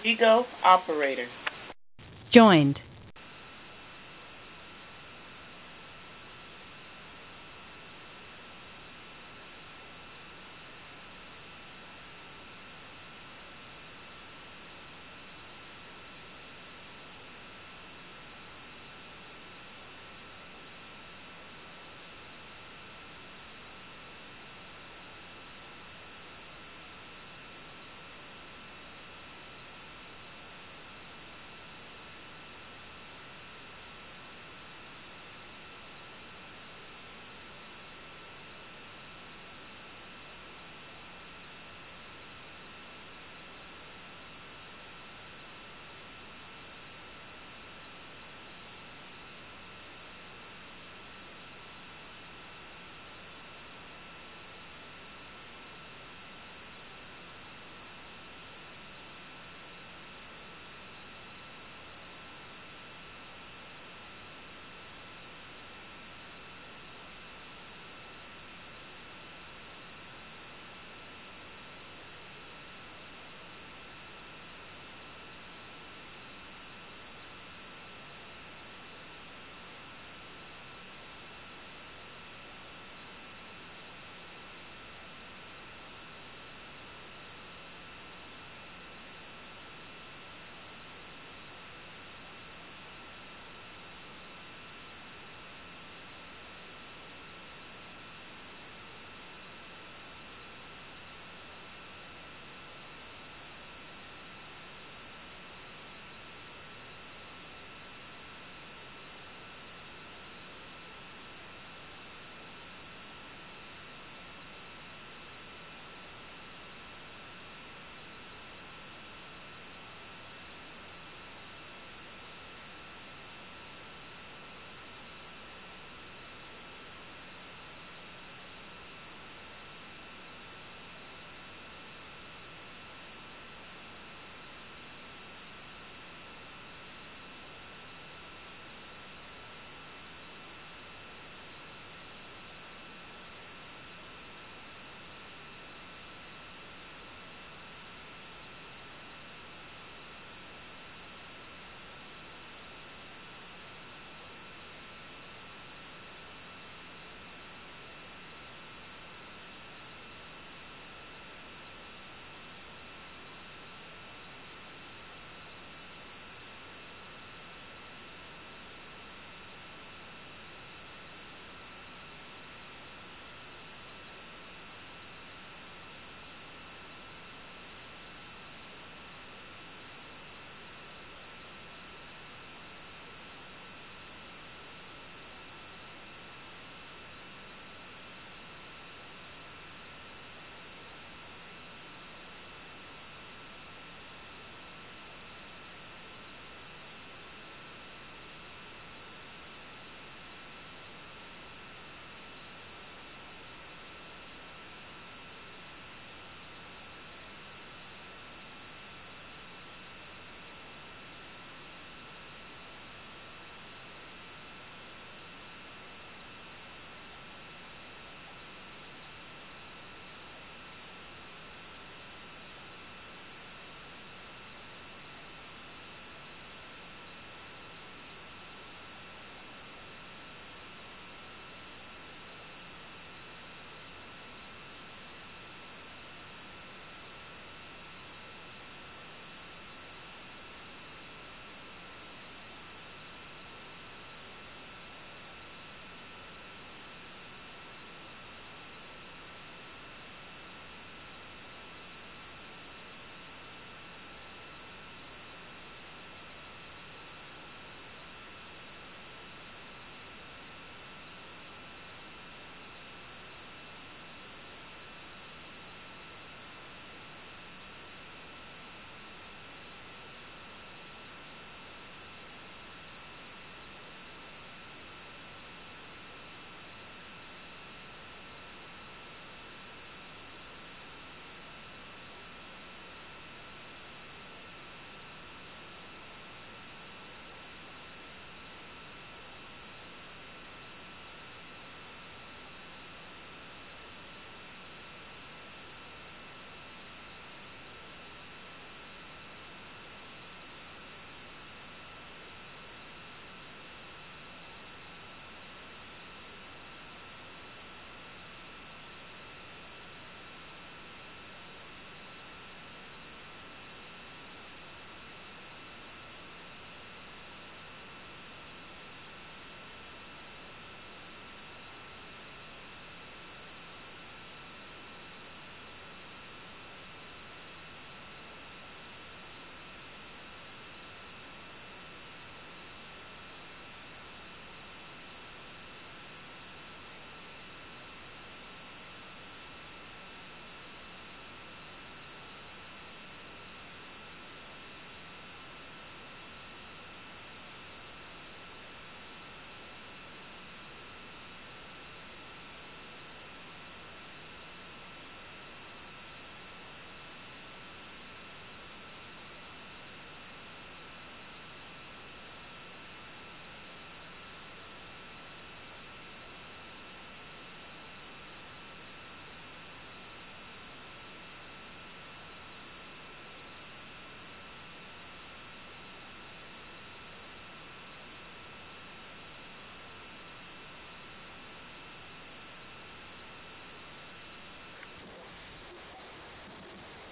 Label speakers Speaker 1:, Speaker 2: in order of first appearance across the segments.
Speaker 1: Ego operator.
Speaker 2: Joined.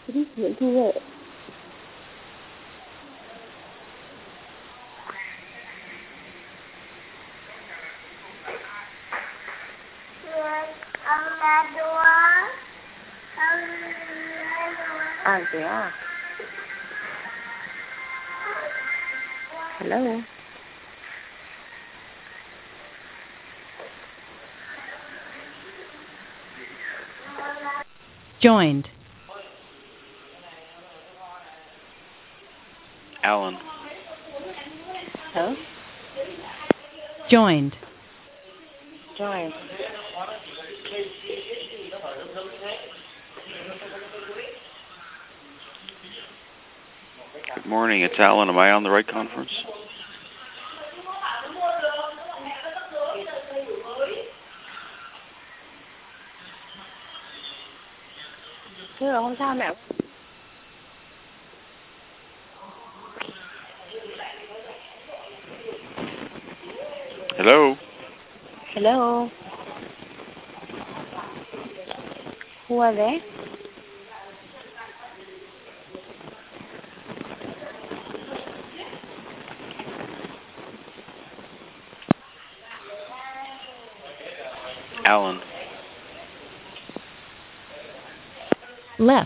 Speaker 1: Nguyễn Thu Huệ. Thế à? Hello.
Speaker 2: Joined.
Speaker 3: Alan.
Speaker 1: Hello.
Speaker 2: Joined.
Speaker 1: Join.
Speaker 3: Good morning, it's Alan. Am I on the right conference?
Speaker 1: Thế rồi không sao mẹ.
Speaker 3: Hello?
Speaker 1: Hello. Who are they?
Speaker 3: Alan.
Speaker 2: Left.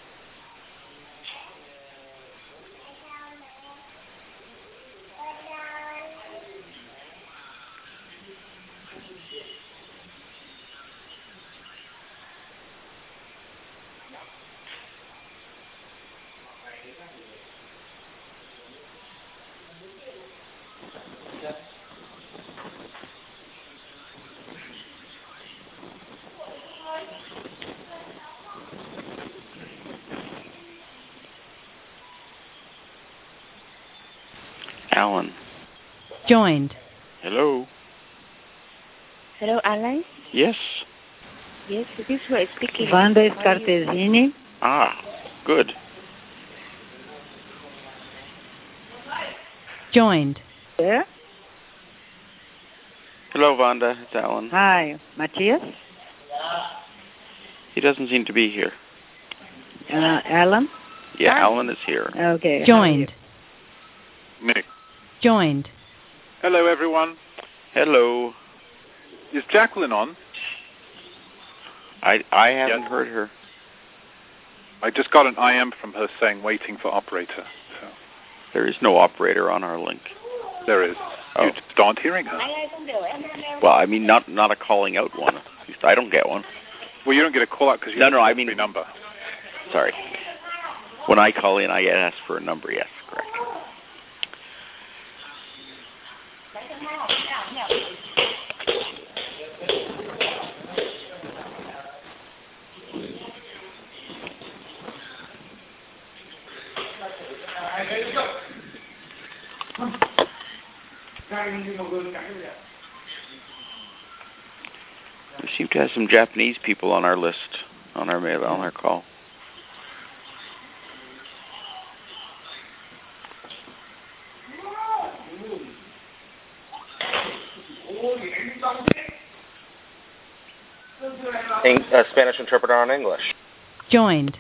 Speaker 3: Alan.
Speaker 2: Joined.
Speaker 3: Hello?
Speaker 1: Hello, Alan.
Speaker 3: Yes?
Speaker 1: Yes, this is Huệ speaking.
Speaker 4: Wanda Scartesini.
Speaker 3: Ah, good.
Speaker 2: Joined.
Speaker 4: There.
Speaker 3: Hello, Vanda. It's Alan.
Speaker 4: Hi, Matthias.
Speaker 3: He doesn't seem to be here.
Speaker 4: Alan.
Speaker 3: Yeah,
Speaker 1: Hi.
Speaker 3: Alan is here.
Speaker 4: Okay.
Speaker 2: Joined.
Speaker 5: Nick.
Speaker 2: Joined.
Speaker 5: Hello, everyone.
Speaker 3: Hello.
Speaker 5: Is Jacqueline on?
Speaker 3: I haven't
Speaker 5: Yes.
Speaker 3: heard her.
Speaker 5: I just got an IM from her saying waiting for operator. So
Speaker 3: There is no operator on our link.
Speaker 5: there is.
Speaker 3: Oh.
Speaker 5: You just aren't hearing her.
Speaker 3: Well, I mean, not a calling out one. At least I don't get one.
Speaker 5: Well, you don't get a call out because you
Speaker 3: No,
Speaker 5: have
Speaker 3: no,
Speaker 5: a
Speaker 3: I mean-
Speaker 5: free number.
Speaker 3: Sorry. When I call in, I get asked for a number. Yes, correct. We seem to have some Japanese people on our list, on our call.
Speaker 6: Spanish interpreter on English.
Speaker 2: Joined.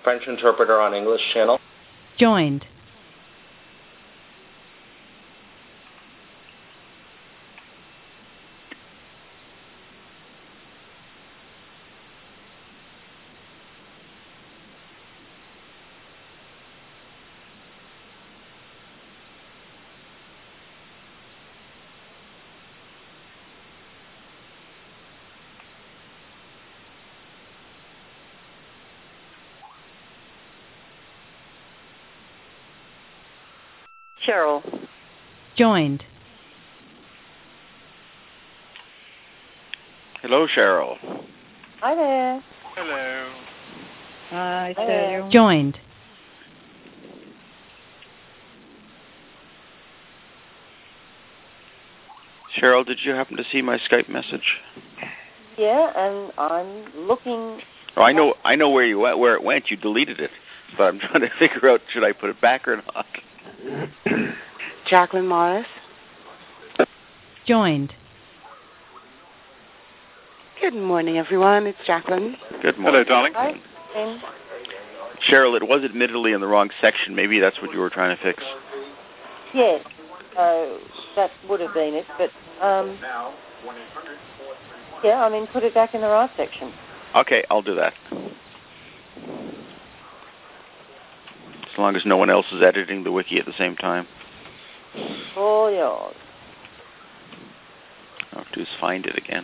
Speaker 6: French interpreter on English channel.
Speaker 2: Joined.
Speaker 7: Cheryl.
Speaker 2: Joined.
Speaker 3: Hello, Cheryl.
Speaker 7: Hi there.
Speaker 5: Hello.
Speaker 4: Hi,
Speaker 7: Hi.
Speaker 4: Sergio.
Speaker 2: Joined.
Speaker 3: Cheryl, did you happen to see my Skype message?
Speaker 7: Yeah, and I'm looking.
Speaker 3: Oh, I know where it went. You deleted it, but I'm trying to figure out should I put it back or not.
Speaker 8: Jacqueline Morris.
Speaker 2: Joined.
Speaker 8: Good morning, everyone. It's Jacqueline.
Speaker 3: Good morning.
Speaker 5: Hello, darling.
Speaker 7: Hi. And
Speaker 3: Cheryl, it was admittedly in the wrong section. Maybe that's what you were trying to fix.
Speaker 7: yes, that would have been it. But yeah, I mean, put it back in the right section.
Speaker 3: Okay, I'll do that. As long as no one else is editing the wiki at the same time.
Speaker 7: All yours.
Speaker 3: All I have to do is find it again.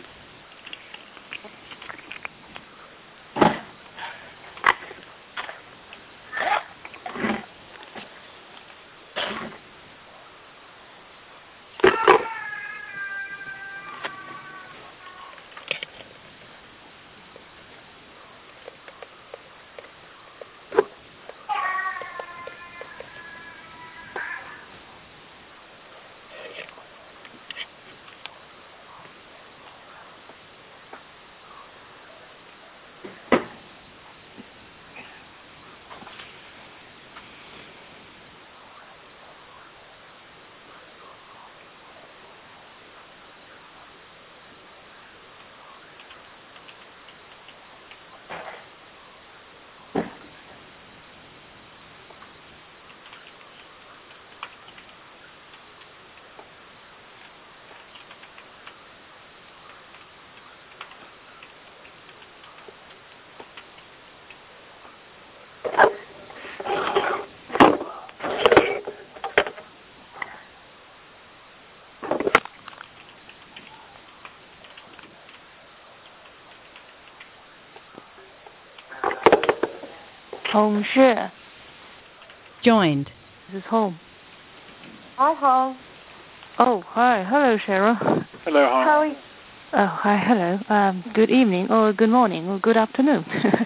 Speaker 9: Hong Shi.
Speaker 2: Joined.
Speaker 9: This is home.
Speaker 7: Hi, Hong.
Speaker 9: Oh, hi. Hello, Cheryl.
Speaker 5: Hello, hon.
Speaker 7: How are you?
Speaker 9: Oh, hi. Hello. Good evening, or good morning, or good afternoon.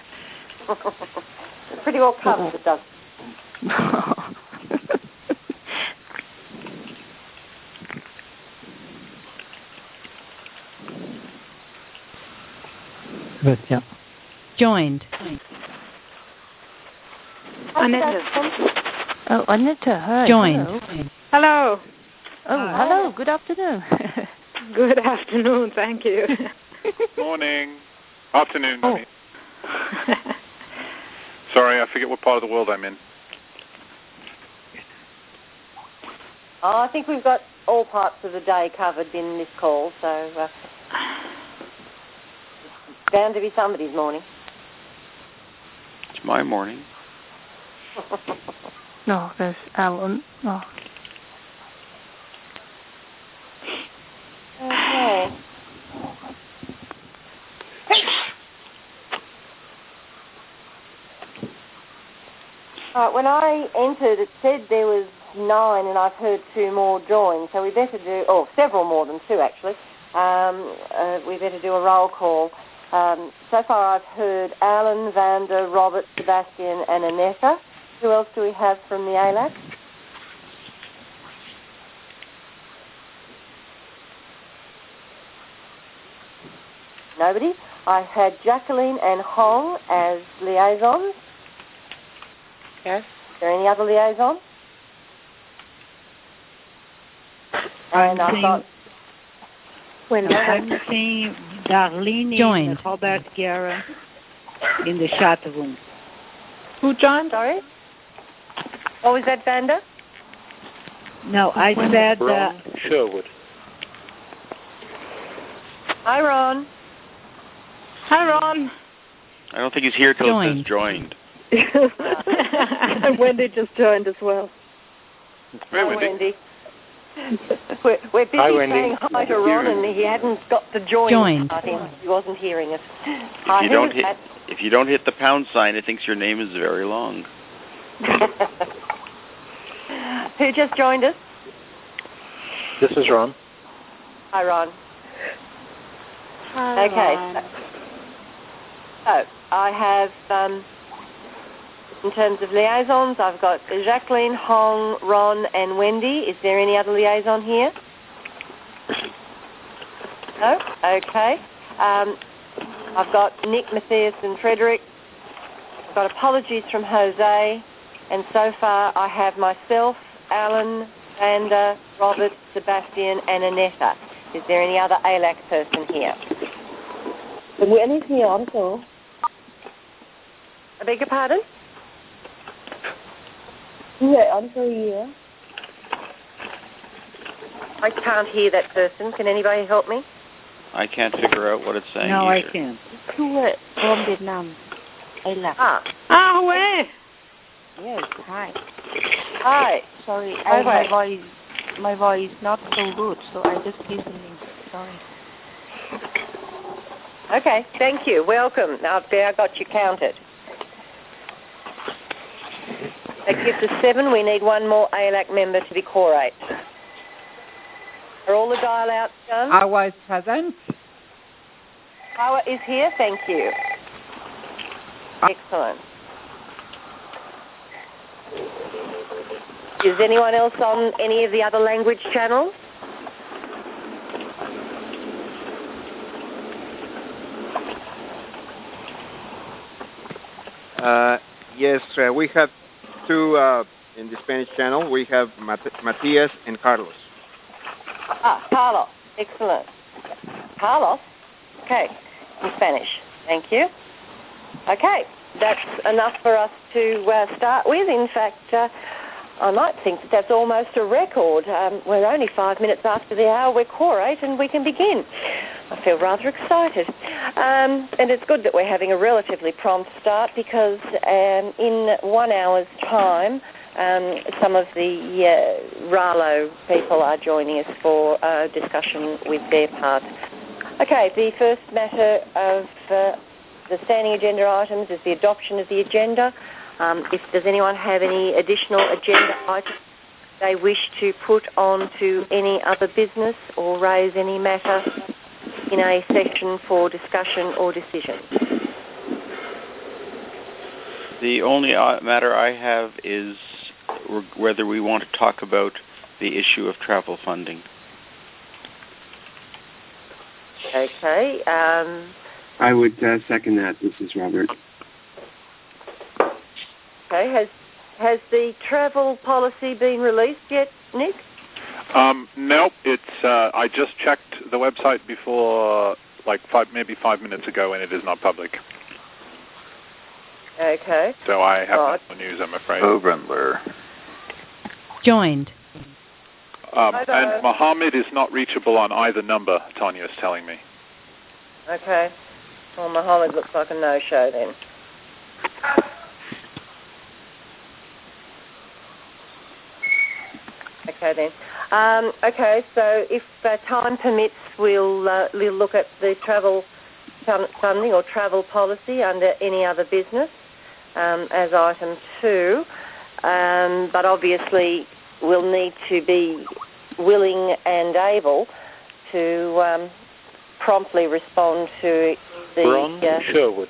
Speaker 7: Pretty well covered, it does.
Speaker 4: Good, yeah.
Speaker 2: Joined.
Speaker 1: Annette.
Speaker 9: Oh, Anita. Hi.
Speaker 2: Joined.
Speaker 9: Hello.
Speaker 1: Hello.
Speaker 9: Oh, hello. Good afternoon.
Speaker 1: Good afternoon. Thank you.
Speaker 5: Morning. Afternoon, I
Speaker 9: Oh.
Speaker 5: mean. Sorry, I forget what part of the world I'm in.
Speaker 7: I think we've got all parts of the day covered in this call, so it's bound to be somebody's morning.
Speaker 3: It's my morning.
Speaker 9: No, there's Alan. Oh.
Speaker 7: Okay. When I entered, it said there was 9, and I've heard 2 more join, so we better do, or several more than 2 actually. We better do a roll call. So far I've heard Alan, Vanda, Robert, Sebastian, and Anetta. Who else do we have from the ALAC? Nobody. I had Jacqueline and Hong as liaisons.
Speaker 8: Yes.
Speaker 7: Is there any other liaison? And I've got
Speaker 4: I'm seeing Darlene
Speaker 2: Joined.
Speaker 4: and Robert Guerra in the chat room.
Speaker 1: Who joined?
Speaker 7: Sorry? What was that, Vanda?
Speaker 4: No, I said...
Speaker 6: Ron Sherwood.
Speaker 7: Hi, Ron.
Speaker 1: Hi, Ron.
Speaker 3: I don't think he's here till it says joined.
Speaker 1: And Wendy just joined as well.
Speaker 5: Hey,
Speaker 7: Hi,
Speaker 5: Wendy.
Speaker 7: We're busy
Speaker 6: Hi, Wendy.
Speaker 7: saying hi to Ron, and he hadn't got the join part in. He wasn't hearing us. Hi,
Speaker 3: If you don't hit the pound sign, it thinks your name is very long.
Speaker 7: Who just joined us?
Speaker 6: This is Ron.
Speaker 7: Hi, Ron.
Speaker 8: Hi,
Speaker 7: Okay.
Speaker 8: Ron.
Speaker 7: So, I have, in terms of liaisons, I've got Jacqueline, Hong, Ron, and Wendy. Is there any other liaison here? No? Okay. I've got Nick, Matthias, and Frederick. I've got apologies from Jose. And so far, I have myself, Alan, Vanda, Robert, Sebastian, and Anetta. Is there any other ALAC person here?
Speaker 10: Nguyễn is here also.
Speaker 7: I beg your pardon?
Speaker 10: Huệ also here.
Speaker 7: I can't hear that person. Can anybody help me?
Speaker 3: I can't figure out what it's saying
Speaker 4: No,
Speaker 3: either.
Speaker 4: I can't.
Speaker 10: Huệ from Vietnam. ALAC.
Speaker 1: Huệ.
Speaker 10: Yes, hi.
Speaker 7: Hi.
Speaker 10: Sorry,
Speaker 7: Hi,
Speaker 10: my voice not so good, so I just listening. Sorry.
Speaker 7: Okay, thank you. Welcome. Now, there, I got you counted. That gives us 7. We need one more ALAC member to be quorate. Are all the dial-outs done?
Speaker 11: I was present.
Speaker 7: Power is here. Thank you. Excellent. Is anyone else on any of the other language channels?
Speaker 12: Yes, we have 2 in the Spanish channel. We have Matias and Carlos.
Speaker 7: Carlos. Excellent. Carlos? Okay. In Spanish. Thank you. Okay. That's enough for us to start with. In fact, I might think that's almost a record. We're only 5 minutes after the hour. We're quorate and we can begin. I feel rather excited. And it's good that we're having a relatively prompt start because in 1 hour's time, some of the RALO people are joining us for a discussion with their part. Okay, the first matter of the standing agenda items is the adoption of the agenda. Does anyone have any additional agenda items they wish to put on to any other business or raise any matter in a session for discussion or decision?
Speaker 3: The only matter I have is whether we want to talk about the issue of travel funding.
Speaker 7: Okay.
Speaker 13: I would second that. This is Robert.
Speaker 7: Okay. Has the travel policy been released yet, Nick?
Speaker 5: Nope. It's. I just checked the website before, maybe 5 minutes ago, and it is not public.
Speaker 7: Okay.
Speaker 5: So I have no news, I'm afraid.
Speaker 3: Brendler.
Speaker 2: Joined.
Speaker 5: And Mohammed is not reachable on either number, Tanya is telling me.
Speaker 7: Okay. Well, Mohammed looks like a no-show then. Okay then. Okay, so if time permits, we'll look at the travel funding or travel policy under any other business as item 2. But obviously we'll need to be willing and able to promptly respond to the...
Speaker 6: Ron Sherwood.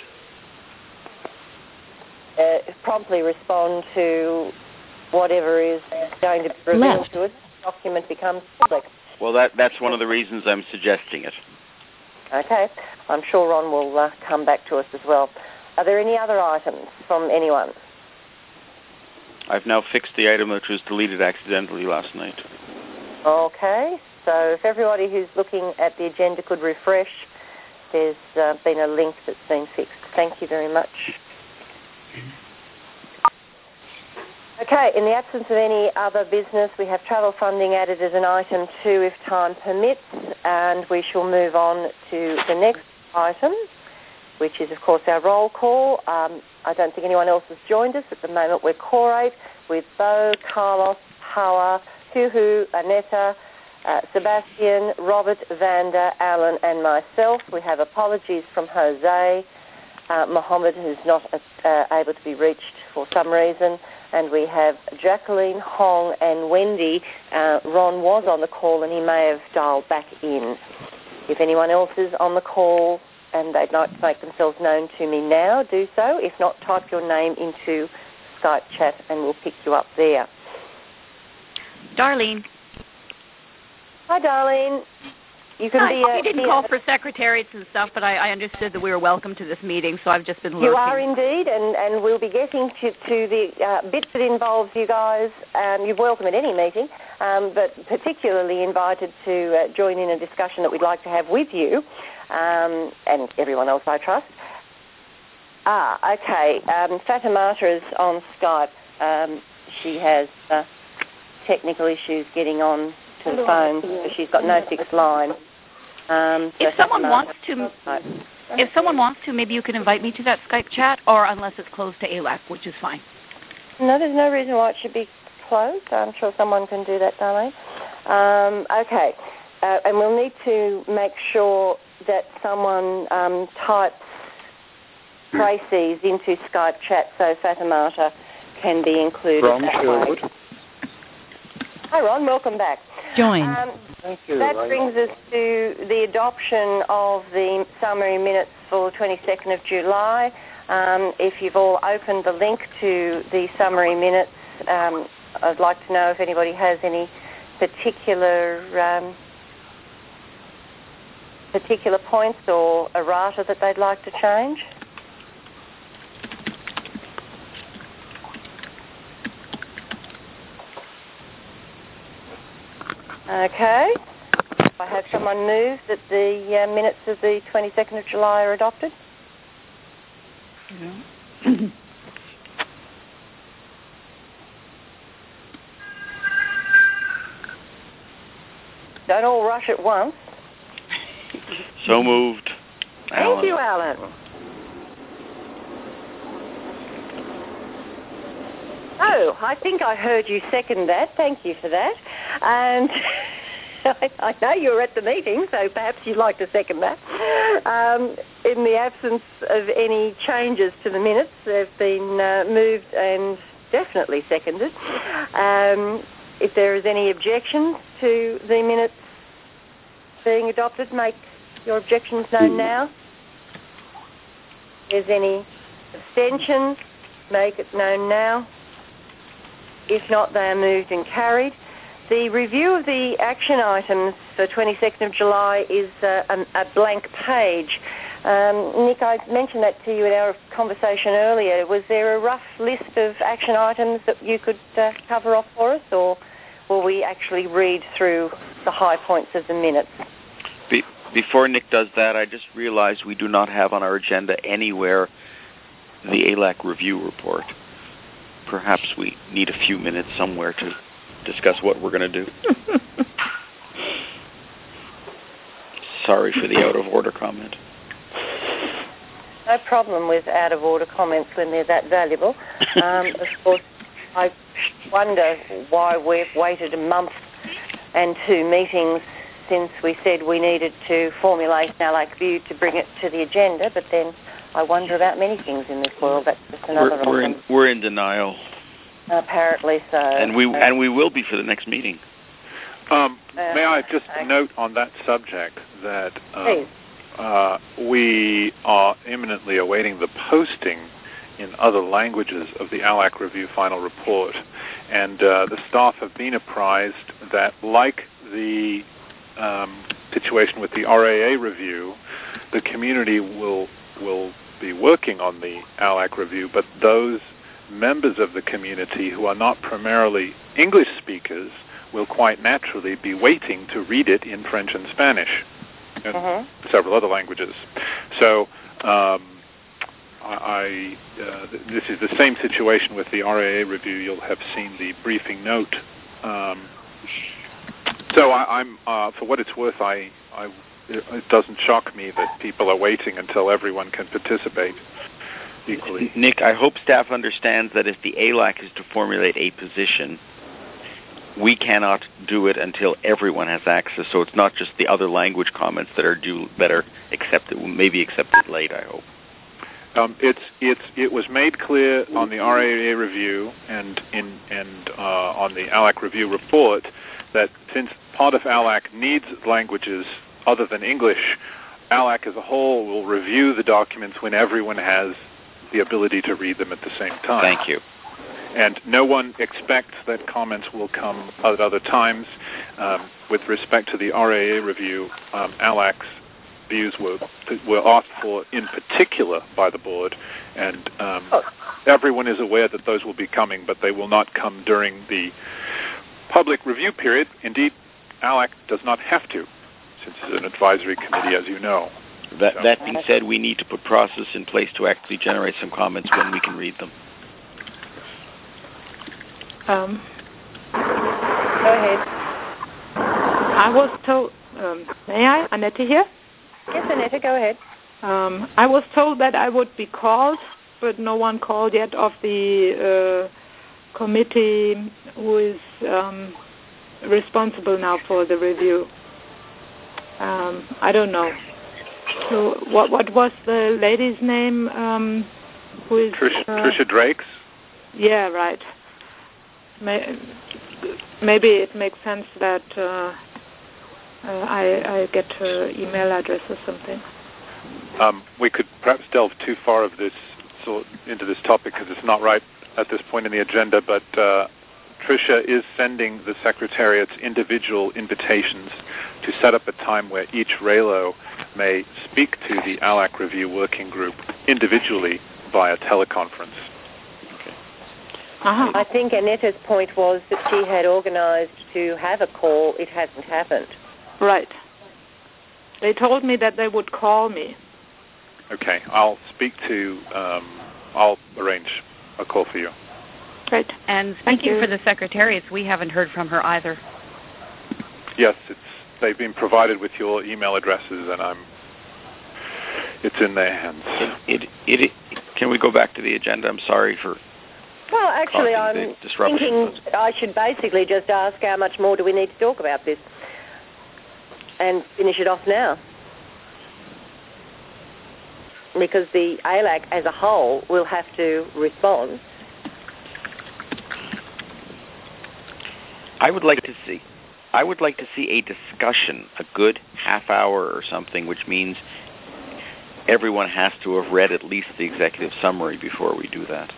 Speaker 7: Promptly respond to whatever is going to be revealed to us. The document becomes public.
Speaker 3: Well, that's one of the reasons I'm suggesting it.
Speaker 7: Okay. I'm sure Ron will come back to us as well. Are there any other items from anyone?
Speaker 3: I've now fixed the item which was deleted accidentally last night.
Speaker 7: Okay. So if everybody who's looking at the agenda could refresh, there's been a link that's been fixed. Thank you very much. Okay, in the absence of any other business, we have travel funding added as an item 2 if time permits, and we shall move on to the next item, which is, of course, our roll call. I don't think anyone else has joined us. At the moment, we're Corate with Bo, Carlos, Hawa, Huhu, Aneta, Sebastian, Robert, Vanda, Alan, and myself. We have apologies from Jose, Mohammed, who's not able to be reached for some reason, and we have Jacqueline, Hong, and Wendy. Ron was on the call, and he may have dialed back in. If anyone else is on the call and they'd like to make themselves known to me now, do so. If not, type your name into Skype chat, and we'll pick you up there.
Speaker 11: Darlene.
Speaker 7: Hi, Darlene. You
Speaker 11: didn't call for secretariats and stuff, but I understood that we were welcome to this meeting, so I've just been lurking.
Speaker 7: You are indeed, and we'll be getting to the bit that involves you guys. You're welcome at any meeting, but particularly invited to join in a discussion that we'd like to have with you and everyone else, I trust. Okay. Fatimata is on Skype. She has technical issues getting on to the phone, so she's got no fixed line.
Speaker 11: If someone wants to, maybe you can invite me to that Skype chat, or unless it's closed to ALAC, which is fine.
Speaker 7: No, there's no reason why it should be closed. I'm sure someone can do that, Darlene. Okay, and we'll need to make sure that someone types Tracy's into Skype chat so Fatimata can be included.
Speaker 6: Ron Sherwood.
Speaker 7: Hi, Ron. Welcome back.
Speaker 2: Joined.
Speaker 6: Thank you.
Speaker 7: That brings us to the adoption of the summary minutes for 22nd of July. If you've all opened the link to the summary minutes, I'd like to know if anybody has any particular points or errata that they'd like to change. Okay. I have someone move that the minutes of the 22nd of July are adopted. Don't all rush at once.
Speaker 3: So moved. Alan.
Speaker 7: Thank you, Alan. Oh, I think I heard you second that. Thank you for that. And I know you were at the meeting, so perhaps you'd like to second that. In the absence of any changes to the minutes, they've been moved and definitely seconded. If there is any objection to the minutes being adopted, make your objections known now. If there's any abstentions, make it known now. If not, they are moved and carried. The review of the action items for 22nd of July is a blank page. Nick, I mentioned that to you in our conversation earlier. Was there a rough list of action items that you could cover off for us, or will we actually read through the high points of the minutes?
Speaker 3: Before Nick does that, I just realized we do not have on our agenda anywhere the ALAC review report. Perhaps we need a few minutes somewhere to discuss what we're going to do. Sorry for the out-of-order comment.
Speaker 7: No problem with out-of-order comments when they're that valuable. Of course, I wonder why we've waited a month and 2 meetings since we said we needed to formulate an ALAC view to bring it to the agenda, but then I wonder about many things in this world. That's just another reason.
Speaker 3: We're in denial.
Speaker 7: Apparently so.
Speaker 3: And we will be for the next meeting.
Speaker 5: May I just note on that subject that we are imminently awaiting the posting in other languages of the ALAC review final report, and the staff have been apprised that, like the situation with the RAA review, the community will be working on the ALAC review, but those members of the community who are not primarily English speakers will quite naturally be waiting to read it in French and Spanish and several other languages. So this is the same situation with the RAA review. You'll have seen the briefing note. So I'm for what it's worth, it doesn't shock me that people are waiting until everyone can participate equally.
Speaker 3: Nick, I hope staff understands that if the ALAC is to formulate a position, we cannot do it until everyone has access. So it's not just the other language comments that are accepted, maybe accepted late, I hope.
Speaker 5: It was made clear on the RAA review and on the ALAC review report that since part of ALAC needs languages other than English, ALAC as a whole will review the documents when everyone has the ability to read them at the same time.
Speaker 3: Thank you.
Speaker 5: And no one expects that comments will come at other times. With respect to the RAA review, ALAC's views were asked for in particular by the board, and everyone is aware that those will be coming, but they will not come during the public review period. Indeed, ALAC does not have to, since it's an advisory committee, as you know.
Speaker 3: That being said, we need to put process in place to actually generate some comments when we can read them.
Speaker 10: Go ahead. I was told, may I? Annette here?
Speaker 7: Yes, Annette, go ahead.
Speaker 10: I was told that I would be called, but no one called yet of the committee who is responsible now for the review. I don't know. So what was the lady's name? Who is
Speaker 5: Tricia Drakes?
Speaker 10: Yeah, right. Maybe it makes sense that I get her email address or something.
Speaker 5: We could perhaps delve too far into this topic because it's not right at this point in the agenda, but Tricia is sending the Secretariat's individual invitations to set up a time where each RALO may speak to the ALAC Review Working Group individually via teleconference.
Speaker 7: I think Annette's point was that she had organised to have a call. It hasn't happened.
Speaker 10: Right. They told me that they would call me.
Speaker 5: Okay, I'll arrange a call for you.
Speaker 11: Great. And speaking for the Secretariats, we haven't heard from her either.
Speaker 5: Yes, they've been provided with your email addresses, and it's in their hands.
Speaker 3: Can we go back to the agenda? I'm sorry for...
Speaker 7: Well, actually, I'm thinking I should basically just ask how much more do we need to talk about this and finish it off now. Because the ALAC as a whole will have to respond.
Speaker 3: I would like to see a discussion, a good half hour or something, which means everyone has to have read at least the executive summary before we do that.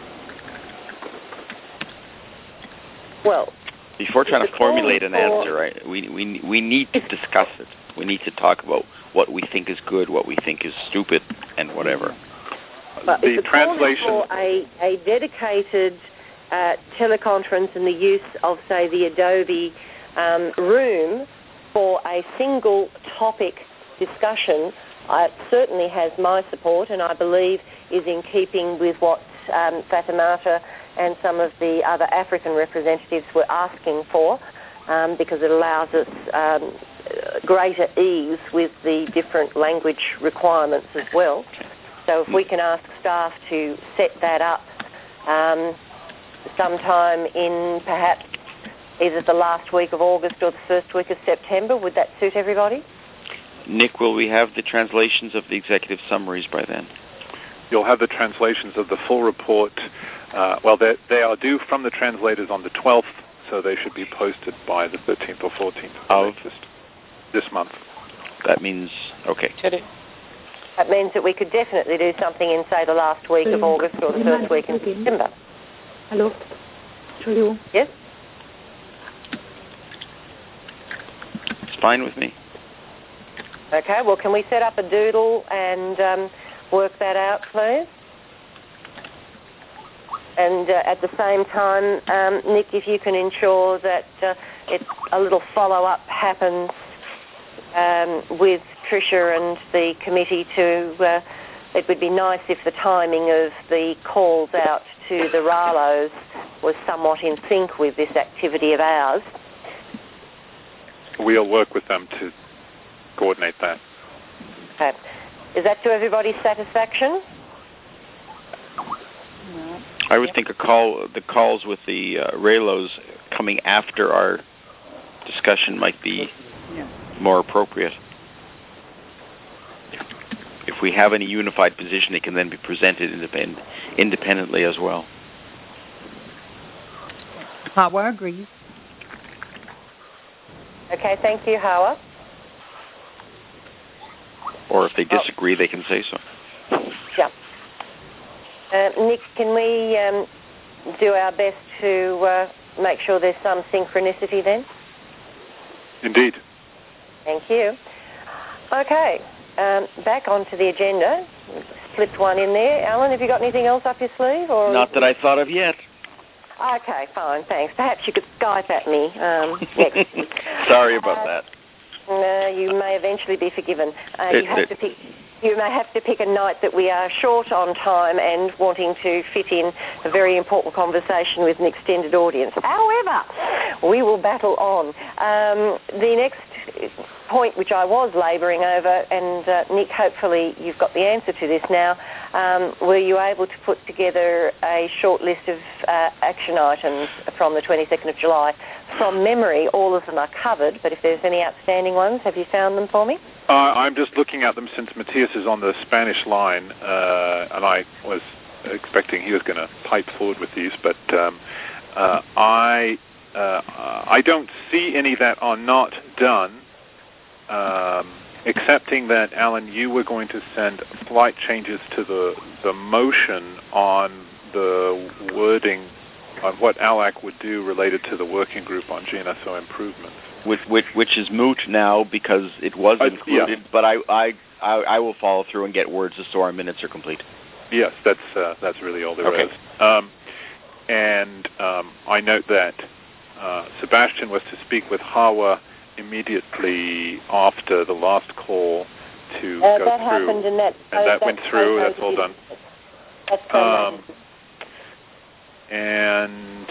Speaker 7: Well,
Speaker 3: before trying to formulate an answer, we need to discuss it. We need to talk about what we think is good, what we think is stupid, and whatever.
Speaker 7: But the translation for a dedicated teleconference and the use of, say, the Adobe room for a single topic discussion certainly has my support, and I believe is in keeping with what Fatoumata and some of the other African representatives were asking for, because it allows us greater ease with the different language requirements as well. So if we can ask staff to set that up sometime in perhaps either the last week of August or the first week of September, would that suit everybody?
Speaker 3: Nick, will we have the translations of the executive summaries by then?
Speaker 5: You'll have the translations of the full report. They are due from the translators on the 12th, so they should be posted by the 13th or 14th of this month.
Speaker 3: That means, okay.
Speaker 7: That means that we could definitely do something in, say, the last week of August or the first week in September.
Speaker 10: Hello?
Speaker 7: Yes?
Speaker 3: It's fine with me.
Speaker 7: Okay, well, can we set up a doodle and work that out, please? And at the same time, Nick, if you can ensure that a little follow-up happens with Tricia and the committee to it would be nice if the timing of the calls out to the RALOs was somewhat in sync with this activity of ours.
Speaker 5: We'll work with them to coordinate that.
Speaker 7: Okay. Is that to everybody's satisfaction?
Speaker 3: I would think the calls with the RALOs coming after our discussion might be more appropriate. If we have any unified position, it can then be presented independently as well.
Speaker 2: Hawa agrees.
Speaker 7: Okay, thank you, Hawa.
Speaker 3: Or if they disagree, they can say so.
Speaker 7: Yeah. Nick, can we do our best to make sure there's some synchronicity then?
Speaker 5: Indeed.
Speaker 7: Thank you. Okay, back onto the agenda. Slipped one in there. Alan, have you got anything else up your sleeve? Or
Speaker 3: not that I thought of yet.
Speaker 7: Okay, fine, thanks. Perhaps you could Skype at me next week.
Speaker 3: Sorry about that.
Speaker 7: You may eventually be forgiven. You may have to pick a night that we are short on time and wanting to fit in a very important conversation with an extended audience. However, we will battle on. The next point which I was labouring over, and Nick, hopefully you've got the answer to this now, were you able to put together a short list of action items from the 22nd of July? From memory, all of them are covered, but if there's any outstanding ones, have you found them for me?
Speaker 5: I'm just looking at them since Matthias is on the Spanish line, and I was expecting he was going to pipe forward with these, but I don't see any that are not done, excepting that, Alan, you were going to send slight changes to the motion on the wording on what ALAC would do related to the working group on GNSO improvements.
Speaker 3: Which is moot now because it was included,
Speaker 5: yeah.
Speaker 3: But I will follow through and get words just so our minutes are complete.
Speaker 5: Yes, that's really all there is. And I note that Sebastian was to speak with Hawa immediately after the last call to go through.
Speaker 7: That happened, and that
Speaker 5: went through. That's all done.
Speaker 7: That's
Speaker 5: and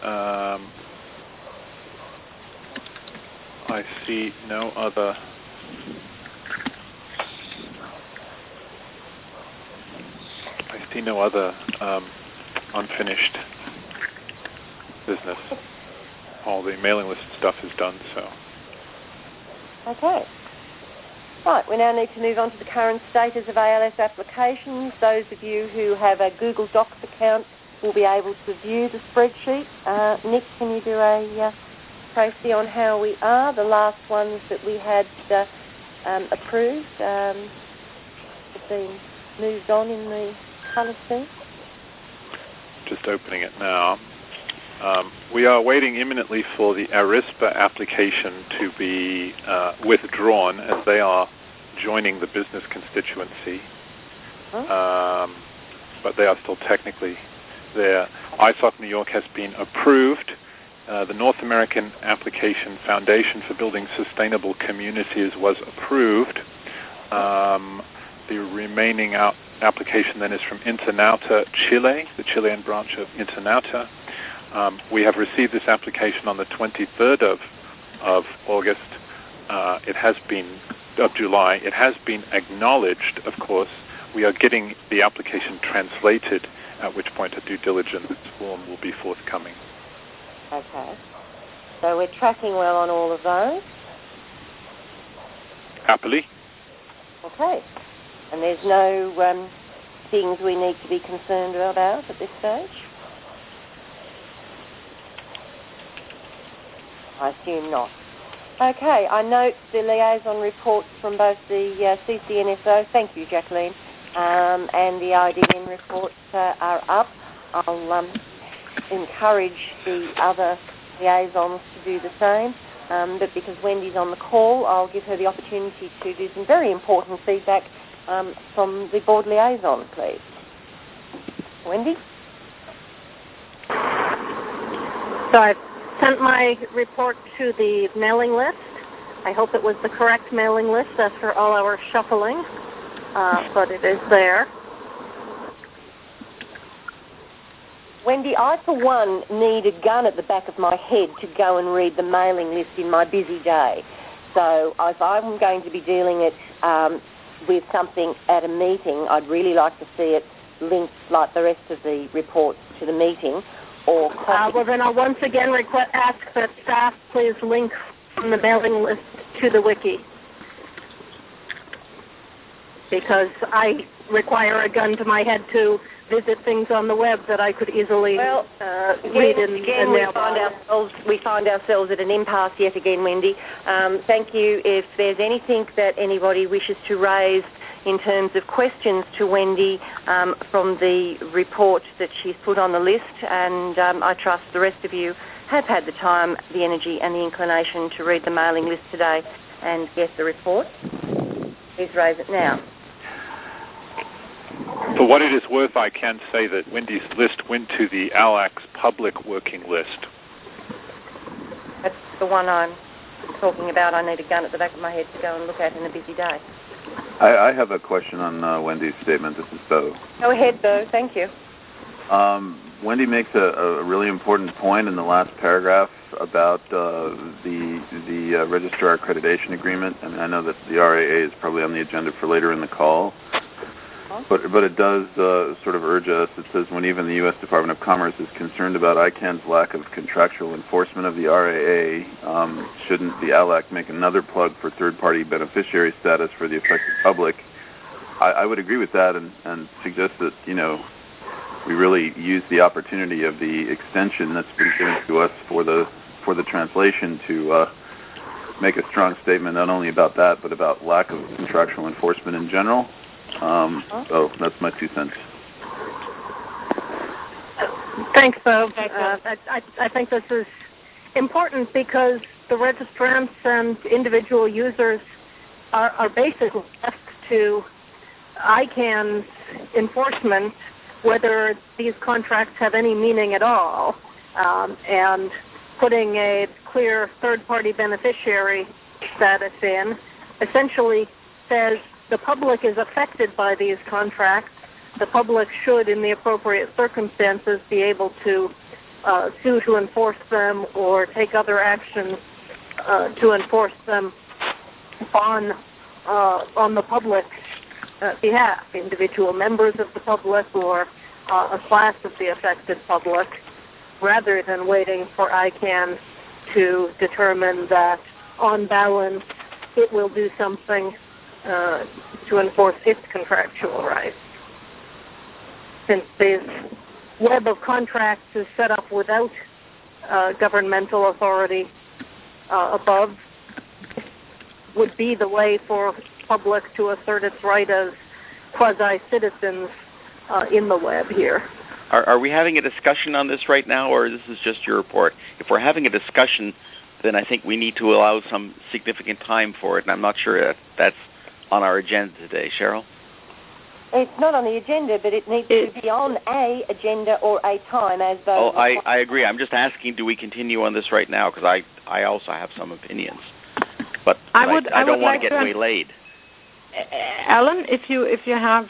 Speaker 5: I see no other. Unfinished business. All the mailing list stuff is done. So.
Speaker 7: Okay. Right, we now need to move on to the current status of ALS applications. Those of you who have a Google Docs account will be able to view the spreadsheet. Nick, can you do a précis on how we are? The last ones that we had approved have been moved on in the colour scheme.
Speaker 5: Just opening it now. We are waiting imminently for the ARISPA application to be withdrawn, as they are joining the business constituency. But they are still technically there. ISOC New York has been approved. The North American Application Foundation for Building Sustainable Communities was approved. The remaining application then is from Internauta Chile, the Chilean branch of Internauta. We have received this application on the 23rd of August. It has been of July. It has been acknowledged, of course. We are getting the application translated, at which point a due diligence form will be forthcoming.
Speaker 7: Okay. So we're tracking well on all of those?
Speaker 5: Happily.
Speaker 7: Okay. And there's no things we need to be concerned about at this stage? I assume not. Okay, I note the liaison reports from both the CCNSO, thank you, Jacqueline, and the IDN reports are up. I'll encourage the other liaisons to do the same, but because Wendy's on the call, I'll give her the opportunity to do some very important feedback from the board liaison, please. Wendy?
Speaker 14: So I've sent my report to the mailing list. I hope it was the correct mailing list after all our shuffling. but it is there.
Speaker 7: Wendy, I, for one, need a gun at the back of my head to go and read the mailing list in my busy day. So if I'm going to be dealing it with something at a meeting, I'd really like to see it linked, like the rest of the reports, to the meeting. Or
Speaker 14: well, then I'll once again ask that staff please link from the mailing list to the wiki, because I require a gun to my head to visit things on the web that I could easily read in
Speaker 7: we find ourselves at an impasse yet again, Wendy. Thank you. If there's anything that anybody wishes to raise in terms of questions to Wendy from the report that she's put on the list, and I trust the rest of you have had the time, the energy and the inclination to read the mailing list today and get the report, please raise it now.
Speaker 5: For what it is worth, I can say that Wendy's list went to the ALAC's public working list.
Speaker 7: That's the one I'm talking about. I need a gun at the back of my head to go and look at in a busy day.
Speaker 15: I have a question on Wendy's statement. This is Bo.
Speaker 7: Go ahead, Bo. Thank you.
Speaker 15: Wendy makes a really important point in the last paragraph about the registrar accreditation agreement, and I know that the RAA is probably on the agenda for later in the call. But it does sort of urge us. It says, when even the U.S. Department of Commerce is concerned about ICANN's lack of contractual enforcement of the RAA, shouldn't the ALAC make another plug for third-party beneficiary status for the affected public? I would agree with that and suggest that, we really use the opportunity of the extension that's been given to us for the translation to make a strong statement not only about that, but about lack of contractual enforcement in general. So that's my 2 cents.
Speaker 14: Thanks, Bo. I think this is important because the registrants and individual users are basically left to ICANN's enforcement, whether these contracts have any meaning at all, and putting a clear third-party beneficiary status in essentially says the public is affected by these contracts. The public should, in the appropriate circumstances, be able to sue to enforce them or take other actions to enforce them on the public's behalf, individual members of the public or a class of the affected public, rather than waiting for ICANN to determine that, on balance, it will do something to enforce its contractual rights. Since this web of contracts is set up without governmental authority above, would be the way for public to assert its right as quasi-citizens in the web here.
Speaker 3: Are we having a discussion on this right now, or this is just your report? If we're having a discussion, then I think we need to allow some significant time for it, and I'm not sure that's on our agenda today. Cheryl?
Speaker 7: It's not on the agenda, but it needs to be on a agenda or a time as though...
Speaker 3: I agree. I'm just asking, do we continue on this right now? Because I also have some opinions. But I don't want to get waylaid.
Speaker 10: Alan, if you have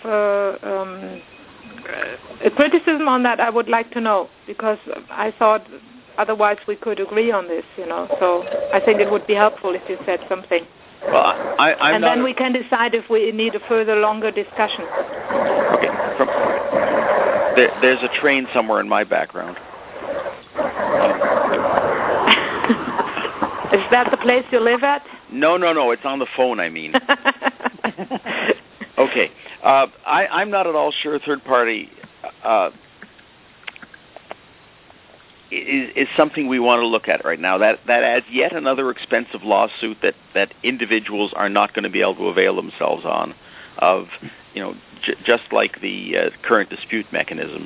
Speaker 10: a criticism on that, I would like to know, because I thought otherwise we could agree on this, So I think it would be helpful if you said something.
Speaker 3: Well,
Speaker 10: then we can decide if we need a further longer discussion.
Speaker 3: Okay. There's a train somewhere in my background.
Speaker 10: Is that the place you live at?
Speaker 3: No. It's on the phone, I mean. Okay. I'm not at all sure third party is something we want to look at right now. That adds yet another expensive lawsuit that individuals are not going to be able to avail themselves of, just like the current dispute mechanisms.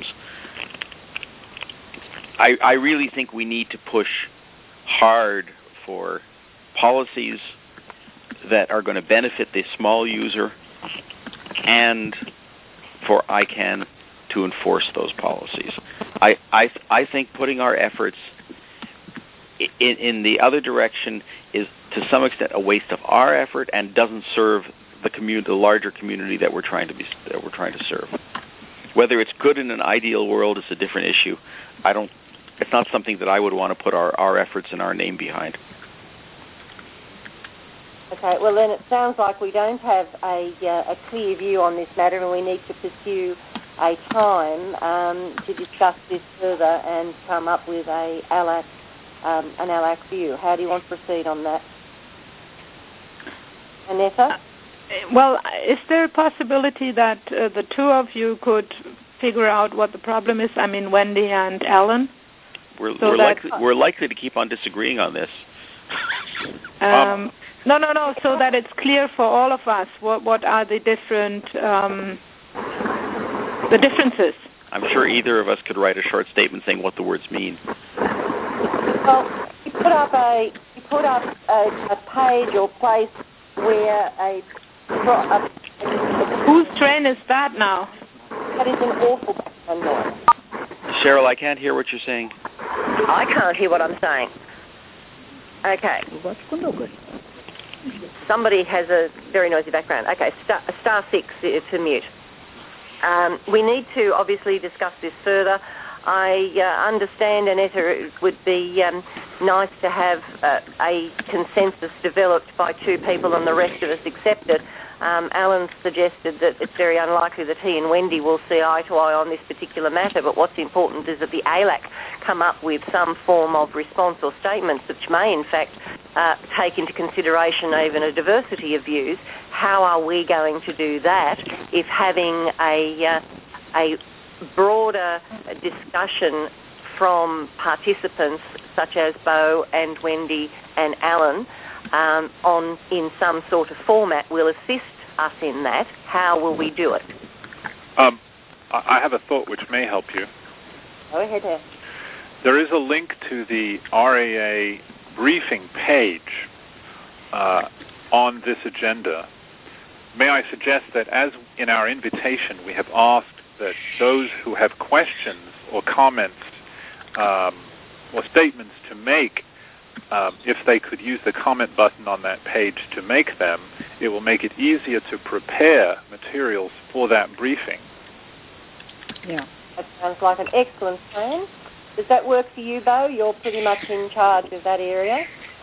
Speaker 3: I really think we need to push hard for policies that are going to benefit the small user and for ICANN to enforce those policies. I think putting our efforts in the other direction is to some extent a waste of our effort and doesn't serve the larger community that we're trying to serve. Whether it's good in an ideal world is a different issue. It's not something that I would want to put our efforts and our name behind.
Speaker 7: Okay, well then it sounds like we don't have a clear view on this matter, and we need to pursue a time to discuss this further and come up with an ALAC view. How do you want to proceed on that? Anetta?
Speaker 10: Well, is there a possibility that the two of you could figure out what the problem is? I mean, Wendy and Alan?
Speaker 3: We're likely to keep on disagreeing on this.
Speaker 10: No, so that it's clear for all of us what are the different the differences.
Speaker 3: I'm sure either of us could write a short statement saying what the words mean.
Speaker 7: Well, you put up a page or place where
Speaker 10: whose train is that now?
Speaker 7: That is an awful background noise.
Speaker 3: Cheryl, I can't hear what you're saying.
Speaker 7: I can't hear what I'm saying. Okay. Somebody has a very noisy background. Okay, star 6 to mute. We need to obviously discuss this further. I understand, Anetta, it would be nice to have a consensus developed by two people and the rest of us accept it. Alan suggested that it's very unlikely that he and Wendy will see eye to eye on this particular matter, but what's important is that the ALAC come up with some form of response or statements which may in fact take into consideration even a diversity of views. How are we going to do that if having a broader discussion from participants such as Beau and Wendy and Alan in some sort of format will assist us in that? How will we do it?
Speaker 5: I have a thought which may help you.
Speaker 7: Go ahead.
Speaker 5: There is a link to the RAA briefing page on this agenda. May I suggest that as in our invitation we have asked that those who have questions or comments or statements to make, if they could use the comment button on that page to make them, it will make it easier to prepare materials for that briefing.
Speaker 7: Yeah. That sounds like an excellent plan. Does that work for you, Beau? You're pretty much in charge of that area.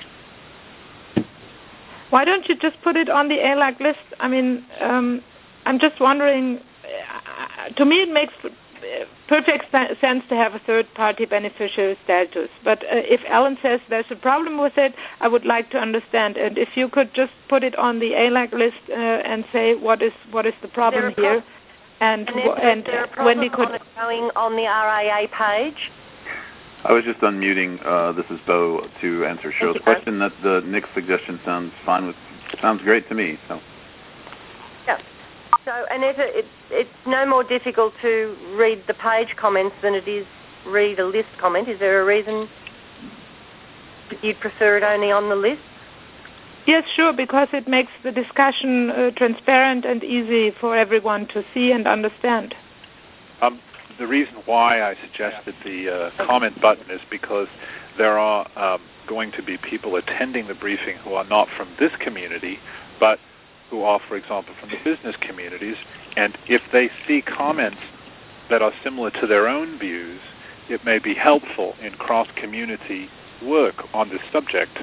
Speaker 10: Why don't you just put it on the ALAC list? I mean, I'm just wondering, to me it makes perfect sense to have a third-party beneficiary status. But if Alan says there's a problem with it, I would like to understand. And if you could just put it on the ALAC list and say what is the problem here, and Wendy could
Speaker 7: going on the RAA page.
Speaker 15: I was just unmuting. This is Beau to answer Cheryl's question. That the Nick's suggestion sounds great to me. So.
Speaker 7: Yeah. So, Anetta, it's no more difficult to read the page comments than it is read a list comment. Is there a reason that you'd prefer it only on the list?
Speaker 10: Yes, sure, because it makes the discussion transparent and easy for everyone to see and understand.
Speaker 5: The reason why I suggested the comment button is because there are going to be people attending the briefing who are not from this community, but who are, for example, from the business communities, and if they see comments that are similar to their own views, it may be helpful in cross-community work on this subject.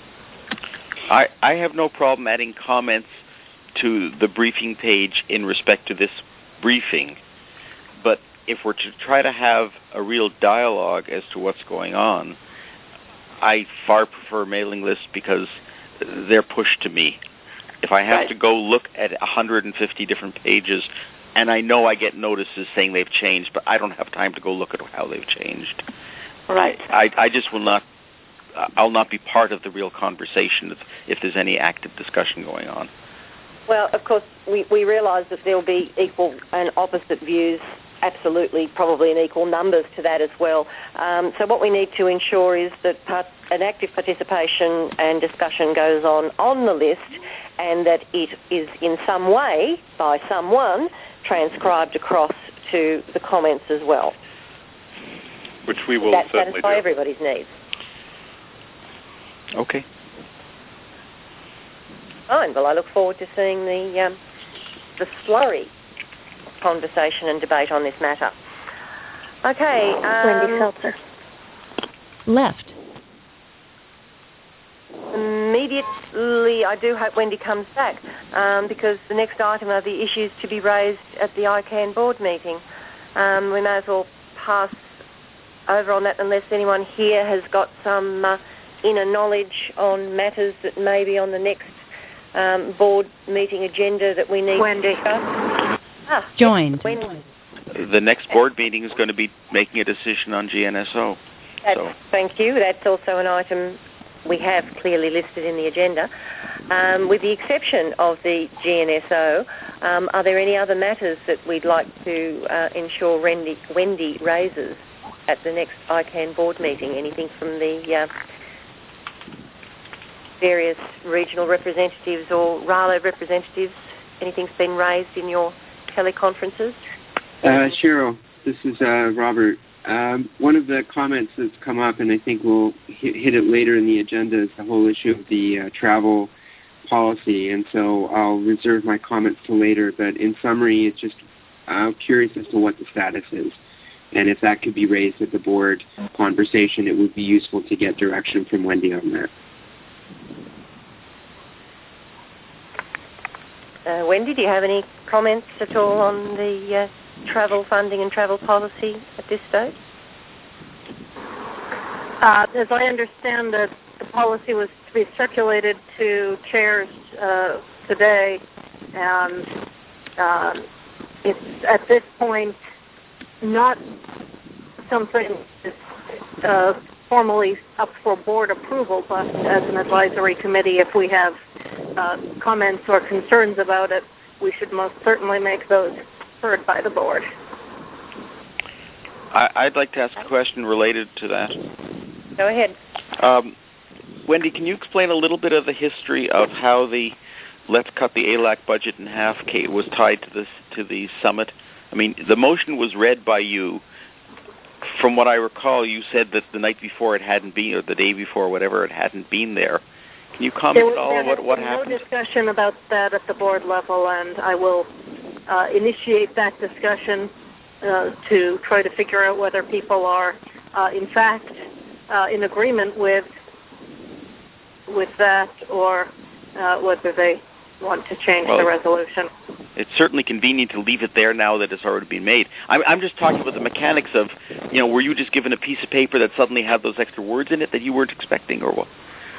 Speaker 3: I have no problem adding comments to the briefing page in respect to this briefing, but if we're to try to have a real dialogue as to what's going on, I far prefer mailing lists because they're pushed to me. If I have to go look at 150 different pages, and I know I get notices saying they've changed, but I don't have time to go look at how they've changed.
Speaker 10: Right.
Speaker 3: I just will not. I'll not be part of the real conversation if there's any active discussion going on.
Speaker 7: Well, of course, we realise that there will be equal and opposite views. Absolutely, probably in equal numbers to that as well. So what we need to ensure is that an active participation and discussion goes on the list, and that it is in some way, by someone, transcribed across to the comments as well.
Speaker 5: Which we will certainly
Speaker 7: satisfy everybody's needs.
Speaker 3: Okay.
Speaker 7: Fine. Well, I look forward to seeing the slurry conversation and debate on this matter. Okay.
Speaker 14: Wendy Seltzer.
Speaker 2: Left.
Speaker 7: Immediately, I do hope Wendy comes back because the next item are the issues to be raised at the ICANN board meeting. We may as well pass over on that unless anyone here has got some inner knowledge on matters that may be on the next board meeting agenda that we need to discuss.
Speaker 2: Joined.
Speaker 7: Wendy.
Speaker 3: The next board meeting is going to be making a decision on GNSO.
Speaker 7: Thank you. That's also an item we have clearly listed in the agenda. With the exception of the GNSO, are there any other matters that we'd like to ensure Wendy raises at the next ICANN board meeting? Anything from the various regional representatives or RALO representatives? Anything's been raised in your teleconferences?
Speaker 13: Cheryl, this is Robert. One of the comments that's come up, and I think we'll hit it later in the agenda, is the whole issue of the travel policy, and so I'll reserve my comments till later, but in summary, it's just I'm curious as to what the status is, and if that could be raised at the board conversation, it would be useful to get direction from Wendy on
Speaker 7: that. Wendy, do you have any comments at all on the travel funding and travel policy at this stage?
Speaker 14: As I understand that the policy was to be circulated to chairs today, and it's at this point not something that's formally up for board approval, but as an advisory committee, if we have comments or concerns about it, we should most certainly make those heard by the board.
Speaker 3: I'd like to ask a question related to that.
Speaker 7: Go ahead.
Speaker 3: Wendy, can you explain a little bit of the history of how the Let's Cut the ALAC budget in half was tied to the summit? I mean, the motion was read by you. From what I recall, you said that the night before it hadn't been, or the day before, whatever, it hadn't been there. Can you comment at all on what happened?
Speaker 14: There was no discussion about that at the board level, and I will initiate that discussion to try to figure out whether people are, in fact, in agreement with that, or whether they want to change the resolution.
Speaker 3: It's certainly convenient to leave it there now that it's already been made. I'm just talking about the mechanics of, were you just given a piece of paper that suddenly had those extra words in it that you weren't expecting, or what?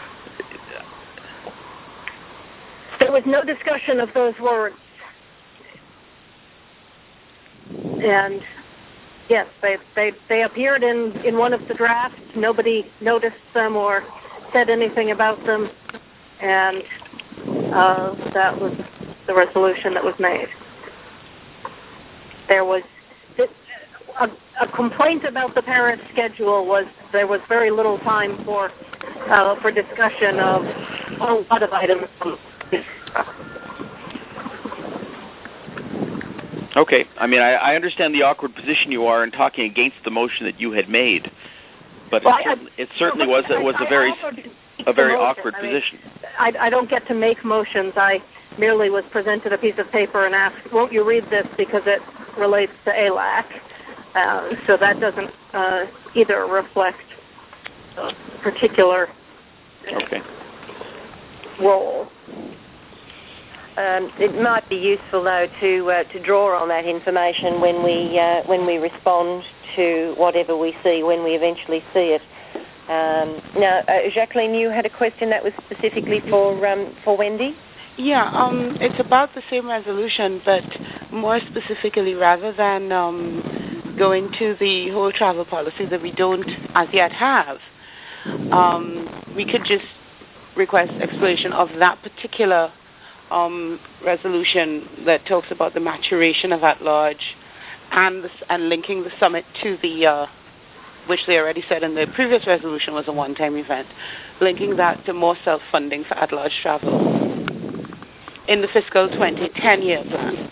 Speaker 14: There was no discussion of those words. And yes, they appeared in one of the drafts. Nobody noticed them or said anything about them, and that was the resolution that was made. There was a complaint about the Paris schedule was there was very little time for discussion of a lot of items.
Speaker 3: Okay. I mean, I understand the awkward position you are in talking against the motion that you had made, but it certainly was a very awkward position.
Speaker 14: I don't get to make motions. I merely was presented a piece of paper and asked, won't you read this because it relates to ALAC? So that doesn't either reflect a particular role.
Speaker 7: It might be useful, though, to draw on that information when we respond to whatever we see, when we eventually see it. Now, Jacqueline, you had a question that was specifically for Wendy?
Speaker 8: Yeah, it's about the same resolution, but more specifically, rather than going to the whole travel policy that we don't as yet have, we could just request explanation of that particular resolution that talks about the maturation of at-large and linking the summit to the, which they already said in the previous resolution was a one-time event, linking that to more self-funding for at-large travel in the fiscal 2010-year plan.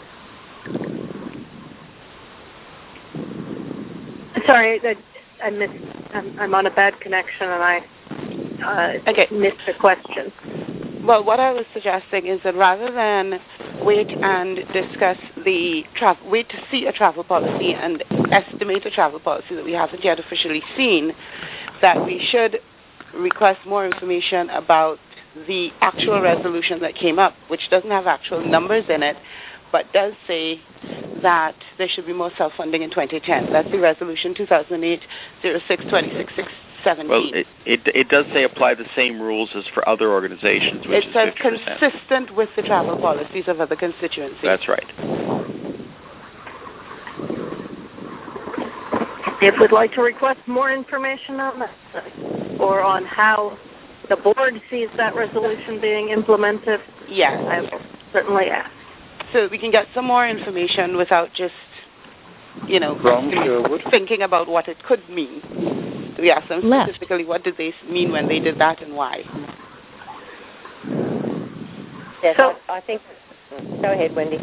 Speaker 14: Sorry, I missed. I'm on a bad connection, and I missed the question.
Speaker 8: Well, what I was suggesting is that rather than wait and discuss wait to see a travel policy and estimate a travel policy that we haven't yet officially seen, that we should request more information about the actual resolution that came up, which doesn't have actual numbers in it, but does say that there should be more self-funding in 2010. That's the resolution 2008-06-2617.
Speaker 3: Well, it does say apply the same rules as for other organizations, which
Speaker 8: it says
Speaker 3: is 50%.
Speaker 8: consistent with the travel policies of other constituencies.
Speaker 3: That's right.
Speaker 14: If we'd like to request more information on that, or on how the board sees that resolution being implemented,
Speaker 8: yes,
Speaker 14: I will certainly ask.
Speaker 8: So we can get some more information without just, thinking about what it could mean. We ask them specifically what did they mean when they did that and why.
Speaker 7: Yes, so, I think. Go ahead, Wendy.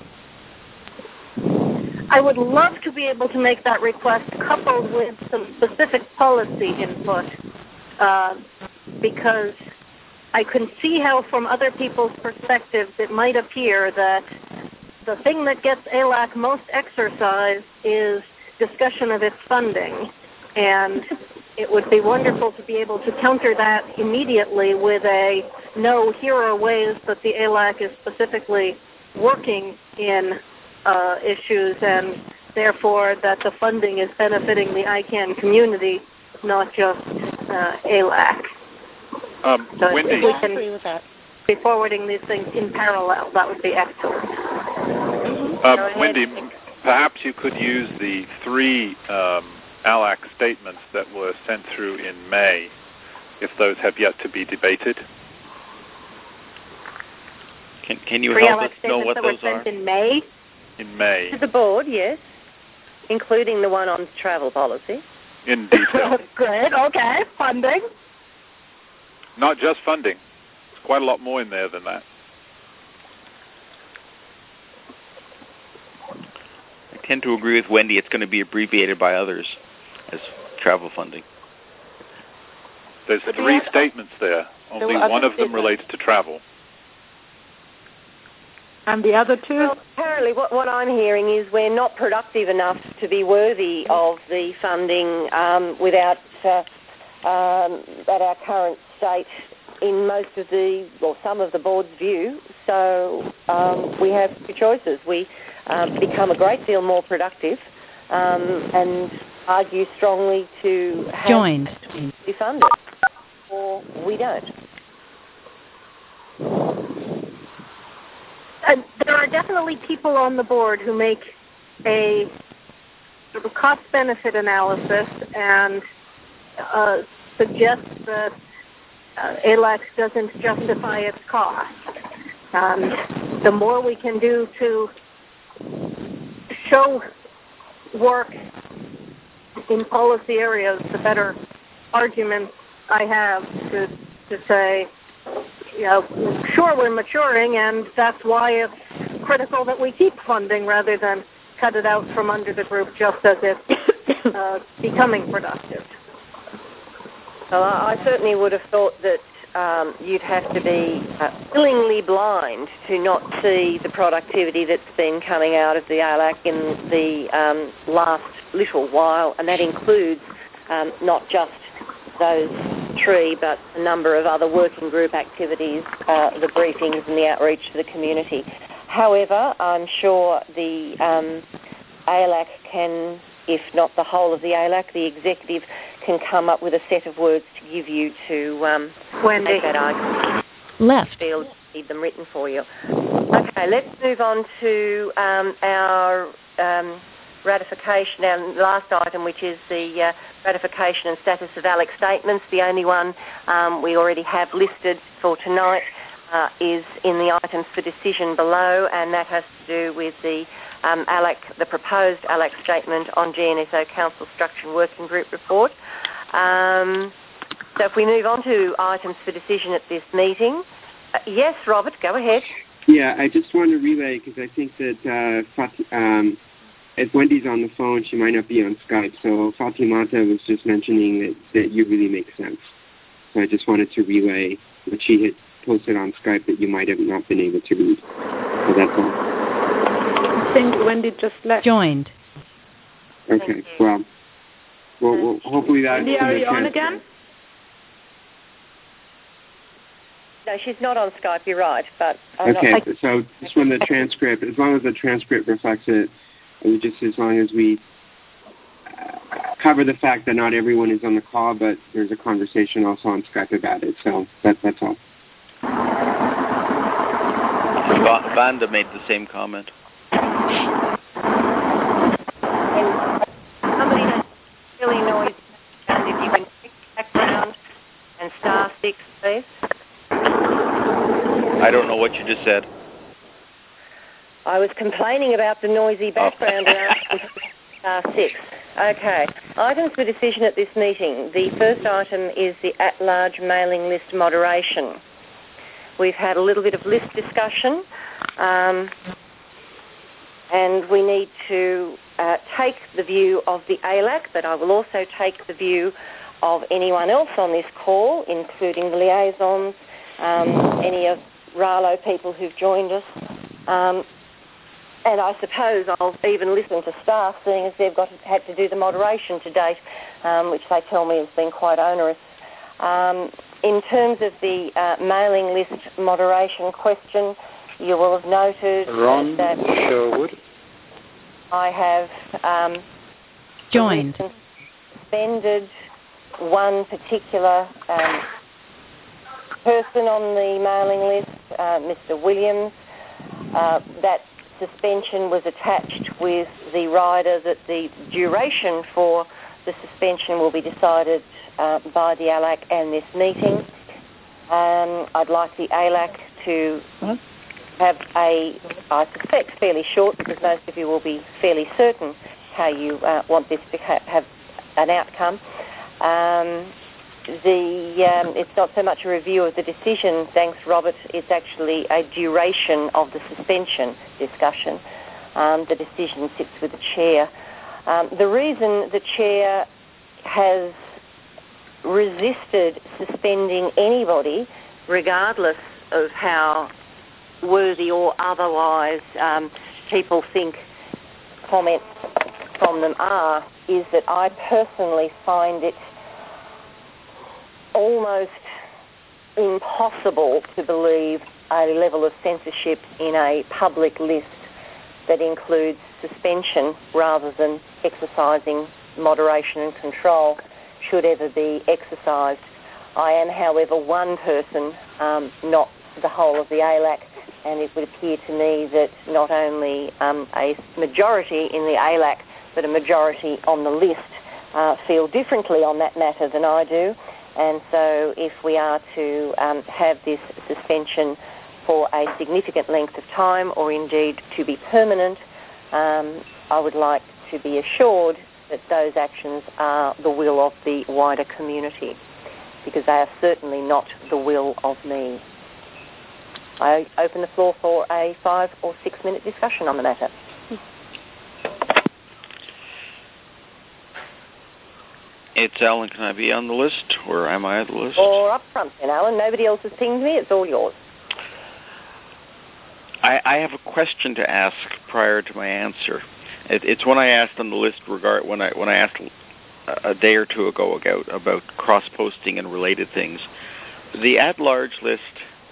Speaker 14: I would love to be able to make that request coupled with some specific policy input, because I can see how from other people's perspectives it might appear that the thing that gets ALAC most exercise is discussion of its funding. And it would be wonderful to be able to counter that immediately with a, no, here are ways that the ALAC is specifically working in issues, and therefore that the funding is benefiting the ICANN community, not just ALAC. So
Speaker 5: Wendy,
Speaker 14: if we can be forwarding these things in parallel, that would be excellent.
Speaker 5: Wendy, perhaps you could use the 3 ALAC statements that were sent through in May, if those have yet to be debated.
Speaker 3: Can you help us know what those
Speaker 14: are? In May?
Speaker 5: In May.
Speaker 7: To the board, yes, including the one on travel policy.
Speaker 5: In detail.
Speaker 14: Good, okay. Funding?
Speaker 5: Not just funding. There's quite a lot more in there than that.
Speaker 3: I tend to agree with Wendy. It's going to be abbreviated by others as travel funding.
Speaker 5: There's 3 statements there. Only one of them relates to travel.
Speaker 10: And the other 2?
Speaker 7: Well, apparently what I'm hearing is we're not productive enough to be worthy of the funding without at our current state in most of some of the board's view. So we have 2 choices. We become a great deal more productive and argue strongly to have be funded, or we don't.
Speaker 14: There are definitely people on the board who make a sort of cost-benefit analysis and suggest that ALAC doesn't justify its cost. The more we can do to show work in policy areas, the better argument I have to say, sure, we're maturing, and that's why it's critical that we keep funding rather than cut it out from under the group just as it's becoming productive.
Speaker 7: Well, I certainly would have thought that you'd have to be willingly blind to not see the productivity that's been coming out of the ALAC in the last little while, and that includes not just those 3, but a number of other working group activities, the briefings and the outreach to the community. However, I'm sure the ALAC can, if not the whole of the ALAC, the executive can come up with a set of words to give you to make that argument. Field, need them written for you. Okay, let's move on to our ratification, our last item, which is the ratification and status of ALAC statements. The only one we already have listed for tonight is in the items for decision below, and that has to do with the the proposed ALAC statement on GNSO Council Structure and Working Group report. So if we move on to items for decision at this meeting. Yes, Robert, go ahead.
Speaker 13: Yeah, I just want to relay, because I think that if Wendy's on the phone, she might not be on Skype. So Fatimata was just mentioning that you really make sense. So I just wanted to relay what she had posted on Skype that you might have not been able to read. So that's all.
Speaker 10: I think Wendy just left.
Speaker 2: Joined.
Speaker 13: Okay, well, hopefully that's
Speaker 10: Wendy, are you on again?
Speaker 7: No, she's not on Skype, you're right. But
Speaker 13: so just when the transcript, as long as the transcript reflects it, just as long as we cover the fact that not everyone is on the call, but there's a conversation also on Skype about it. So that's all.
Speaker 3: Vanda made the same comment.
Speaker 7: Somebody has really noisy, and if you can click background and star 6, please.
Speaker 3: I don't know what you just said.
Speaker 7: I was complaining about the noisy background and star 6. Okay. Items for decision at this meeting. The first item is the at-large mailing list moderation. We've had a little bit of list discussion, and we need to take the view of the ALAC, but I will also take the view of anyone else on this call, including the liaisons, any of RALO people who've joined us. And I suppose I'll even listen to staff, seeing as they've had to do the moderation to date, which they tell me has been quite onerous. In terms of the mailing list moderation question, you will have noted that
Speaker 6: Sherwood.
Speaker 7: I have
Speaker 2: joined,
Speaker 7: suspended one particular person on the mailing list, Mr. Williams. That suspension was attached with the rider that the duration for the suspension will be decided by the ALAC and this meeting. I'd like the ALAC to have I suspect, fairly short, because most of you will be fairly certain how you want this to have an outcome. It's not so much a review of the decision, thanks, Robert. It's actually a duration of the suspension discussion. The decision sits with the chair. The reason the chair has resisted suspending anybody, regardless of how worthy or otherwise people think comments from them are, is that I personally find it almost impossible to believe a level of censorship in a public list that includes suspension rather than exercising moderation and control should ever be exercised. I am, however, one person, not the whole of the ALAC, and it would appear to me that not only a majority in the ALAC, but a majority on the list feel differently on that matter than I do. And so if we are to have this suspension for a significant length of time, or indeed to be permanent, I would like to be assured that those actions are the will of the wider community, because they are certainly not the will of me. I open the floor for a 5 or 6 minute discussion on the matter.
Speaker 3: It's Alan. Can I be on the list, or am I on the list?
Speaker 7: Or up front then, Alan. Nobody else has pinged me. It's all yours.
Speaker 3: I have a question to ask prior to my answer. It's one I asked on the list when I asked a day or two ago about cross-posting and related things. The at-large list,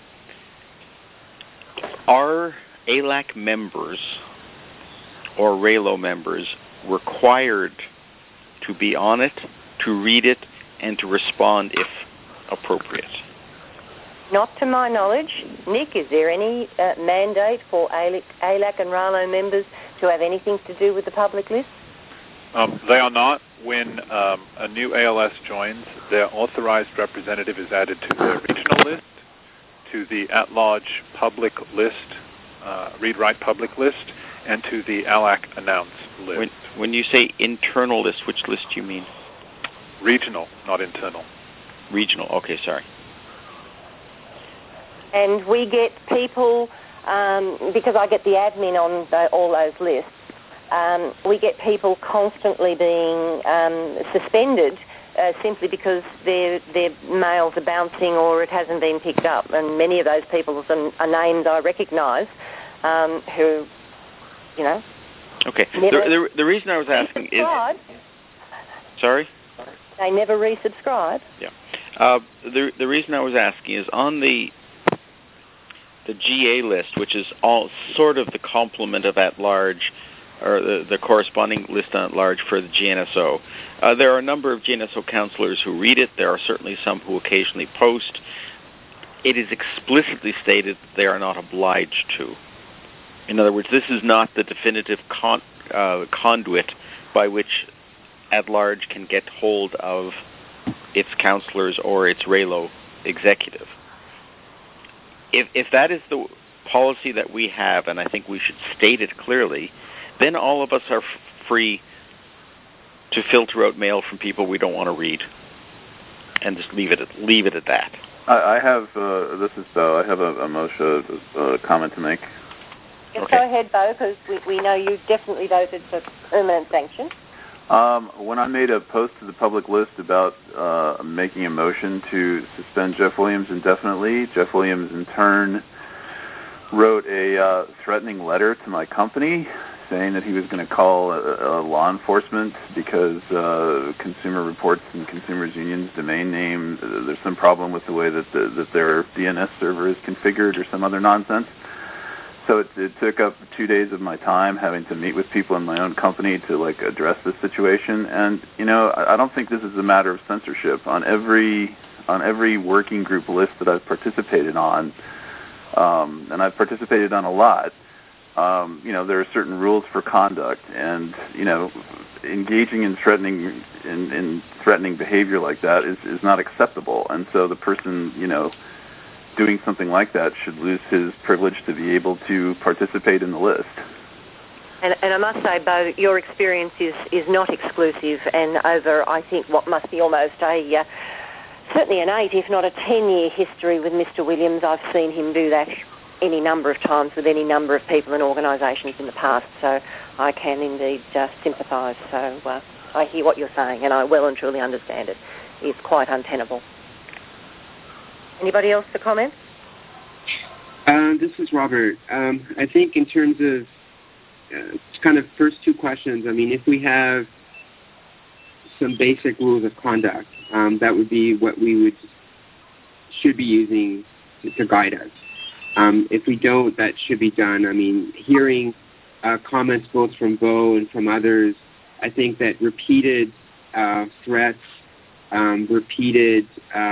Speaker 3: are ALAC members or RALO members required to be on it, to read it, and to respond if appropriate?
Speaker 7: Not to my knowledge. Nick, is there any mandate for ALAC and RALO members to have anything to do with the public list?
Speaker 5: They are not. When a new ALS joins, their authorized representative is added to the regional list, to the at-large public list, read-write public list, and to the ALAC announce list.
Speaker 3: When you say internal list, which list do you mean?
Speaker 5: Regional, not internal.
Speaker 3: Regional, okay, sorry.
Speaker 7: And we get people, because I get the admin on all those lists, we get people constantly being suspended simply because their mails are bouncing or it hasn't been picked up. And many of those people are names I recognise who, you know.
Speaker 3: Okay. The reason I was asking is... Sorry?
Speaker 7: They never resubscribe.
Speaker 3: Yeah. The reason I was asking is on the GA list, which is all sort of the complement of at-large, or the corresponding list on at-large for the GNSO. There are a number of GNSO counselors who read it. There are certainly some who occasionally post. It is explicitly stated that they are not obliged to. In other words, this is not the definitive conduit by which at-large can get hold of its counselors or its RAILO executive. If that is the policy that we have, and I think we should state it clearly, then all of us are free to filter out mail from people we don't want to read, and just leave it at that.
Speaker 15: I have this is Bo. I have a Moshe comment to make.
Speaker 7: Yes, okay. Go ahead, Bo, because we know you definitely voted for permanent sanction.
Speaker 15: When I made a post to the public list about making a motion to suspend Jeff Williams indefinitely, Jeff Williams in turn wrote a threatening letter to my company saying that he was going to call law enforcement because Consumer Reports and Consumers Union's domain name, there's some problem with the way that their DNS server is configured or some other nonsense. So it took up 2 days of my time having to meet with people in my own company to address this situation. And I don't think this is a matter of censorship. On every working group list that I've participated on, and I've participated on a lot, there are certain rules for conduct, and engaging in threatening behavior like that is not acceptable. And so the person doing something like that should lose his privilege to be able to participate in the list.
Speaker 7: And I must say, Bo, your experience is not exclusive, and over, I think, what must be almost certainly an 8, if not a 10-year history with Mr. Williams. I've seen him do that any number of times with any number of people and organisations in the past, so I can indeed sympathise. So I hear what you're saying, and I well and truly understand it. It's quite untenable. Anybody else to comment?
Speaker 13: This is Robert. I think in terms of kind of first two questions, I mean, if we have some basic rules of conduct, that would be what we should be using to guide us. If we don't, that should be done. I mean, hearing comments both from Bo and from others, I think that repeated threats, repeated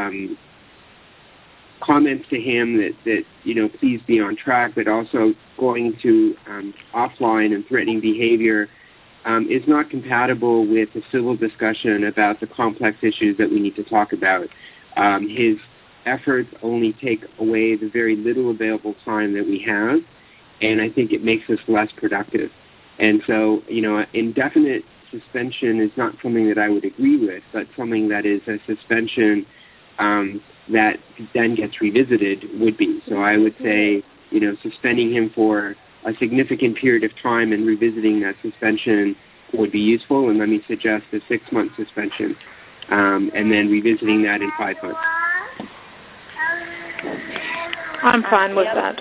Speaker 13: comments to him that please be on track, but also going to offline and threatening behavior is not compatible with a civil discussion about the complex issues that we need to talk about. His efforts only take away the very little available time that we have, and I think it makes us less productive. And so, indefinite suspension is not something that I would agree with, but something that is a suspension that then gets revisited would be. So I would say, suspending him for a significant period of time and revisiting that suspension would be useful. And let me suggest a 6-month suspension, and then revisiting that in 5 months.
Speaker 10: I'm fine with that.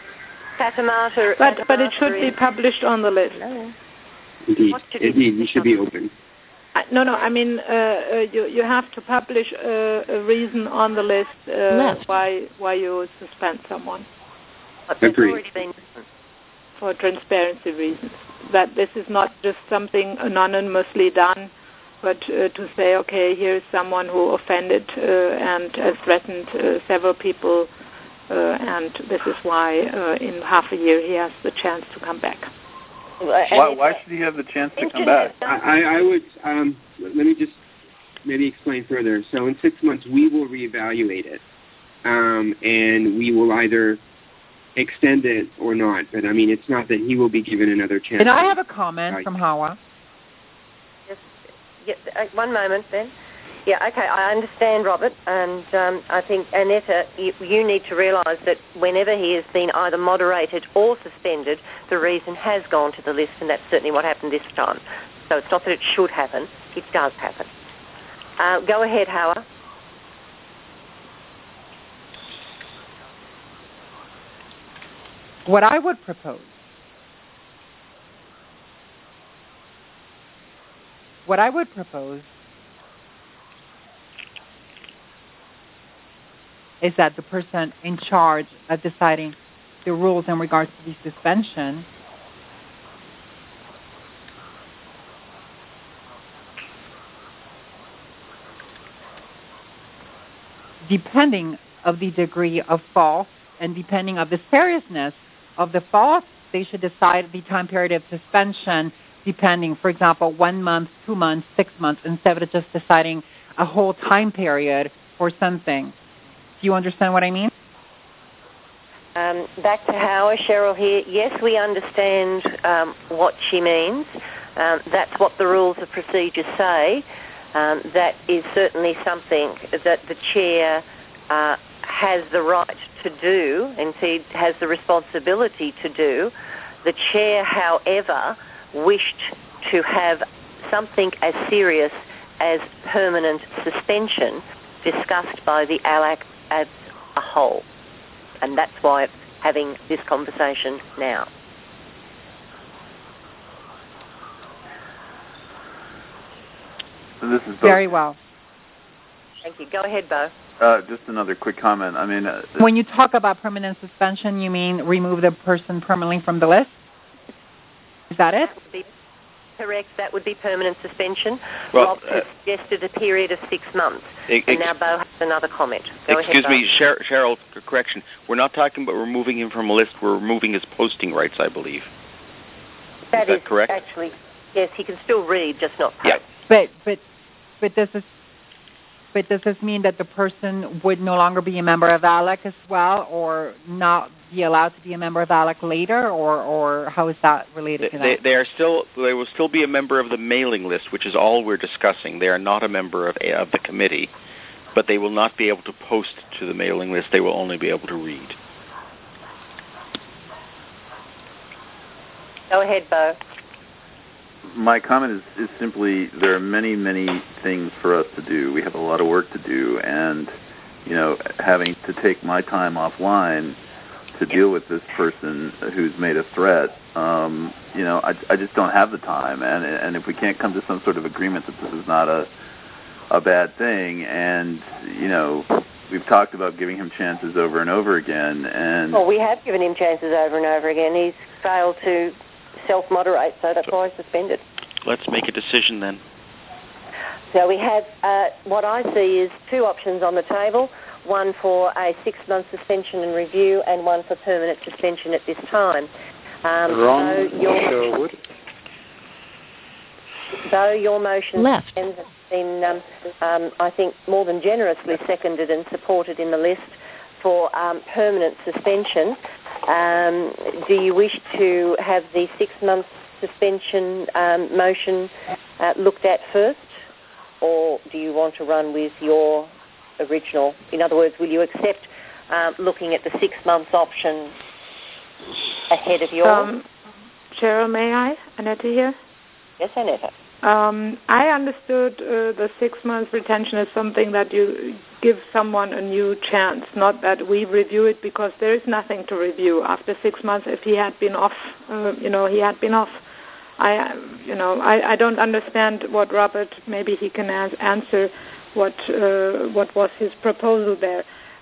Speaker 10: But it should be published on the list.
Speaker 13: Indeed, we should be open.
Speaker 10: No, I mean, you have to publish a reason on the list why you suspend someone.
Speaker 13: Agreed.
Speaker 10: For transparency reasons. That this is not just something anonymously done, but to say, okay, here's someone who offended and has threatened several people, and this is why in half a year he has the chance to come back.
Speaker 15: Why should he have the chance to come back?
Speaker 13: I would, let me just maybe explain further. So in 6 months, we will reevaluate it, and we will either extend it or not. But, I mean, it's not that he will be given another chance.
Speaker 16: Can I have a comment from Hawa?
Speaker 7: Yes, 1 moment, then. Yeah, okay, I understand, Robert, and I think, Annetta, you need to realise that whenever he has been either moderated or suspended, the reason has gone to the list, and that's certainly what happened this time. So it's not that it should happen, it does happen. Go ahead, Howard.
Speaker 16: What I would propose is that the person in charge of deciding the rules in regards to the suspension depending of the degree of fault and depending of the seriousness of the fault, they should decide the time period of suspension depending, for example, 1 month, 2 months, 6 months, instead of just deciding a whole time period for something. Do you understand what I mean?
Speaker 7: Back to Howard, Cheryl here. Yes, we understand what she means. That's what the rules of procedure say. That is certainly something that the chair has the right to do, and indeed has the responsibility to do. The chair, however, wished to have something as serious as permanent suspension discussed by the ALAC as a whole. And that's why it's having this conversation now.
Speaker 15: This is Bo.
Speaker 16: Very well.
Speaker 7: Thank you. Go ahead, Bo.
Speaker 15: Just another quick comment. I mean,
Speaker 16: when you talk about permanent suspension, you mean remove the person permanently from the list? Is that it?
Speaker 7: That would be correct. That would be permanent suspension.
Speaker 3: Well,
Speaker 7: Rob suggested a period of 6 months. And now Bo has another comment. Go
Speaker 3: excuse
Speaker 7: ahead,
Speaker 3: me, Cheryl, correction. We're not talking about removing him from a list. We're removing his posting rights, I believe. Is that correct?
Speaker 7: Actually, yes, he can still read, just not post.
Speaker 3: Yeah.
Speaker 16: But does this mean that the person would no longer be a member of ALEC as well, or not be allowed to be a member of ALEC later, or how is that related to that?
Speaker 3: They will still be a member of the mailing list, which is all we're discussing. They are not a member of the committee, but they will not be able to post to the mailing list. They will only be able to read.
Speaker 7: Go ahead, Bo.
Speaker 15: My comment is simply there are many, many things for us to do. We have a lot of work to do, and having to take my time offline to deal with this person who's made a threat, I just don't have the time. And if we can't come to some sort of agreement that this is not a bad thing, and we've talked about giving him chances over and over again, and
Speaker 7: well, we have given him chances over and over again. He's failed to self-moderate, so that's why he's suspended.
Speaker 3: Let's make a decision then.
Speaker 7: So we have, what I see is 2 options on the table, one for a 6-month suspension and review and one for permanent suspension at this time. So your motion
Speaker 2: Left.
Speaker 7: has been, I think, more than generously seconded and supported in the list for permanent suspension. Do you wish to have the 6-month suspension motion looked at first, or do you want to run with your original? In other words, will you accept looking at the 6 months option ahead of yours?
Speaker 10: Cheryl, may I? Annette here?
Speaker 7: Yes, Annette.
Speaker 10: I understood the 6 months retention as something that you give someone a new chance, not that we review it, because there is nothing to review after 6 months. If he had been off, he had been off. I don't understand what Robert. Maybe he can answer what was his proposal there.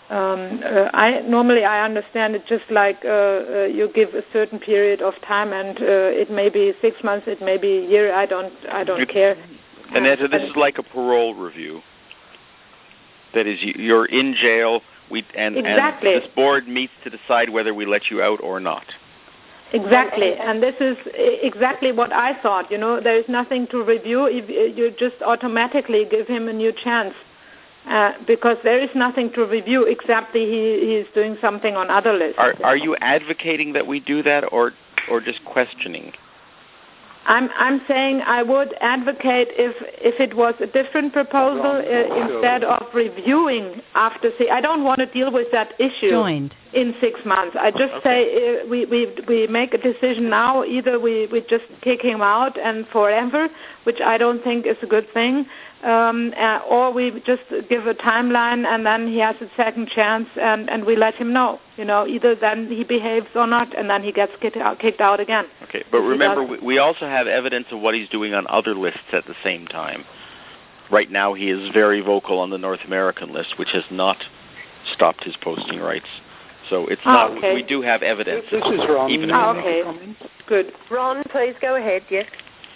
Speaker 10: I understand it just like you give a certain period of time, and it may be 6 months, it may be a year. I don't care.
Speaker 3: Annette, this is like a parole review. That is, you're in jail, and this board meets to decide whether we let you out or not.
Speaker 10: Exactly, and this is exactly what I thought. There is nothing to review. You just automatically give him a new chance. Because there is nothing to review except he is doing something on other lists.
Speaker 3: Are you advocating that we do that, or just questioning?
Speaker 10: I'm saying I would advocate if it was a different proposal instead of reviewing after. I don't want to deal with that issue.
Speaker 2: Joined.
Speaker 10: in 6 months. I just say we make a decision now. Either we just kick him out and forever, which I don't think is a good thing, or we just give a timeline and then he has a second chance and we let him know. Either then he behaves or not, and then he gets kicked out again.
Speaker 3: Okay, but remember, we also have evidence of what he's doing on other lists at the same time. Right now, he is very vocal on the North American list, which has not stopped his posting rights. So it's not. We do have evidence.
Speaker 6: This is Ron.
Speaker 3: Even
Speaker 10: okay, good.
Speaker 7: Ron, please go ahead. Yes.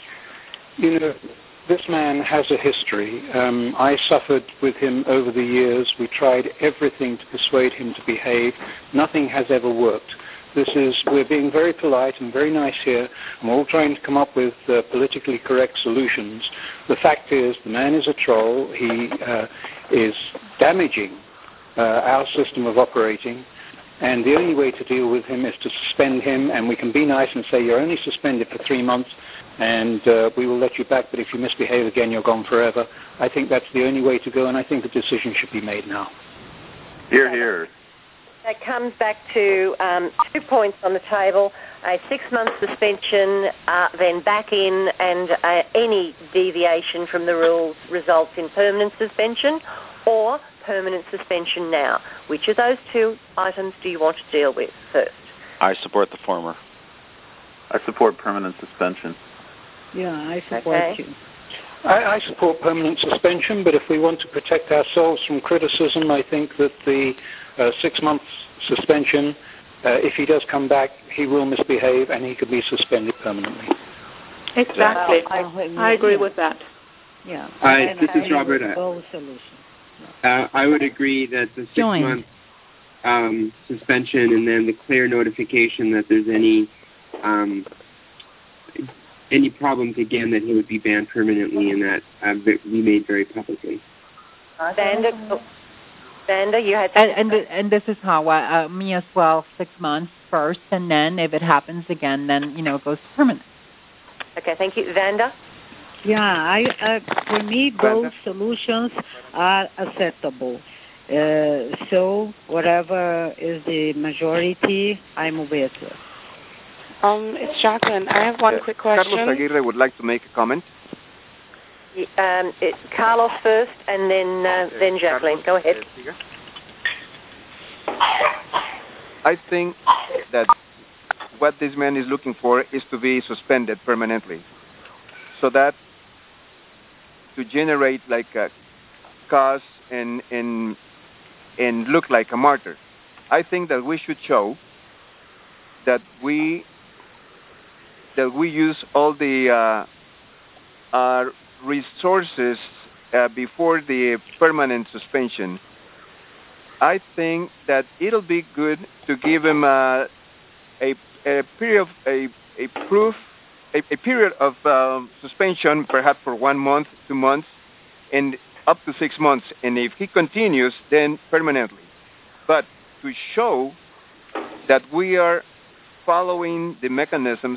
Speaker 6: This man has a history. I suffered with him over the years. We tried everything to persuade him to behave. Nothing has ever worked. We're being very polite and very nice here, and we're all trying to come up with politically correct solutions. The fact is, the man is a troll. He is damaging our system of operating, and the only way to deal with him is to suspend him, and we can be nice and say, you're only suspended for 3 months, and we will let you back, but if you misbehave again, you're gone forever. I think that's the only way to go, and I think the decision should be made now.
Speaker 15: Hear, hear.
Speaker 7: That comes back to 2 points on the table: a 6-month suspension, then back in, and any deviation from the rules results in permanent suspension, or permanent suspension now. Which of those 2 items do you want to deal with first?
Speaker 3: I support the former.
Speaker 15: I support permanent suspension.
Speaker 4: Yeah, I support you.
Speaker 6: I support permanent suspension, but if we want to protect ourselves from criticism, I think that the 6-month suspension, if he does come back, he will misbehave and he could be suspended permanently.
Speaker 10: Exactly. I agree with that.
Speaker 4: Yeah.
Speaker 13: This is Robert. I would agree that the 6-month suspension and then the clear notification that there's any problems again, that he would be banned permanently, and that we made very publicly.
Speaker 7: Vander, you had
Speaker 16: and this is how me as well. 6 months first, and then if it happens again, then it goes permanent.
Speaker 7: Okay, thank you, Vander.
Speaker 4: Yeah, for me, both solutions are acceptable. So whatever is the majority, I'm with.
Speaker 8: It's Jacqueline. I have one quick question.
Speaker 12: Carlos Aguirre would like to make a comment.
Speaker 7: Carlos first, and then Jacqueline. Go ahead.
Speaker 12: I think that what this man is looking for is to be suspended permanently, so that to generate like a cause and look like a martyr. I think that we should show that we use all the our resources before the permanent suspension. I think that it'll be good to give him a period of suspension, perhaps for 1 month, 2 months, and up to 6 months. And if he continues, then permanently. But to show that we are following the mechanisms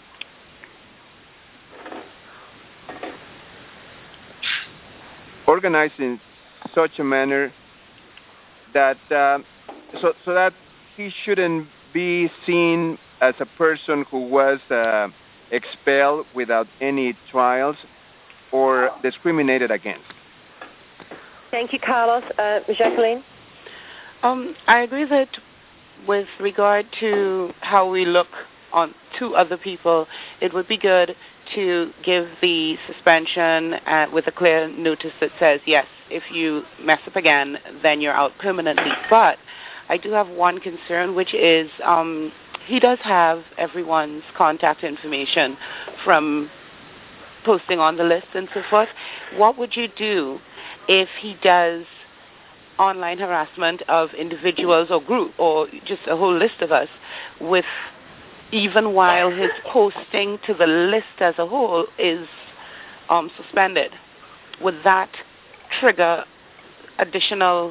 Speaker 12: organized in such a manner that so that he shouldn't be seen as a person who was expelled without any trials or discriminated against.
Speaker 7: Thank you, Carlos. Jacqueline?
Speaker 8: I agree that with regard to how we look on to other people, it would be good to give the suspension with a clear notice that says, yes, if you mess up again, then you're out permanently. But I do have one concern, which is he does have everyone's contact information from posting on the list and so forth. What would you do if he does online harassment of individuals or group or just a whole list of us with even while his posting to the list as a whole is suspended? Would that trigger additional,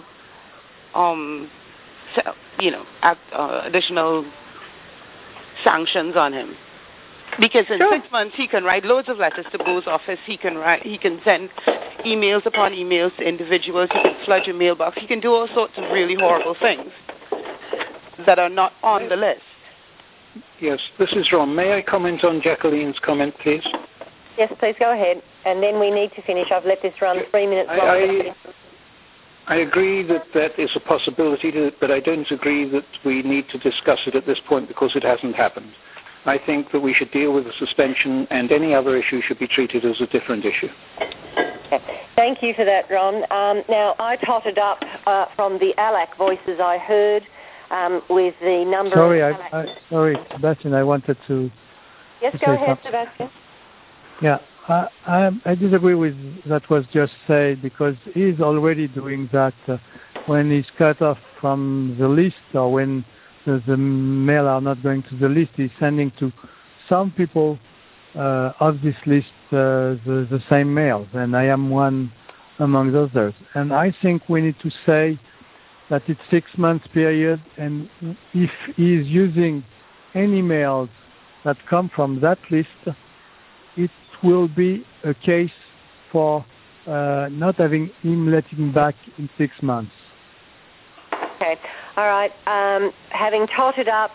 Speaker 8: additional sanctions on him? Because in 6 months he can write loads of letters to Bo's office. He can send emails upon emails to individuals. He can flood your mailbox. He can do all sorts of really horrible things. that are not on the list.
Speaker 6: Yes, this is Ron. May I comment on Jacqueline's comment, please?
Speaker 7: Yes, please go ahead. And then we need to finish. I've let this run 3 minutes long.
Speaker 6: I agree that that is a possibility, but I don't agree that we need to discuss it at this point because it hasn't happened. I think that we should deal with the suspension, and any other issue should be treated as a different issue.
Speaker 7: Okay. Thank you for that, Ron. Now, I totted up from the ALAC voices I heard with the number of ALAC...
Speaker 17: Sorry, Sebastian, I wanted to...
Speaker 7: Yes, go ahead, Sebastian.
Speaker 17: Yeah, I disagree with that was just said, because he's already doing that when he's cut off from the list, or when the mail are not going to the list, he's sending to some people of this list the same mails, and I am one among others. And I think we need to say that it's 6 months period, and if he is using any mails that come from that list, it will be a case for not having him let him back in 6 months.
Speaker 7: Okay. All right. Having totted up,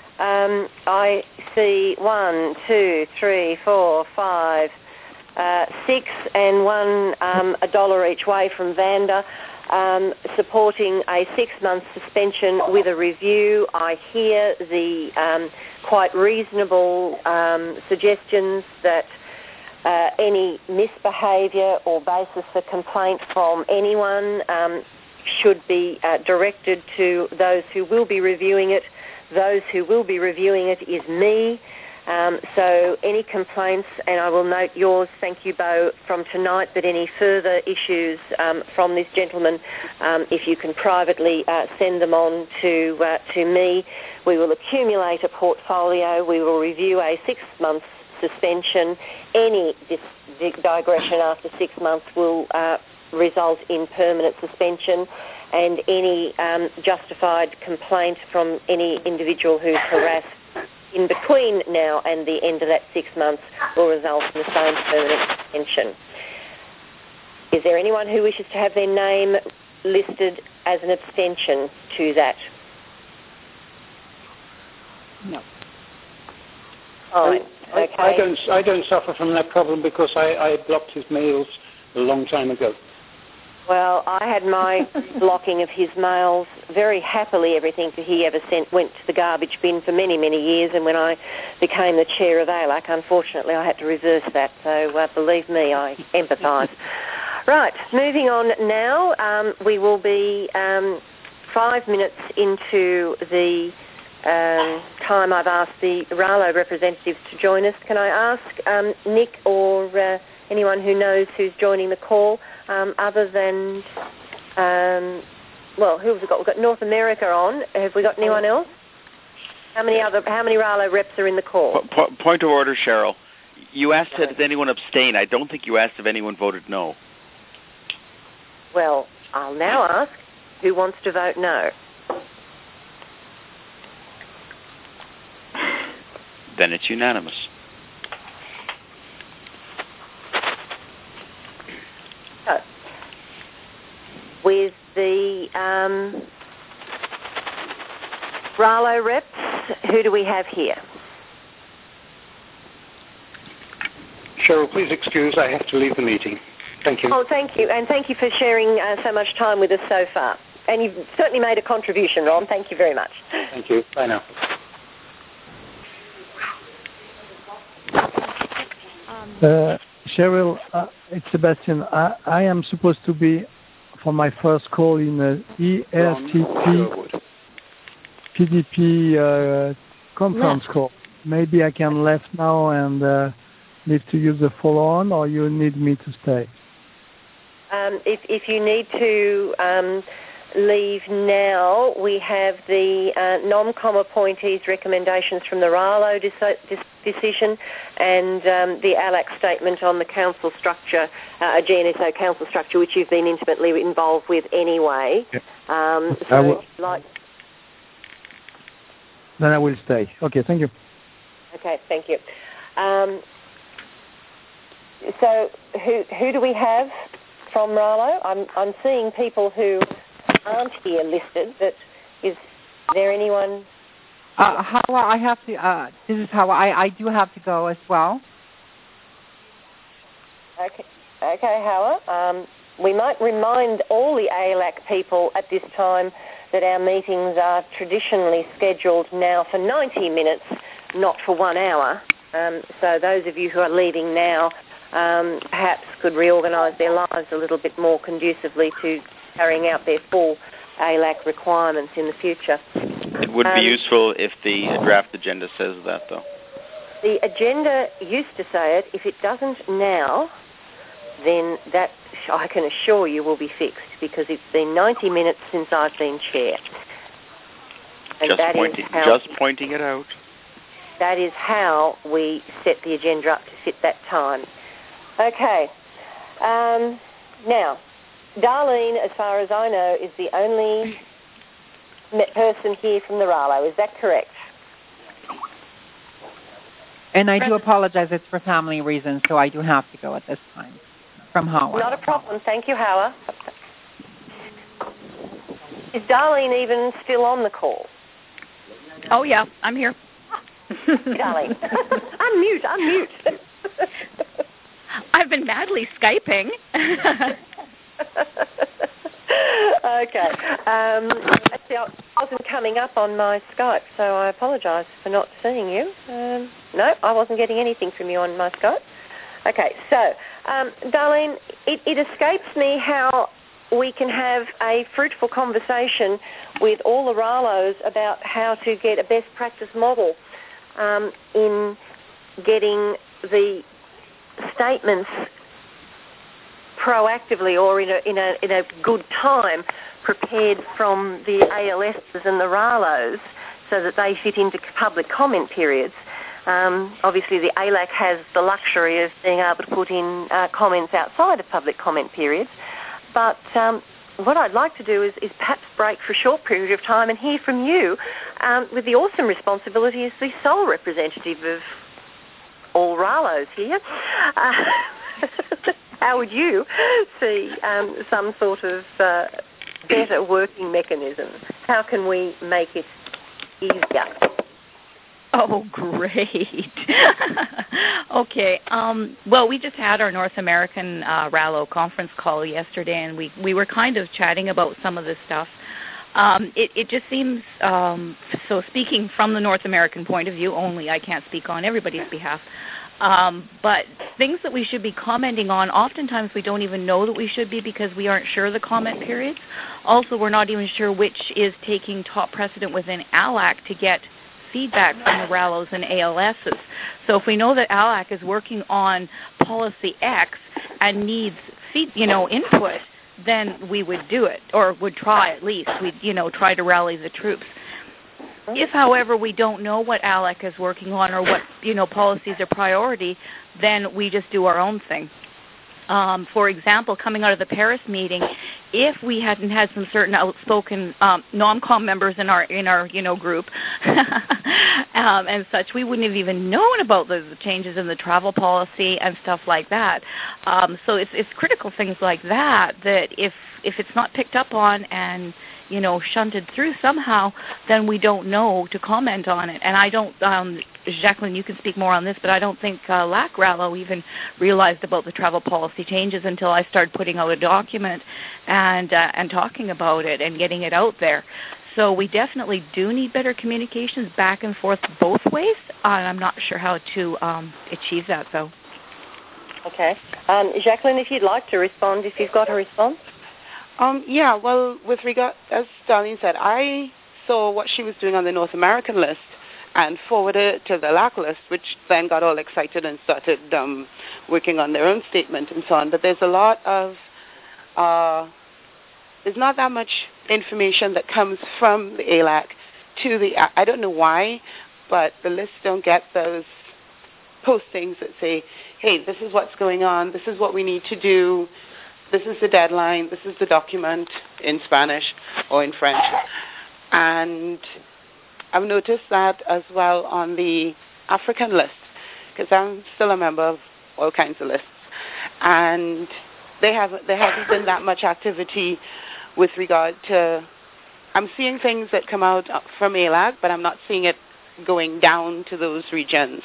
Speaker 7: I see 1, 2, 3, 4, 5, 6, and $1 each way from Vanda, supporting a 6-month suspension with a review. I hear the quite reasonable suggestions that any misbehaviour or basis for complaint from anyone should be directed to those who will be reviewing it. Those who will be reviewing it is me. So any complaints, and I will note yours, thank you, Bo, from tonight, but any further issues from this gentleman, if you can privately send them on to me. We will accumulate a portfolio. We will review a 6-month suspension. Any digression after 6 months will result in permanent suspension, and any justified complaint from any individual who's harassed in between now and the end of that 6 months will result in the same permanent suspension. Is there anyone who wishes to have their name listed as an abstention to that?
Speaker 16: No.
Speaker 7: Fine. Okay.
Speaker 6: I don't suffer from that problem because I blocked his mails a long time ago.
Speaker 7: Well, I had my blocking of his mails very happily. Everything that he ever sent went to the garbage bin for many, many years, and when I became the chair of ALAC, unfortunately, I had to reverse that. So believe me, I empathise. Right, moving on now. We will be 5 minutes into the time I've asked the RALO representatives to join us. Can I ask Nick or anyone who knows who's joining the call, other than, who have we got? We've got North America on. Have we got anyone else? How many RALO reps are in the call?
Speaker 3: Point of order, Cheryl. You asked, did anyone abstain? I don't think you asked if anyone voted no.
Speaker 7: Well, I'll now ask who wants to vote no.
Speaker 3: Then it's unanimous.
Speaker 7: So, with the RALO reps, who do we have here?
Speaker 6: Cheryl, please excuse, I have to leave the meeting. Thank you.
Speaker 7: Oh, thank you, and thank you for sharing so much time with us so far. And you've certainly made a contribution, Ron. Thank you very much.
Speaker 6: Thank you. Bye now.
Speaker 17: Cheryl, it's Sebastian. I am supposed to be for my first call in the ERTP PDP conference call. Maybe I can left now and leave to use the follow-on, or you need me to stay?
Speaker 7: If you need to leave now, we have the NOMCOM appointees' recommendations from the RALO decision and the ALAC statement on the council structure, a GNSO council structure, which you've been intimately involved with anyway.
Speaker 17: Yep. Then I will stay. Okay, thank you.
Speaker 7: Okay, thank you. So who do we have from RALO? I'm seeing people who aren't here listed. That is there anyone?
Speaker 16: Hawa, I have to. This is Hawa. I do have to go as well.
Speaker 7: Okay, Hawa. We might remind all the ALAC people at this time that our meetings are traditionally scheduled now for 90 minutes, not for 1 hour. So those of you who are leaving now perhaps could reorganise their lives a little bit more conducively to carrying out their full ALAC requirements in the future.
Speaker 3: It would be useful if the draft agenda says that, though.
Speaker 7: The agenda used to say it. If it doesn't now, then that, I can assure you, will be fixed, because it's been 90 minutes since I've been chair. And
Speaker 3: just pointing it out.
Speaker 7: That is how we set the agenda up to fit that time. Okay. Now, Darlene, as far as I know, is the only person here from the RALO. Is that correct?
Speaker 16: And I do apologize. It's for family reasons, so I do have to go at this time. From Hawa.
Speaker 7: Not a problem. Thank you, Hawa. Is Darlene even still on the call?
Speaker 11: Oh, yeah. I'm here.
Speaker 7: Darlene. Unmute.
Speaker 11: I've been madly Skyping.
Speaker 7: Okay. Actually, I wasn't coming up on my Skype, so I apologise for not seeing you. No, I wasn't getting anything from you on my Skype. Okay, so, Darlene, it escapes me how we can have a fruitful conversation with all the RALOs about how to get a best practice model in getting the statements proactively or in a good time prepared from the ALSs and the RALOs so that they fit into public comment periods. Obviously, the ALAC has the luxury of being able to put in comments outside of public comment periods. But what I'd like to do is perhaps break for a short period of time and hear from you with the awesome responsibility as the sole representative of all RALOs here. How would you see some sort of better working mechanism? How can we make it easier?
Speaker 11: Oh, great. Okay. Well, we just had our North American RALO conference call yesterday, and we were kind of chatting about some of this stuff. It just seems, so speaking from the North American point of view only, I can't speak on everybody's behalf, but things that we should be commenting on, oftentimes we don't even know that we should be because we aren't sure of the comment periods. Also, we're not even sure which is taking top precedent within ALAC to get feedback from the RALOs and ALSs. So if we know that ALAC is working on policy X and needs input, then we would do it, or would try at least. We'd, try to rally the troops. If, however, we don't know what ALAC is working on or what, policies are priority, then we just do our own thing. For example, coming out of the Paris meeting, if we hadn't had some certain outspoken non-com members in our group and such, we wouldn't have even known about the changes in the travel policy and stuff like that. So it's critical things like that if it's not picked up on and shunted through somehow, then we don't know to comment on it. And I don't, Jacqueline, you can speak more on this, but I don't think LAC RALO even realized about the travel policy changes until I started putting out a document and talking about it and getting it out there. So we definitely do need better communications back and forth both ways, and I'm not sure how to achieve that, though.
Speaker 7: Okay. Jacqueline, if you'd like to respond, if you've got a response.
Speaker 8: Yeah, well, with regard, as Darlene said, I saw what she was doing on the North American list and forwarded it to the LAC list, which then got all excited and started working on their own statement and so on. But there's a lot of, there's not that much information that comes from the ALAC to the, I don't know why, but the lists don't get those postings that say, hey, this is what's going on, this is what we need to do, this is the deadline, this is the document in Spanish or in French. And I've noticed that as well on the African list, because I'm still a member of all kinds of lists. And there hasn't been that much activity with regard to I'm seeing things that come out from ALAC, but I'm not seeing it going down to those regions.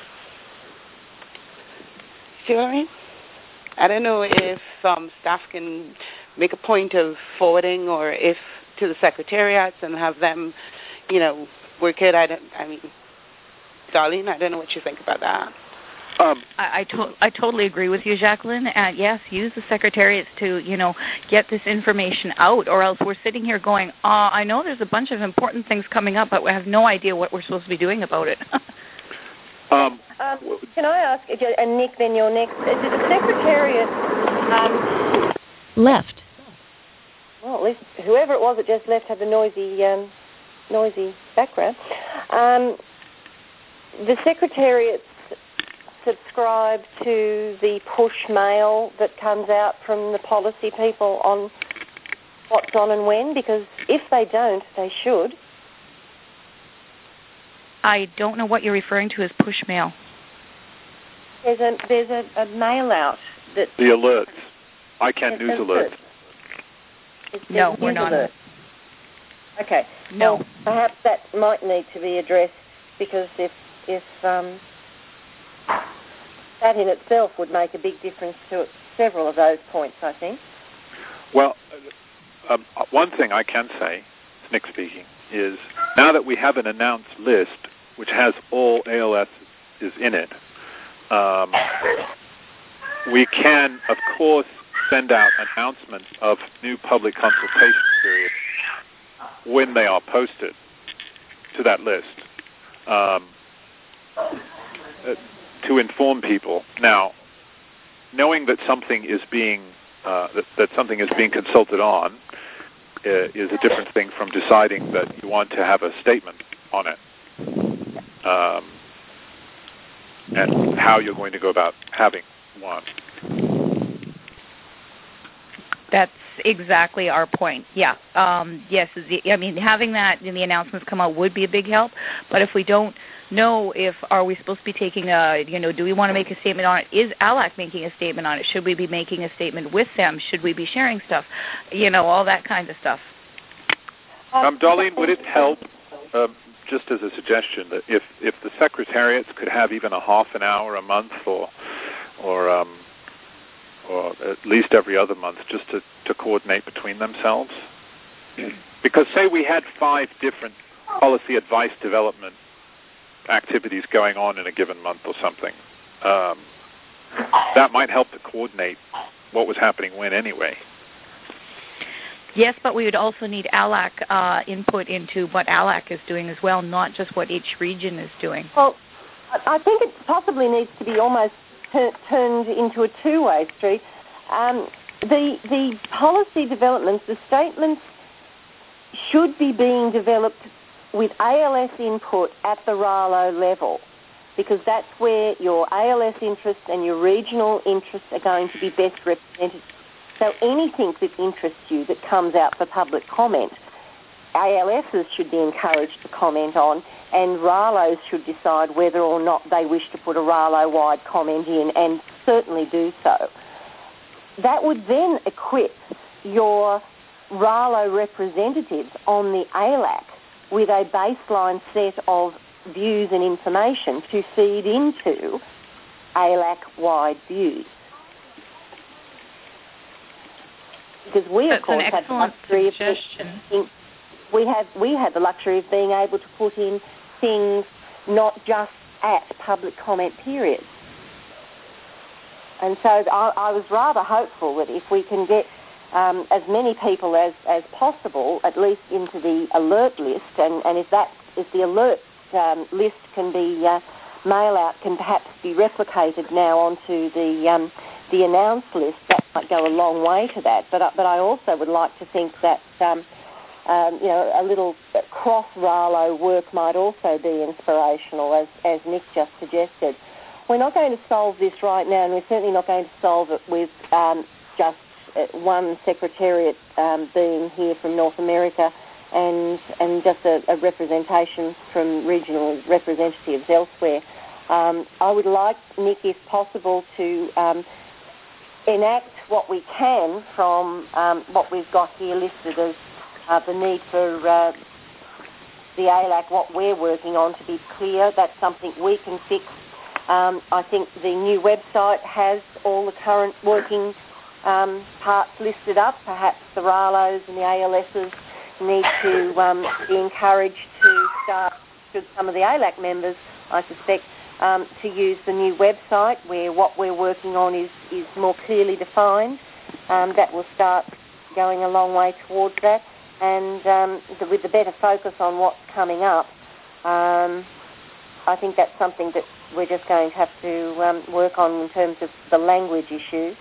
Speaker 8: See what I mean? I don't know if staff can make a point of forwarding, or if to the secretariats and have them, work it. I mean, Darlene, I don't know what you think about that.
Speaker 11: I totally agree with you, Jacqueline. And yes, use the secretariats to, get this information out, or else we're sitting here going, I know there's a bunch of important things coming up, but we have no idea what we're supposed to be doing about it.
Speaker 7: Can I ask, and Nick, then you're next, did the secretariat...
Speaker 2: Left.
Speaker 7: Well, at least whoever it was that just left had the noisy background. The secretariats subscribe to the push mail that comes out from the policy people on what's on and when, because if they don't, they should.
Speaker 11: I don't know what you're referring to as push mail.
Speaker 7: There's a mail out that...
Speaker 5: The alerts. ICANN News alerts.
Speaker 11: No, we're not.
Speaker 7: Alert. Okay.
Speaker 11: No.
Speaker 7: Well, perhaps that might need to be addressed, because if that in itself would make a big difference to several of those points, I think.
Speaker 5: Well, one thing I can say, Nick speaking, is now that we have an announced list which has all ALS is in it, we can, of course, send out announcements of new public consultation periods when they are posted to that list, to inform people. Now, knowing that something is being that something is being consulted on is a different thing from deciding that you want to have a statement on it, and how you're going to go about having one.
Speaker 11: That's exactly our point. Yeah. Yes. I mean, having that in the announcements come out would be a big help. But if we don't know, are we supposed to be taking do we want to make a statement on it? Is ALAC making a statement on it? Should we be making a statement with them? Should we be sharing stuff? All that kind of stuff.
Speaker 5: Darlene, would it help, just as a suggestion, that if the secretariats could have even a half an hour a month or at least every other month, just to coordinate between themselves? Because say we had 5 different policy advice development activities going on in a given month or something, that might help to coordinate what was happening when anyway.
Speaker 11: Yes, but we would also need ALAC input into what ALAC is doing as well, not just what each region is doing.
Speaker 7: Well, I think it possibly needs to be almost turned into a two-way street. The policy developments, the statements should be being developed with ALS input at the RALO level, because that's where your ALS interests and your regional interests are going to be best represented. So anything that interests you that comes out for public comment, ALSs should be encouraged to comment on, and RALOs should decide whether or not they wish to put a RALO-wide comment in, and certainly do so. That would then equip your RALO representatives on the ALAC with a baseline set of views and information to feed into ALAC-wide views. Because we, of course, have the luxury of we have the luxury of being able to put in things not just at public comment periods. And so I was rather hopeful that if we can get as many people as possible, at least into the alert list, and if the alert list can be mail out, can perhaps be replicated now onto the announced list, that might go a long way to that. But I also would like to think that a little cross RALO work might also be inspirational, as Nick just suggested. We're not going to solve this right now, and we're certainly not going to solve it with just one secretariat being here from North America and just a representation from regional representatives elsewhere. I would like, Nick, if possible, to enact what we can from what we've got here listed as the need for the ALAC, what we're working on, to be clear. That's something we can fix. I think the new website has all the current working parts listed up. Perhaps the RALOs and the ALSs need to be encouraged to start, should some of the ALAC members, I suspect, to use the new website where what we're working on is more clearly defined. That will start going a long way towards that. And with the better focus on what's coming up, I think that's something that we're just going to have to work on in terms of the language issue.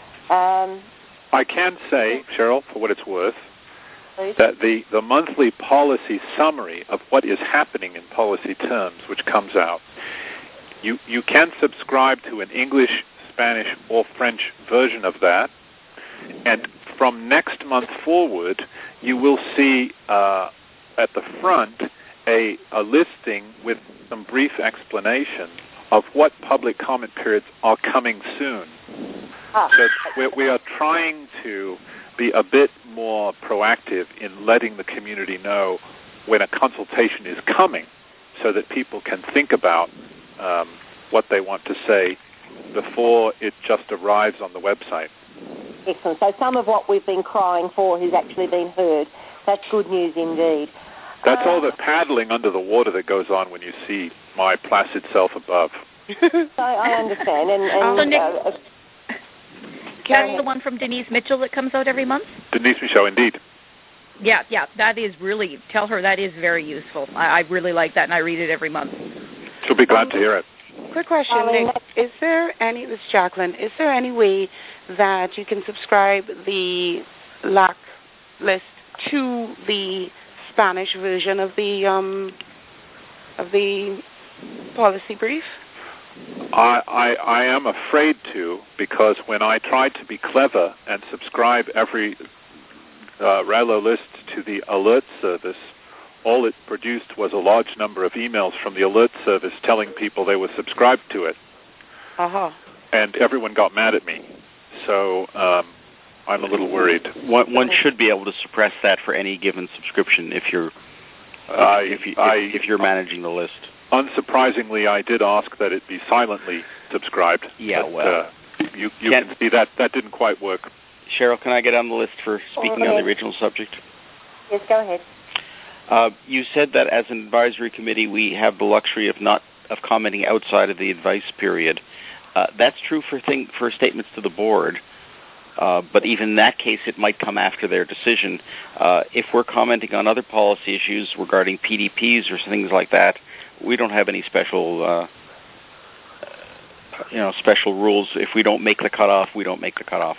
Speaker 5: I can say, Cheryl, for what it's worth, that the monthly policy summary of what is happening in policy terms, which comes out, you can subscribe to an English, Spanish, or French version of that, and from next month forward, you will see at the front a listing with some brief explanation of what public comment periods are coming soon. So we are trying to be a bit more proactive in letting the community know when a consultation is coming, so that people can think about what they want to say before it just arrives on the website.
Speaker 7: Excellent. So some of what we've been crying for has actually been heard. That's good news indeed.
Speaker 5: That's all the paddling under the water that goes on when you see my placid self above.
Speaker 7: I understand. And
Speaker 11: That's the one from Denise Mitchell that comes out every month?
Speaker 5: Denise Mitchell, indeed.
Speaker 11: Yeah, that is really, tell her that is very useful. I really like that, and I read it every month.
Speaker 5: She'll be glad to hear it.
Speaker 8: Quick question, Nick. This is Jacqueline, is there any way that you can subscribe the LAC list to the Spanish version of the policy brief?
Speaker 5: I am afraid to, because when I tried to be clever and subscribe every RALO list to the alert service, all it produced was a large number of emails from the alert service telling people they were subscribed to it. And everyone got mad at me. So I'm a little worried.
Speaker 3: One should be able to suppress that for any given subscription if you're if you're managing the list.
Speaker 5: Unsurprisingly, I did ask that it be silently subscribed.
Speaker 3: Yeah,
Speaker 5: but,
Speaker 3: well,
Speaker 5: you can see that didn't quite work.
Speaker 3: Cheryl, can I get on the list for speaking on the original subject?
Speaker 7: Yes, go ahead.
Speaker 3: You said that as an advisory committee, we have the luxury of commenting outside of the advice period. That's true for statements to the board, but even in that case, it might come after their decision. If we're commenting on other policy issues regarding PDPs or things like that, we don't have any special special rules. If we don't make the cutoff, we don't make the cutoff.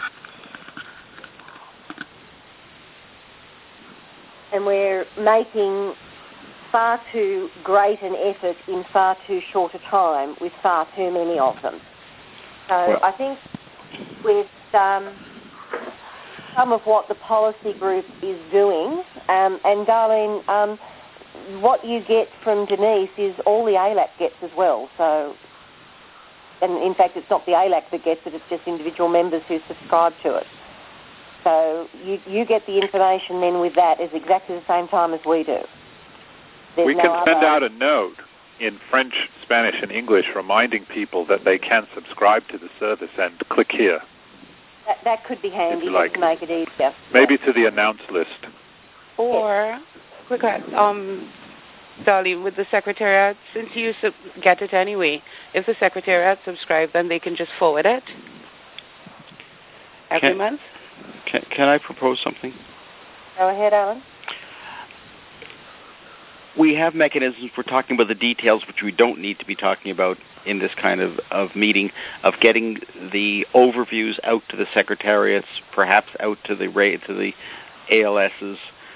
Speaker 7: And we're making far too great an effort in far too short a time with far too many of them. So I think with some of what the policy group is doing, and Darlene, what you get from Denise is all the ALAC gets as well. So, and in fact, it's not the ALAC that gets it, it's just individual members who subscribe to it. So you get the information then with that at exactly the same time as we do.
Speaker 5: We can send out a note in French, Spanish, and English reminding people that they can subscribe to the service and click here.
Speaker 7: That could be handy
Speaker 5: like.
Speaker 7: to make it easier.
Speaker 5: Maybe to the announce list.
Speaker 8: Or, quick, Darlene, with the Secretariat, since you get it anyway, if the Secretariat subscribe, then they can just forward it every month?
Speaker 3: Can I propose something?
Speaker 7: Go ahead, Alan.
Speaker 3: We have mechanisms for talking about the details, which we don't need to be talking about in this kind of meeting, of getting the overviews out to the secretariats, perhaps out to the ALSs.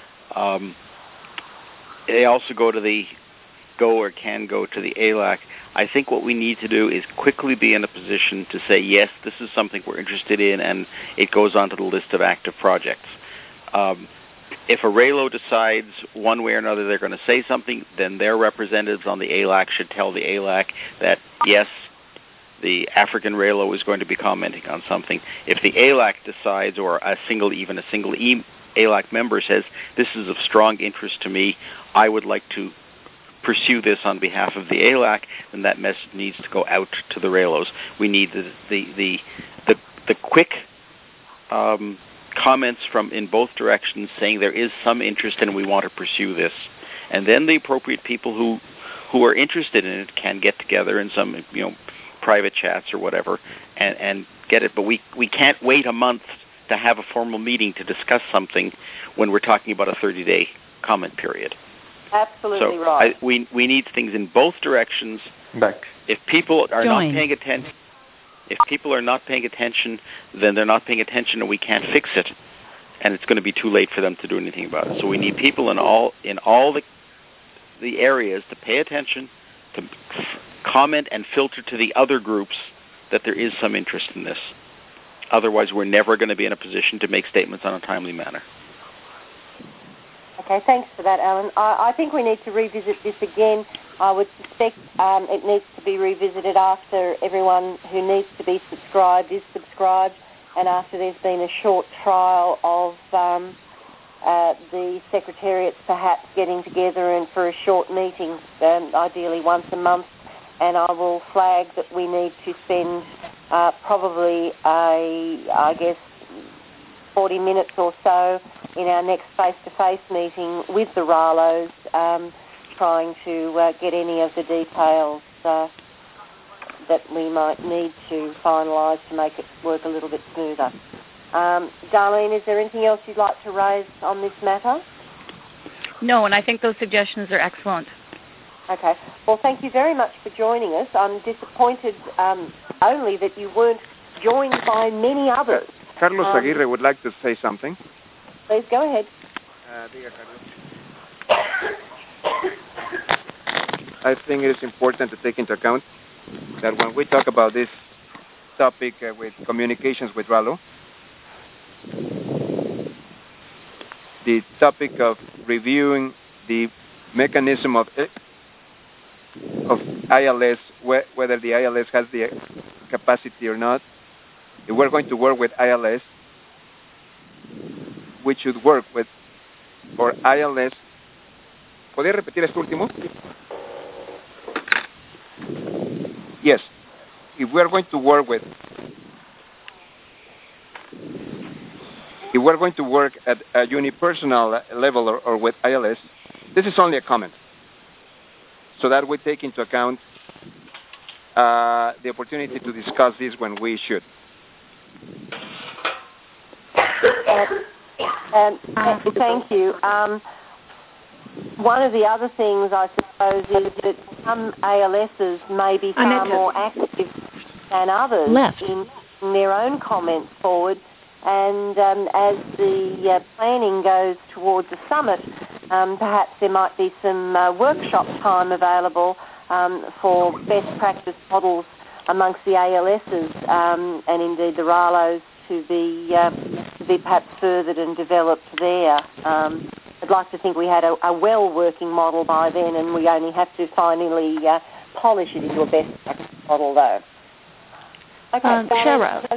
Speaker 3: They also can go to the ALAC. I think what we need to do is quickly be in a position to say, yes, this is something we're interested in, and it goes onto the list of active projects. If a RALO decides one way or another they're going to say something, then their representatives on the ALAC should tell the ALAC that, yes, the African RALO is going to be commenting on something. If the ALAC decides, or a single ALAC member says, this is of strong interest to me, I would like to pursue this on behalf of the ALAC, then that message needs to go out to the RALOs. We need the quick comments from in both directions saying there is some interest and we want to pursue this. And then the appropriate people who are interested in it can get together in some private chats or whatever and get it. But we can't wait a month to have a formal meeting to discuss something when we're talking about a 30-day comment period.
Speaker 7: Absolutely right.
Speaker 3: We need things in both directions.
Speaker 18: Back.
Speaker 3: If people are not paying attention, then they're not paying attention, and we can't fix it, and it's going to be too late for them to do anything about it. So we need people in all the areas to pay attention, to comment and filter to the other groups that there is some interest in this. Otherwise, we're never going to be in a position to make statements on a timely manner.
Speaker 7: Okay, thanks for that, Alan. I think we need to revisit this again. I would suspect it needs to be revisited after everyone who needs to be subscribed is subscribed, and after there's been a short trial of the secretariats perhaps getting together and for a short meeting, ideally once a month. And I will flag that we need to spend probably, 40 minutes or so in our next face-to-face meeting with the RALOs, trying to get any of the details that we might need to finalise to make it work a little bit smoother. Darlene, is there anything else you'd like to raise on this matter?
Speaker 11: No, and I think those suggestions are excellent.
Speaker 7: Okay. Well, thank you very much for joining us. I'm disappointed only that you weren't joined by many others.
Speaker 12: Carlos Aguirre would like to say something.
Speaker 7: Please go ahead.
Speaker 12: I think it is important to take into account that when we talk about this topic with communications with RALO, the topic of reviewing the mechanism of ILS, whether the ILS has the capacity or not, if we're going to work with ILS, we should work with, or ILS. ¿Podría repetir esto último? Yes. If we're going to work at a unipersonal level or with ILS, this is only a comment, so that we take into account the opportunity to discuss this when we should.
Speaker 7: Thank you. One of the other things, I suppose, is that some ALSs may be far more active than others in their own comments forward. And as the planning goes towards the summit, perhaps there might be some workshop time available for best practice models amongst the ALSs and indeed the RALOs to be perhaps furthered and developed there. I'd like to think we had a well-working model by then, and we only have to finally polish it into a best practice model, though. Okay,
Speaker 9: Cheryl.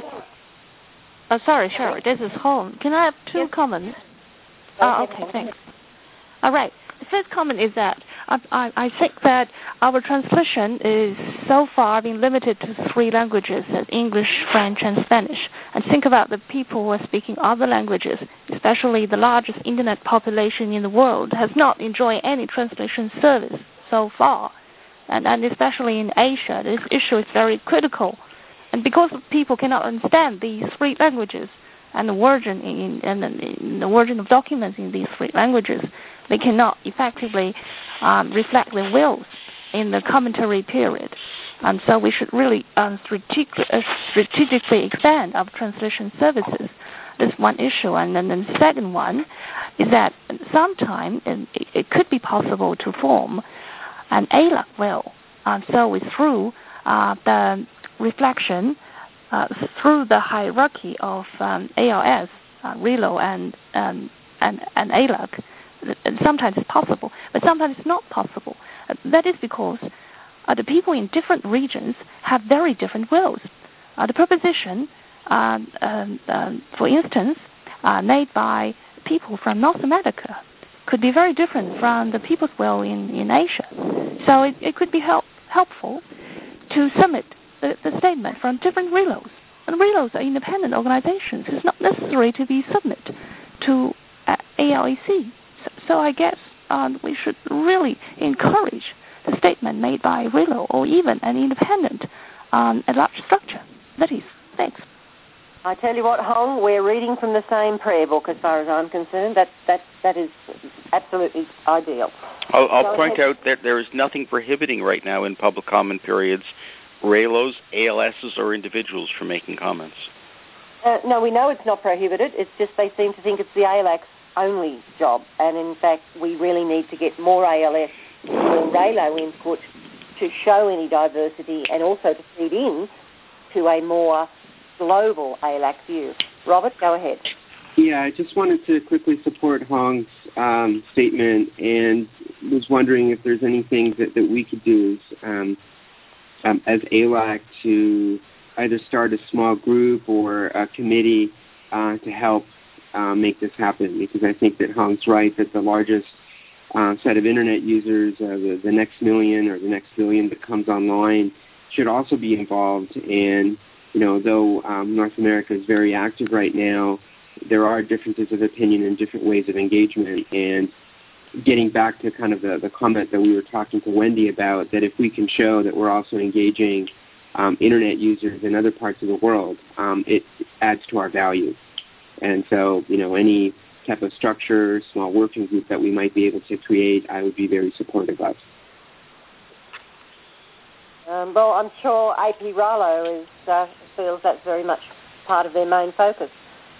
Speaker 9: Sorry, Cheryl. This is Home. Can I have two comments? Okay, thanks. All right. The first comment is that I think that our translation is so far being limited to 3 languages, as English, French, and Spanish. And think about the people who are speaking other languages, especially the largest internet population in the world, has not enjoyed any translation service so far. And especially in Asia, this issue is very critical. And because people cannot understand these 3 languages and the version of documents in these 3 languages, they cannot effectively reflect their wills in the commentary period. And so we should really strategically expand our translation services. That's one issue. And then the second one is that sometime it could be possible to form an ALAC will. So it's through the reflection, through the hierarchy of ALS, RELO, and ALAC. Sometimes it's possible, but sometimes it's not possible. That is because the people in different regions have very different wills. The proposition, for instance, made by people from North America could be very different from the people's will in Asia. So it could be helpful to submit the statement from different RELOs. And RELOs are independent organizations. It's not necessary to be submitted to ALAC. So I guess we should really encourage the statement made by RELO or even an independent at large structure. That is, thanks.
Speaker 7: I tell you what, Hong, we're reading from the same prayer book as far as I'm concerned. That is absolutely ideal.
Speaker 3: I'll point out that there is nothing prohibiting right now in public comment periods RELOs, ALSs, or individuals from making comments.
Speaker 7: No, we know it's not prohibited. It's just they seem to think it's the ALAC's only job. And in fact, we really need to get more ALS, more RELO input to show any diversity and also to feed in to a more global ALAC view. Robert, go ahead.
Speaker 13: Yeah, I just wanted to quickly support Hong's statement and was wondering if there's anything that we could do as ALAC to either start a small group or a committee to help make this happen, because I think that Hong's right that the largest set of Internet users, the next million or the next billion that comes online, should also be involved. And though North America is very active right now, there are differences of opinion and different ways of engagement. And getting back to kind of the comment that we were talking to Wendy about, that if we can show that we're also engaging Internet users in other parts of the world, it adds to our value. And so, any type of structure, small working group that we might be able to create, I would be very supportive of.
Speaker 7: Well, I'm sure AP Rallo feels that's very much part of their main focus.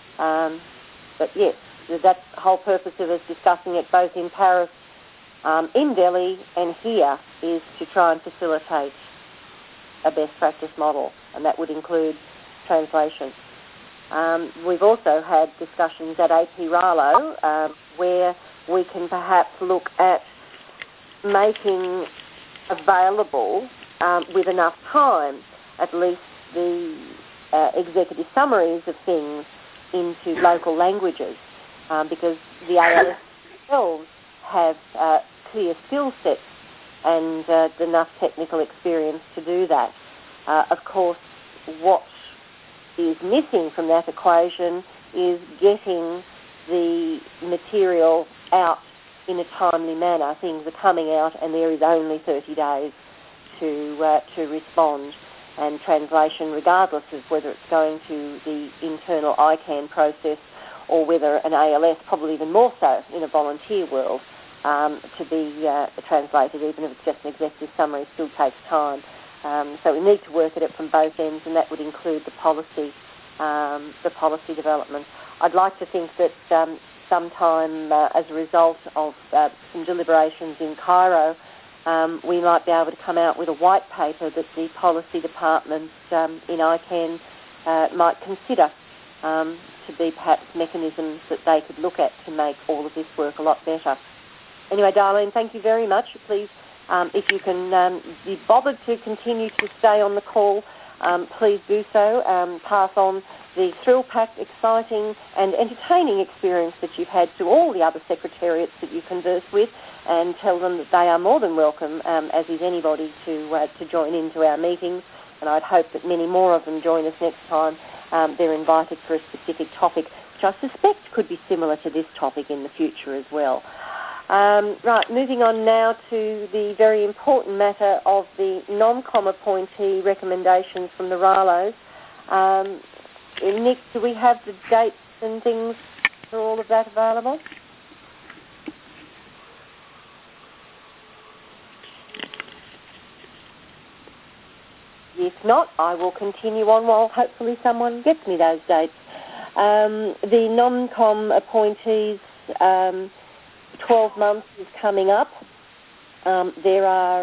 Speaker 7: But yes, that whole purpose of us discussing it both in Paris, in Delhi and here is to try and facilitate a best practice model, and that would include translation. We've also had discussions at AP Rallo where we can perhaps look at making available with enough time, at least the executive summaries of things into local languages, because the ALS themselves have clear skill sets and enough technical experience to do that. Of course, what is missing from that equation is getting the material out in a timely manner. Things are coming out and there is only 30 days to respond, and translation, regardless of whether it's going to the internal ICANN process or whether an ALS, probably even more so in a volunteer world, to be translated, even if it's just an executive summary, still takes time. So we need to work at it from both ends, and that would include the policy development. I'd like to think that sometime as a result of some deliberations in Cairo, we might be able to come out with a white paper that the policy department in ICANN might consider to be perhaps mechanisms that they could look at to make all of this work a lot better. Anyway, Darlene, thank you very much. Please, if you can be bothered to continue to stay on the call, please do so. Pass on the thrill-packed, exciting and entertaining experience that you've had to all the other secretariats that you converse with, and tell them that they are more than welcome, as is anybody, to join into our meetings. And I'd hope that many more of them join us next time. They're invited for a specific topic, which I suspect could be similar to this topic in the future as well. Right, moving on now to the very important matter of the NomCom appointee recommendations from the RALOs. Nick, do we have the dates and things for all of that available? If not, I will continue on while hopefully someone gets me those dates. The NomCom appointees, 12 months is coming up. There are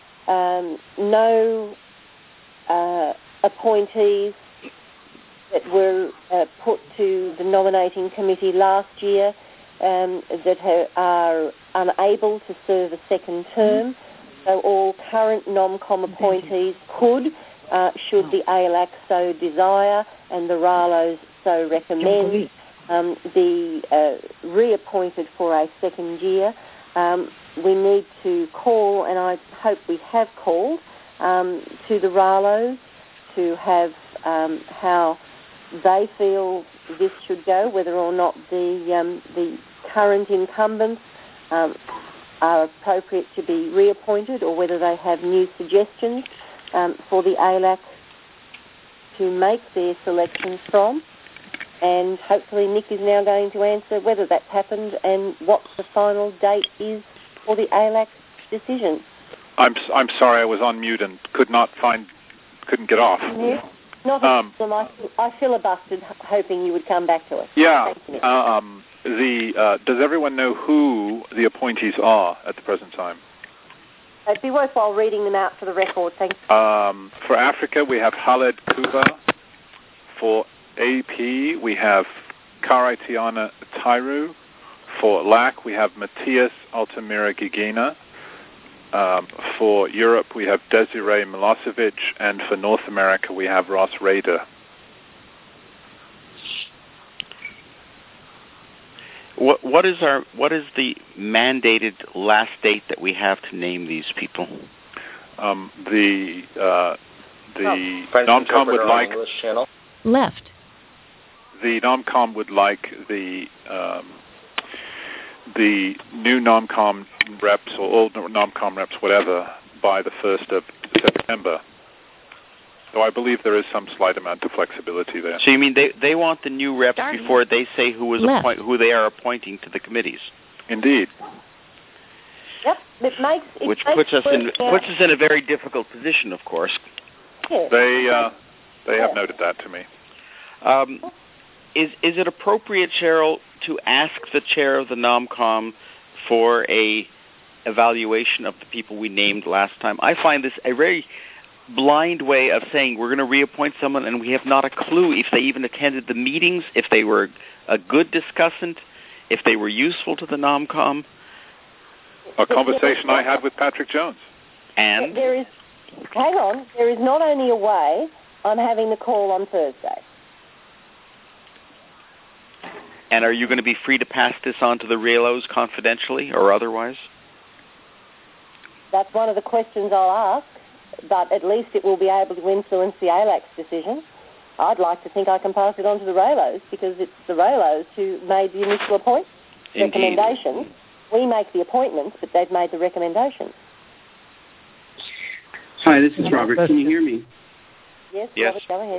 Speaker 7: no appointees that were put to the nominating committee last year that are unable to serve a second term. So all current NomCom appointees could, should the ALAC so desire and the RALOs so recommend, be reappointed for a second year, we need to call, and I hope we have called, to the RALOs to have how they feel this should go, whether or not the current incumbents are appropriate to be reappointed, or whether they have new suggestions for the ALAC to make their selections from. And hopefully Nick is now going to answer whether that's happened and what the final date is for the ALAC decision.
Speaker 5: I'm sorry, I was on mute and couldn't get off.
Speaker 7: Yeah. Not a problem. I filibustered hoping you would come back to us.
Speaker 5: Yeah.
Speaker 7: Thank you,
Speaker 5: Does everyone know who the appointees are at the present time?
Speaker 7: It'd be worthwhile reading them out for the record. Thanks.
Speaker 5: For Africa, we have Khaled Kuba. For AP, we have Karaitiana Tairu. For LAC, we have Matthias Altamira Gigina. For Europe, we have Desiree Milosevic, and for North America, we have Ross Rader.
Speaker 3: What is the mandated last date that we have to name these people?
Speaker 5: The NOMCOM would like
Speaker 2: left.
Speaker 5: The NOMCOM would like the new NOMCOM reps or old NOMCOM reps, whatever, by the 1st of September. So I believe there is some slight amount of flexibility there.
Speaker 3: So you mean they want the new reps before they say who they are appointing to the committees?
Speaker 5: Indeed.
Speaker 7: Yep,
Speaker 3: which puts us in a very difficult position, of course.
Speaker 7: Yes.
Speaker 5: They have noted that to me.
Speaker 3: Is it appropriate, Cheryl, to ask the chair of the NOMCOM for a evaluation of the people we named last time? I find this a very blind way of saying we're going to reappoint someone and we have not a clue if they even attended the meetings, if they were a good discussant, if they were useful to the NOMCOM.
Speaker 5: A conversation I had with Patrick Jones.
Speaker 3: And?
Speaker 7: There is not only a way, I'm having the call on Thursday.
Speaker 3: And are you going to be free to pass this on to the RALOs confidentially or otherwise?
Speaker 7: That's one of the questions I'll ask, but at least it will be able to influence the ALAC's decision. I'd like to think I can pass it on to the RALOs because it's the RALOs who made the initial recommendations. We make the appointments, but they've made the recommendations.
Speaker 13: Hi, this is Robert. Can you hear me?
Speaker 7: Yes. Robert, go ahead.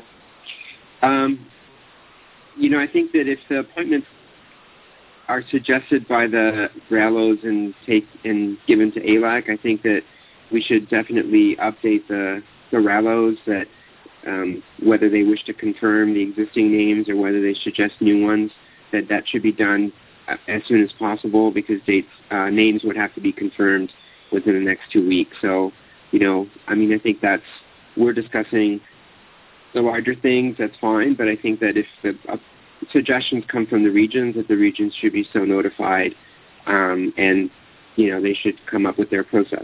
Speaker 13: I think that if the appointments are suggested by the RALOs and given to ALAC, I think that we should definitely update the RALOs that whether they wish to confirm the existing names or whether they suggest new ones, that should be done as soon as possible because names would have to be confirmed within the next 2 weeks. So, I think we're discussing the larger things, that's fine, but I think that if the suggestions come from the regions, that the regions should be so notified and, they should come up with their process.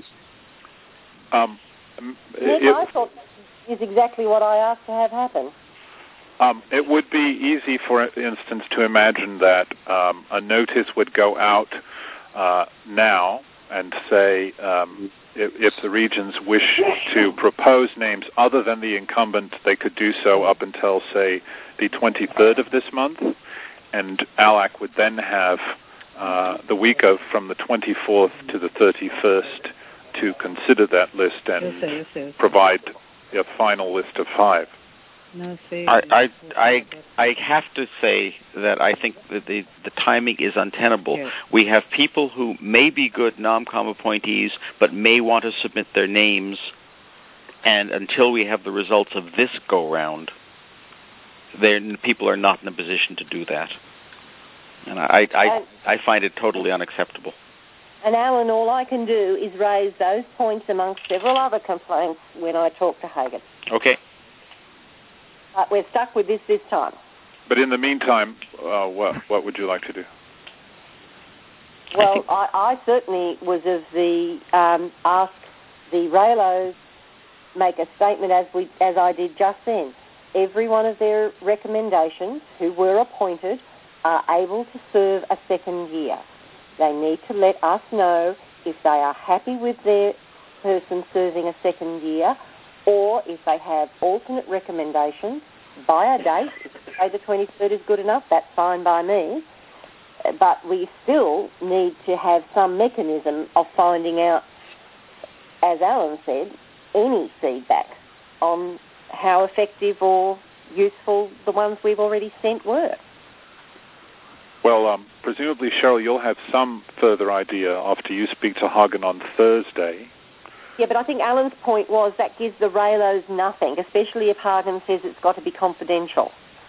Speaker 7: I thought is exactly what I asked to have happen.
Speaker 5: It would be easy, for instance, to imagine that a notice would go out now and say if the regions wish to propose names other than the incumbent, they could do so up until, say, the 23rd of this month, and ALAC would then have the week from the 24th to the 31st to consider that list and provide a final list of 5.
Speaker 3: I have to say that I think that the timing is untenable. Yes. We have people who may be good NOMCOM appointees but may want to submit their names, and until we have the results of this go-round, people are not in a position to do that. And I find it totally unacceptable.
Speaker 7: And Alan, all I can do is raise those points amongst several other complaints when I talk to Hagan.
Speaker 3: Okay.
Speaker 7: We're stuck with this time.
Speaker 5: But in the meantime, what would you like to do?
Speaker 7: Well, I certainly was of the ask the RALOs make a statement as I did just then. Every one of their recommendations who were appointed are able to serve a second year. They need to let us know if they are happy with their person serving a second year, or if they have alternate recommendations by a date. If they say the 23rd is good enough, that's fine by me. But we still need to have some mechanism of finding out, as Alan said, any feedback on how effective or useful the ones we've already sent were.
Speaker 5: Well, presumably, Cheryl, you'll have some further idea after you speak to Hagen on Thursday.
Speaker 7: Yeah, but I think Alan's point was that gives the Raylos nothing, especially if Hagen says it's got to be confidential.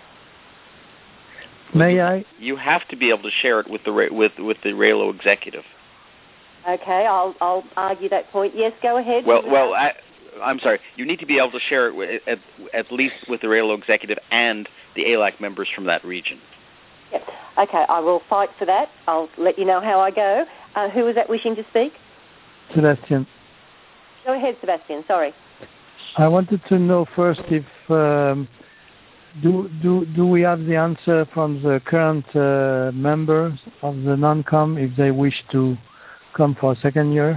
Speaker 17: May I?
Speaker 3: You have to be able to share it with the Raylo executive.
Speaker 7: Okay, I'll argue that point. Yes, go ahead.
Speaker 3: I'm sorry. You need to be able to share it at least with the Raylo executive and the ALAC members from that region.
Speaker 7: Yep. Okay, I will fight for that. I'll let you know how I go. Who was that wishing to speak?
Speaker 17: Sebastian.
Speaker 7: Go ahead, Sebastian. Sorry.
Speaker 17: I wanted to know first if do we have the answer from the current members of the non-com if they wish to come for a second year?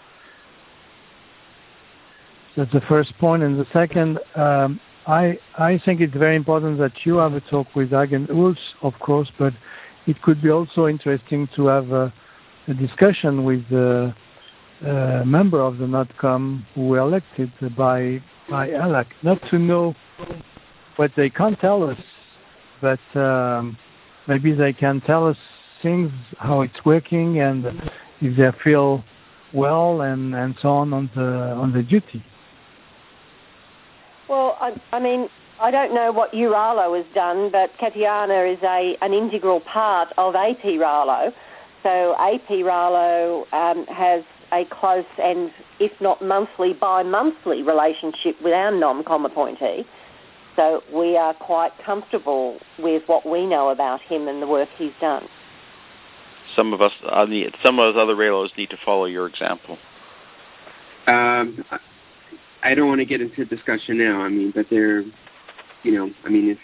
Speaker 17: That's the first point. And the second, I think it's very important that you have a talk with Hagen Ulz, of course, but it could be also interesting to have a discussion with the member of the NOTCOM who were elected by ALAC. Not to know what they can't tell us, but maybe they can tell us things, how it's working, and if they feel well, and so on the duty.
Speaker 7: Well, I mean, I don't know what URALO has done, but Katiana is an integral part of AP RALO. So AP RALO has a close and, if not monthly, bi-monthly relationship with our NOMCOM appointee. So we are quite comfortable with what we know about him and the work he's done.
Speaker 3: Some of those other Raylos need to follow your example.
Speaker 13: I don't want to get into discussion now. I mean, but they're, if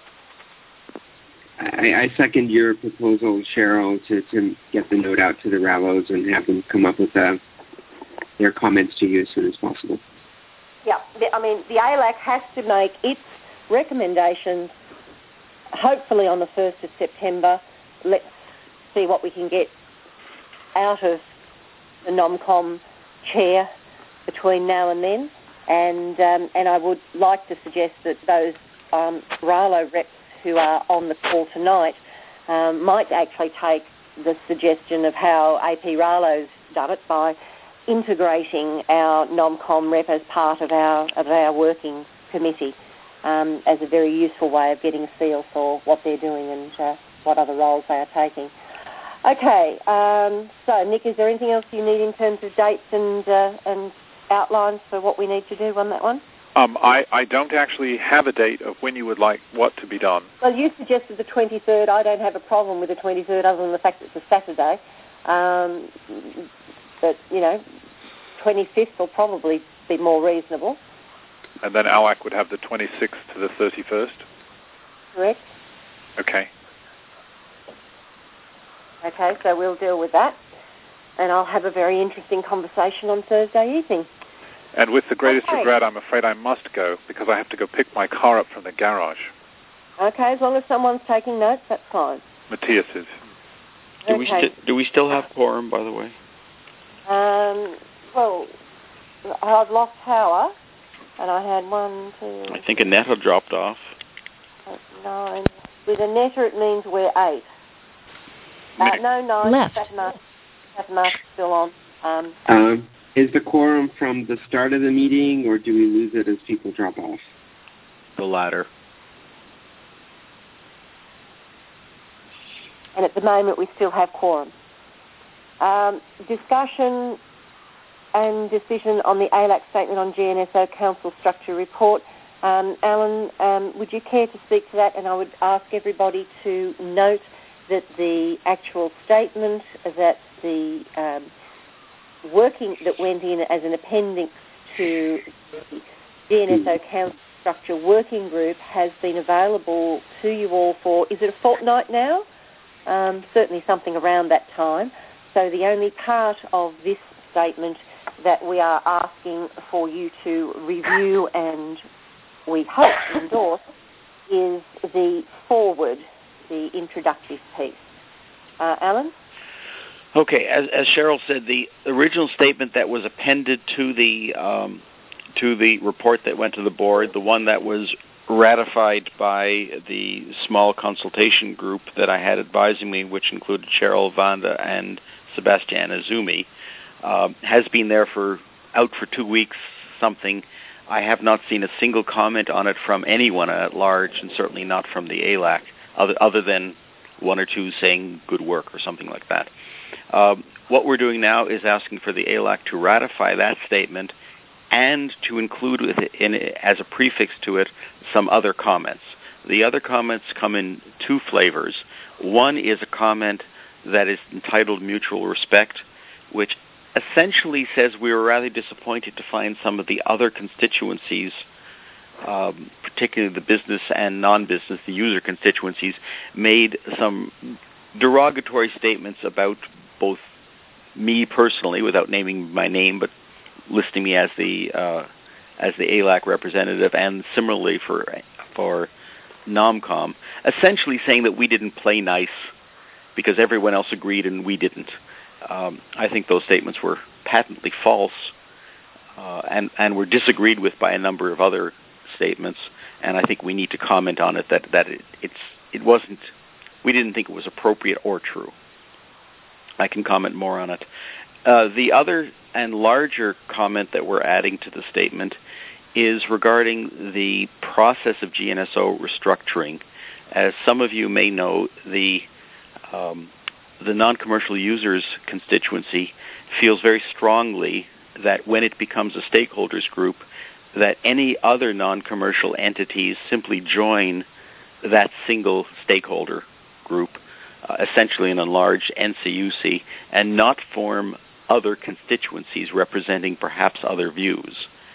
Speaker 13: I second your proposal, Cheryl, to get the note out to the Rallos and have them come up with their comments to you as soon as possible.
Speaker 7: Yeah, I mean, the ALAC has to make its recommendations hopefully on the 1st of September. Let's see what we can get out of the NOMCOM chair between now and then. And I would like to suggest that those RALO reps who are on the call tonight might actually take the suggestion of how AP RALO's done it by integrating our NOMCOM rep as part of our working committee as a very useful way of getting a feel for what they're doing and what other roles they are taking. Okay, so Nick, is there anything else you need in terms of dates and outlines for what we need to do on that one?
Speaker 5: I don't actually have a date of when you would like what to be done.
Speaker 7: Well, you suggested the 23rd. I don't have a problem with the 23rd other than the fact it's a Saturday. But, 25th will probably be more reasonable.
Speaker 5: And then ALAC would have the 26th to the 31st?
Speaker 7: Correct.
Speaker 5: Okay.
Speaker 7: Okay, so we'll deal with that. And I'll have a very interesting conversation on Thursday evening.
Speaker 5: And with the greatest regret, I'm afraid I must go because I have to go pick my car up from the garage.
Speaker 7: Okay, as long as someone's taking notes, that's fine.
Speaker 5: Matthias is.
Speaker 3: Do we still have quorum, by the way?
Speaker 7: Well, I've lost power, and I had 1, 2...
Speaker 3: I think Anetta dropped off.
Speaker 7: 9. With Anetta, it means we're 8. No, 9.
Speaker 2: Left.
Speaker 7: That mark's still on.
Speaker 13: Is the quorum from the start of the meeting, or do we lose it as people drop off?
Speaker 3: The latter.
Speaker 7: And at the moment, we still have quorum. Discussion and decision on the ALAC statement on GNSO Council Structure Report. Alan, would you care to speak to that? And I would ask everybody to note that the actual statement, that the working that went in as an appendix to the GNSO Council Infrastructure Working Group has been available to you all for, is it a fortnight now? Certainly something around that time. So the only part of this statement that we are asking for you to review and we hope endorse is the forward, the introductory piece. Alan?
Speaker 3: Okay, as Cheryl said, the original statement that was appended to the report that went to the board, the one that was ratified by the small consultation group that I had advising me, which included Cheryl, Vanda, and Sebastian Azumi, has been there out for 2 weeks, something. I have not seen a single comment on it from anyone at large, and certainly not from the ALAC, other than one or two saying good work or something like that. What we're doing now is asking for the ALAC to ratify that statement and to include as a prefix to it some other comments. The other comments come in two flavors. One is a comment that is entitled Mutual Respect, which essentially says we were rather disappointed to find some of the other constituencies, particularly the business and non-business, the user constituencies, made some derogatory statements about both me personally, without naming my name, but listing me as the ALAC representative, and similarly for NOMCOM, essentially saying that we didn't play nice because everyone else agreed and we didn't. I think those statements were patently false and were disagreed with by a number of other statements, and I think we need to comment on it that it wasn't. We didn't think it was appropriate or true. I can comment more on it. The other and larger comment that we're adding to the statement is regarding the process of GNSO restructuring. As some of you may know, the non-commercial users constituency feels very strongly that when it becomes a stakeholders group, that any other non-commercial entities simply join that single stakeholder group, essentially an enlarged NCUC, and not form other constituencies representing perhaps other views.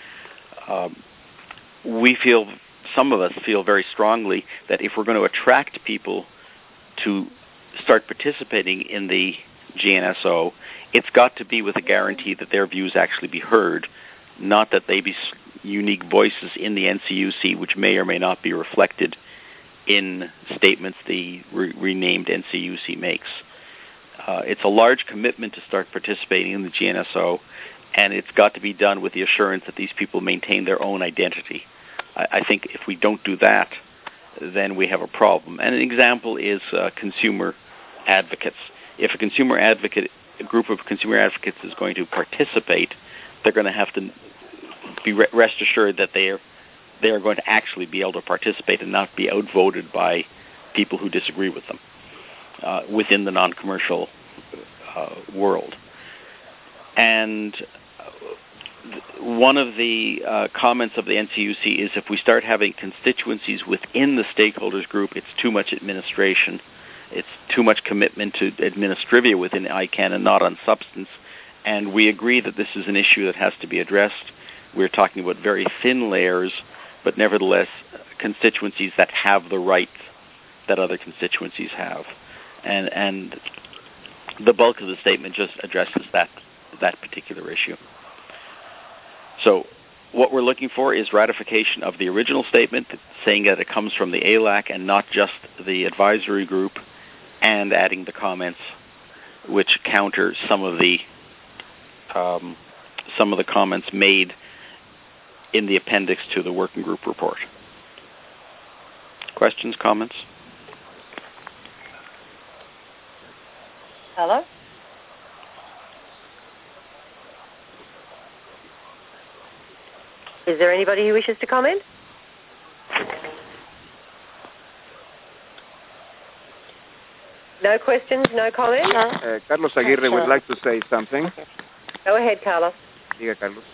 Speaker 3: Some of us feel very strongly that if we're going to attract people to start participating in the GNSO, it's got to be with a guarantee that their views actually be heard, not that they be unique voices in the NCUC, which may or may not be reflected in statements the renamed NCUC makes. It's a large commitment to start participating in the GNSO, and it's got to be done with the assurance that these people maintain their own identity. I think if we don't do that, then we have a problem. And an example is consumer advocates. If a group of consumer advocates is going to participate, they're going to have to be rest assured that they are going to actually be able to participate and not be outvoted by people who disagree with them within the non-commercial world. And one of the comments of the NCUC is if we start having constituencies within the stakeholders group, it's too much administration. It's too much commitment to administrivia within ICANN and not on substance. And we agree that this is an issue that has to be addressed. We're talking about very thin layers, but nevertheless constituencies that have the rights that other constituencies have. And the bulk of the statement just addresses that particular issue. So what we're looking for is ratification of the original statement, saying that it comes from the ALAC and not just the advisory group, and adding the comments which counter some of the comments made in the appendix to the working group report. Questions, comments?
Speaker 7: Hello? Is there anybody who wishes to comment? No questions, no comments?
Speaker 12: Carlos Aguirre would like to say something.
Speaker 7: Go ahead, Carlos.
Speaker 12: Diga, Carlos.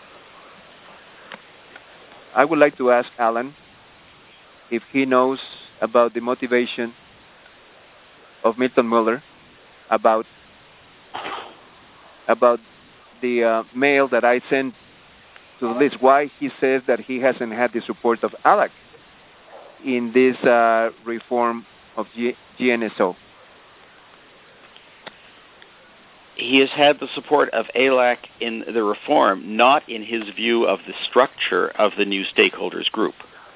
Speaker 12: I would like to ask Alan if he knows about the motivation of Milton Muller about the mail that I sent to the list. Why he says that he hasn't had the support of ALAC in this reform of GNSO?
Speaker 3: He has had the support of ALAC in the reform, not in his view of the structure of the new stakeholders group.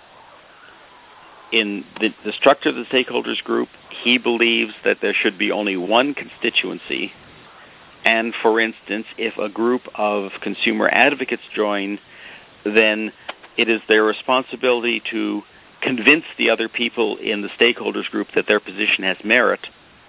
Speaker 3: In the structure of the stakeholders group, he believes that there should be only one constituency, and for instance, if a group of consumer advocates join, then it is their responsibility to convince the other people in the stakeholders group that their position has merit,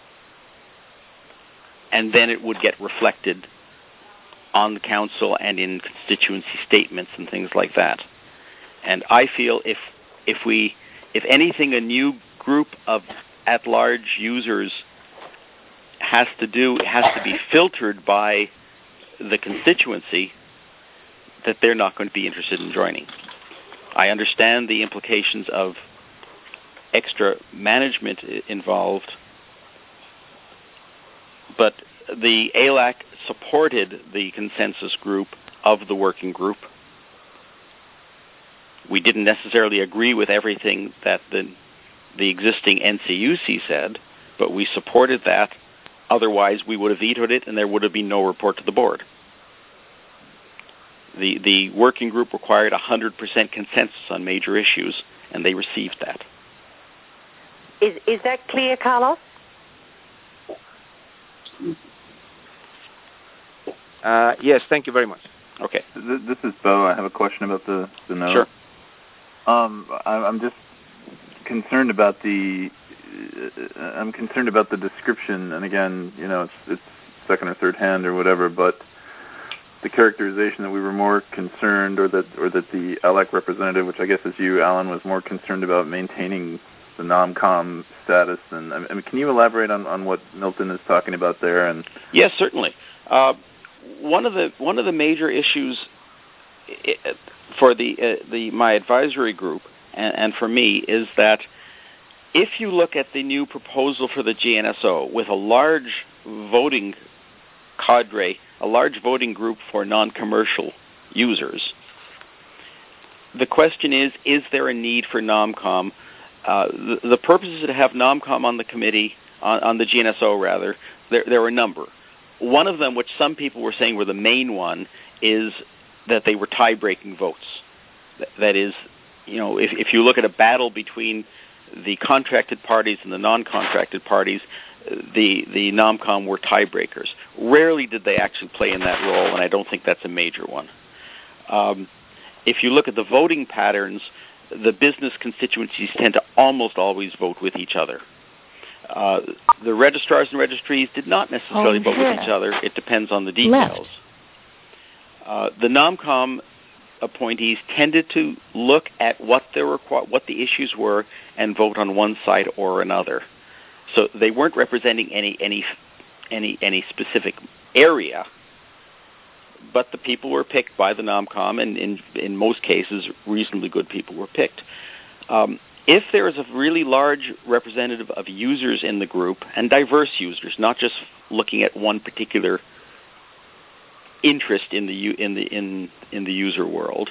Speaker 3: and then it would get reflected on the council and in constituency statements and things like that. And I feel if anything, a new group of at-large users has to be filtered by the constituency, that they're not going to be interested in joining. I understand the implications of extra management involved, but the ALAC supported the consensus group of the working group. We didn't necessarily agree with everything that the existing NCUC said, but we supported that. Otherwise, we would have vetoed it, and there would have been no report to the board. The working group required 100% consensus on major issues, and they received that.
Speaker 14: Is that clear, Carlos?
Speaker 12: Yes, thank you very much.
Speaker 3: Okay.
Speaker 15: This is Bo. I have a question about the note.
Speaker 3: Sure.
Speaker 15: I'm just concerned about the description, and again, it's second or third hand or whatever, but the characterization that we were more concerned, or that the ALAC representative, which I guess is you, Alan, was more concerned about maintaining the NOMCOM status. And I mean, can you elaborate on what Milton is talking about there? And
Speaker 3: yes, certainly. One of the major issues for my advisory group and for me is that if you look at the new proposal for the GNSO with a large voting cadre, a large voting group for non-commercial users, the question is there a need for NOMCOM? The purpose is to have NOMCOM on the committee, on the GNSO rather. There are a number. One of them, which some people were saying were the main one, is that they were tie-breaking votes. That is, if you look at a battle between the contracted parties and the non-contracted parties, the NOMCOM were tiebreakers. Rarely did they actually play in that role, and I don't think that's a major one. If you look at the voting patterns, the business constituencies tend to almost always vote with each other. The registrars and registries did not necessarily vote with each other. It depends on the details. The NOMCOM appointees tended to look at what the issues were and vote on one side or another. So they weren't representing any specific area, but the people were picked by the NOMCOM, and in most cases, reasonably good people were picked. If there is a really large representative of users in the group, and diverse users, not just looking at one particular interest in the user world,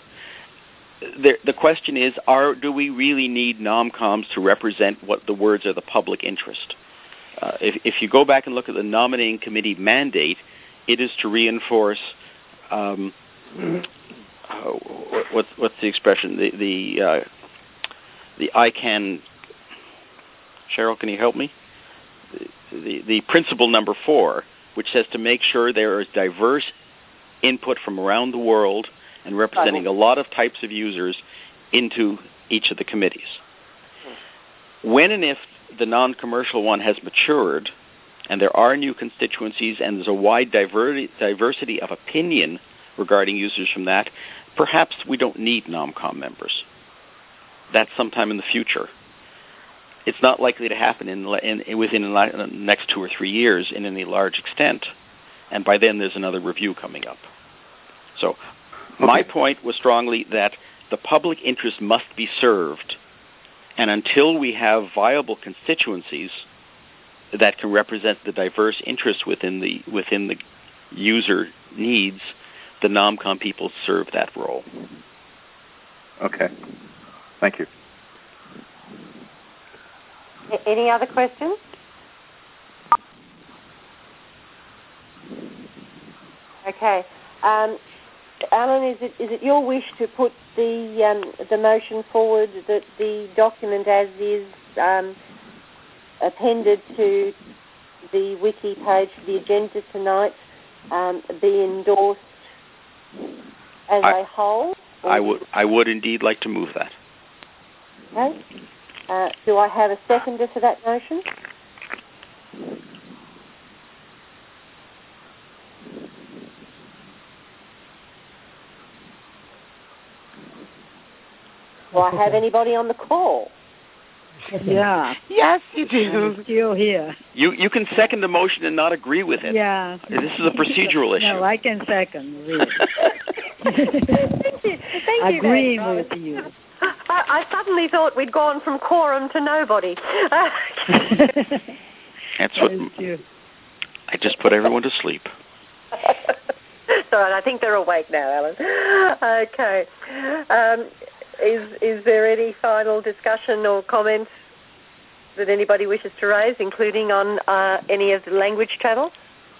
Speaker 3: the question is: do we really need NOMCOMs to represent what the words are the public interest? If you go back and look at the nominating committee mandate, it is to reinforce what's the expression? The ICANN. Cheryl, can you help me? The principle number 4, which says to make sure there is diverse input from around the world and representing a lot of types of users into each of the committees. When and if the non-commercial one has matured and there are new constituencies and there's a wide diversity of opinion regarding users from that, perhaps we don't need NOMCOM members. That's sometime in the future. It's not likely to happen within the next 2 or 3 years in any large extent, and by then there's another review coming up. So my point was strongly that the public interest must be served, and until we have viable constituencies that can represent the diverse interests within the user needs, the NomCom people serve that role.
Speaker 15: Okay. Thank you.
Speaker 7: Any other questions? Okay. Alan, is it your wish to put the motion forward that the document as is appended to the wiki page for the agenda tonight be endorsed as a whole?
Speaker 3: I would indeed like to move that.
Speaker 7: Okay. Do I have a seconder for that motion? Do I have anybody on the call?
Speaker 4: Yeah.
Speaker 8: Yes, you do.
Speaker 4: I'm still here.
Speaker 3: You can second the motion and not agree with it.
Speaker 4: Yeah.
Speaker 3: This is a procedural issue.
Speaker 4: No, I can second, really.
Speaker 7: Thank you.
Speaker 4: Agreeing
Speaker 7: Van,
Speaker 4: with you.
Speaker 7: I suddenly thought we'd gone from quorum to nobody.
Speaker 3: That's what I just put everyone to sleep.
Speaker 7: Sorry, I think they're awake now, Alan. Okay. Is there any final discussion or comments that anybody wishes to raise, including on any of the language channels?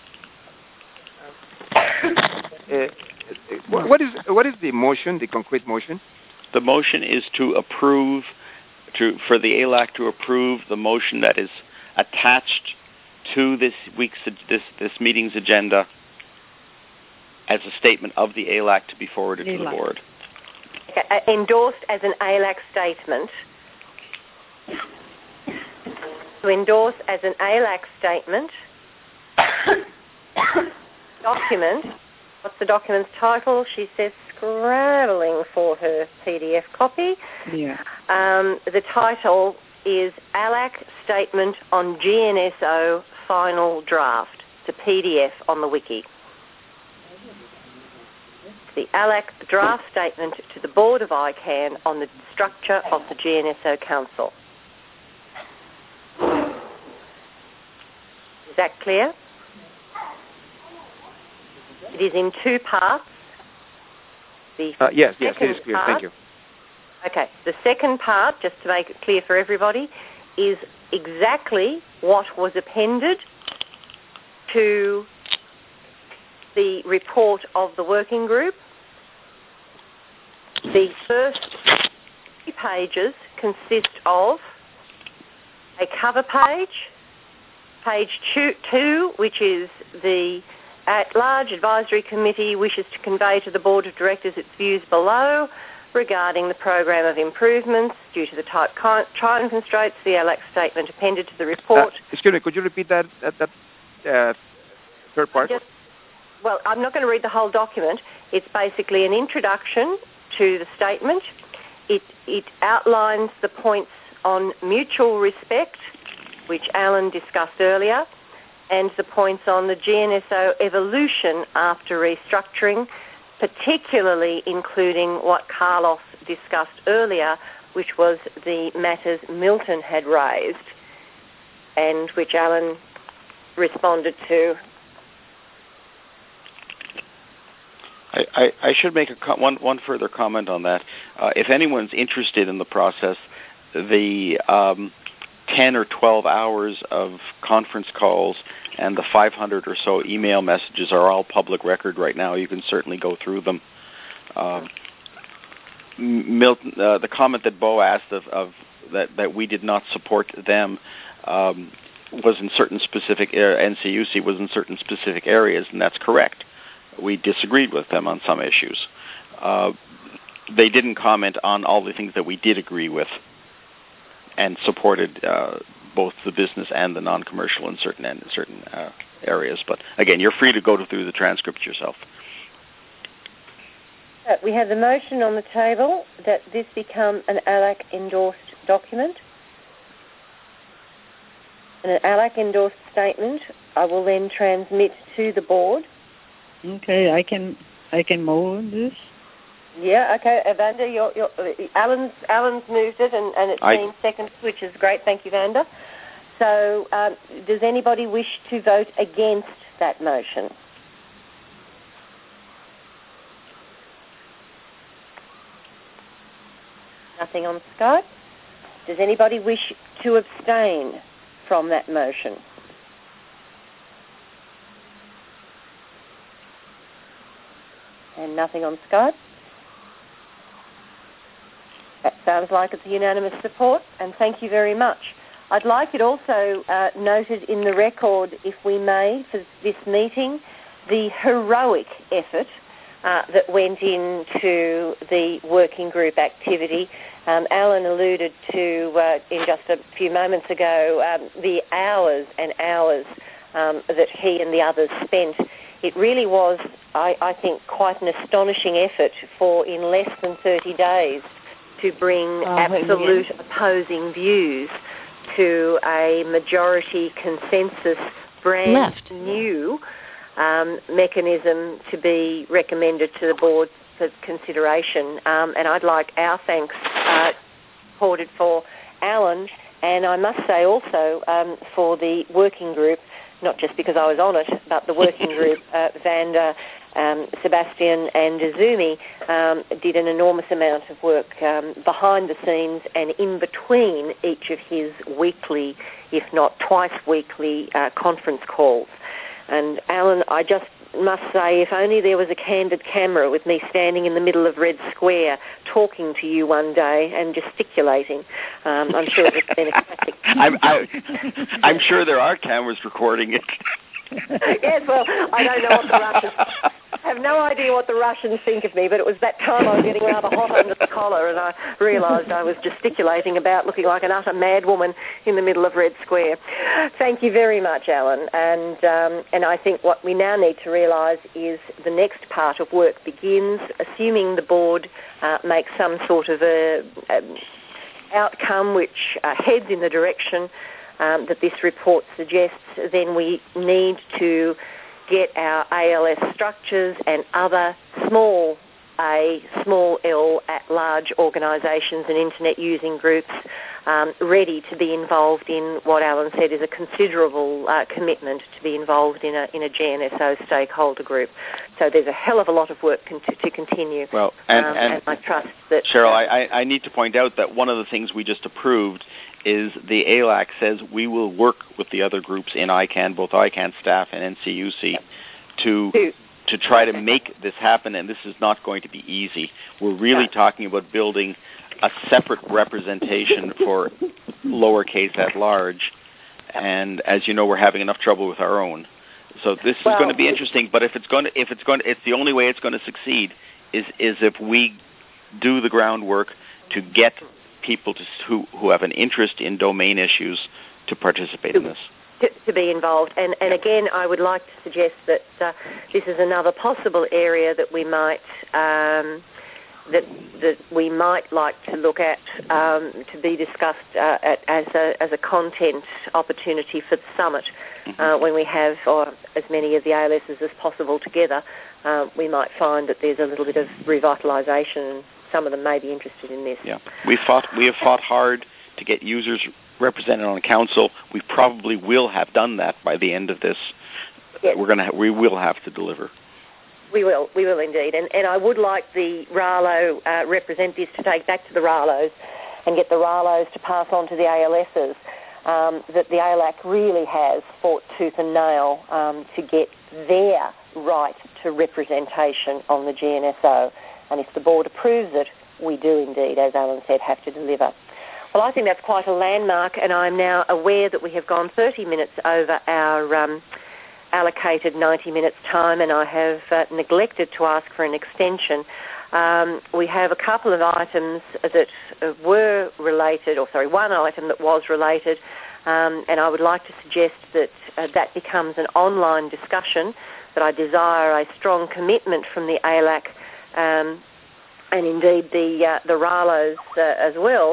Speaker 12: What is the motion, the concrete motion?
Speaker 3: The motion is to approve, for the ALAC to approve the motion that is attached to this meeting's agenda as a statement of the ALAC to be forwarded to the board.
Speaker 7: Okay. Endorsed as an ALAC statement. To endorse as an ALAC statement. Document. What's the document's title? She says scrabbling for her PDF copy.
Speaker 4: Yeah.
Speaker 7: The title is ALAC Statement on GNSO Final Draft. It's a PDF on the wiki. The ALAC draft statement to the Board of ICANN on the structure of the GNSO Council. Is that clear? It is in two parts.
Speaker 12: Yes, it is clear. Thank you.
Speaker 7: Okay. The second part, just to make it clear for everybody, is exactly what was appended to the report of the working group. The first 3 pages consist of a cover page, page 2, which is the at-large advisory committee wishes to convey to the board of directors its views below regarding the program of improvements due to the tight time constraints, the ALAC statement appended to the report.
Speaker 12: Excuse me, could you repeat that third part?
Speaker 7: Well, I'm not going to read the whole document. It's basically an introduction to the statement. It outlines the points on mutual respect, which Alan discussed earlier, and the points on the GNSO evolution after restructuring, particularly including what Carlos discussed earlier, which was the matters Milton had raised and which Alan responded to.
Speaker 3: I should make one further comment on that. If anyone's interested in the process, the 10 or 12 hours of conference calls and the 500 or so email messages are all public record right now. You can certainly go through them. Milton, the comment that Bo asked of that we did not support them was in certain specific NCUC was in certain specific areas, and that's correct. We disagreed with them on some issues. They didn't comment on all the things that we did agree with and supported both the business and the non-commercial in certain areas. But again, you're free to go through the transcript yourself.
Speaker 7: We have the motion on the table that this become an ALAC endorsed document. And an ALAC endorsed statement I will then transmit to the board.
Speaker 4: Okay, I can move this.
Speaker 7: Yeah, okay, Vanda, Alan's moved it, and it's been seconded, which is great. Thank you, Vanda. So, does anybody wish to vote against that motion? Nothing on Skype. Does anybody wish to abstain from that motion? And nothing on Skype. That sounds like it's unanimous support, and thank you very much. I'd like it also noted in the record, if we may, for this meeting, the heroic effort that went into the working group activity. Alan alluded to, in just a few moments ago, the hours and hours that he and the others spent. It really was, I think, quite an astonishing effort for, in less than 30 days, to bring absolute opposing views to a majority consensus brand new mechanism to be recommended to the board for consideration. And I'd like our thanks reported for Alan, and I must say also for the working group, not just because I was on it, but the working group, Vanda, Sebastian and Azumi did an enormous amount of work behind the scenes and in between each of his weekly, if not twice weekly, conference calls. And Alan, I just must say, if only there was a candid camera with me standing in the middle of Red Square talking to you one day and gesticulating, I'm sure it would have been a classic.
Speaker 3: I'm sure there are cameras recording it.
Speaker 7: Yes, well, I don't know what the Russians... I have no idea what the Russians think of me, but it was that time I was getting rather hot under the collar, and I realised I was gesticulating about looking like an utter madwoman in the middle of Red Square. Thank you very much, Alan. And I think what we now need to realise is the next part of work begins, assuming the board makes some sort of outcome which heads in the direction that this report suggests. Then we need to get our ALS structures and other small A, small L at large organisations and internet using groups ready to be involved in what Alan said is a considerable commitment to be involved in a GNSO stakeholder group. So there's a hell of a lot of work to continue.
Speaker 3: Well, and
Speaker 7: I trust that...
Speaker 3: Cheryl, I need to point out that one of the things we just approved is the ALAC says we will work with the other groups in ICANN, both ICANN staff and NCUC, to try to make this happen, and this is not going to be easy. We're really talking about building a separate representation for lowercase at large, and as you know, we're having enough trouble with our own. So this is going to be interesting, but it's the only way it's going to succeed is if we do the groundwork to get people who have an interest in domain issues to participate in this.
Speaker 7: To be involved. And again, I would like to suggest that this is another possible area that we might that we might like to look at to be discussed as a content opportunity for the summit. When we have as many of the ALSs as possible together, we might find that there's a little bit of revitalisation, and some of them may be interested in this.
Speaker 3: Yeah, we have fought hard to get users represented on the council. We probably will have done that by the end of this.
Speaker 7: Yes.
Speaker 3: We will have to deliver.
Speaker 7: We will indeed. And I would like the RALO representatives to take back to the RALOs and get the RALOs to pass on to the ALSs that the ALAC really has fought tooth and nail to get their right to representation on the GNSO. And if the board approves it, we do indeed, as Alan said, have to deliver. Well, I think that's quite a landmark, and I'm now aware that we have gone 30 minutes over our allocated 90 minutes time, and I have neglected to ask for an extension. We have a couple of items that were related, one item that was related, and I would like to suggest that that becomes an online discussion, that I desire a strong commitment from the ALAC and indeed the RALOs as well,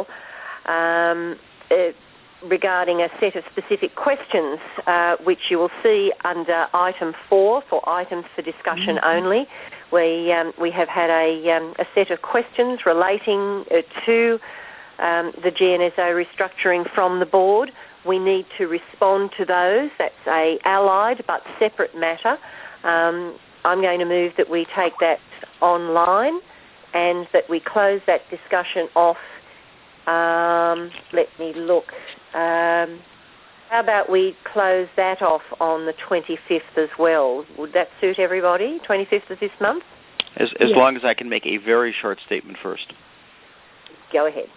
Speaker 7: regarding a set of specific questions, which you will see under item 4 for items for discussion only. We have had a set of questions relating to the GNSO restructuring from the board. We need to respond to those. That's a allied but separate matter. I'm going to move that we take that online and that we close that discussion off Let me look. How about we close that off on the 25th as well? Would that suit everybody, 25th of this month?
Speaker 3: As long as I can make a very short statement first.
Speaker 7: Go ahead.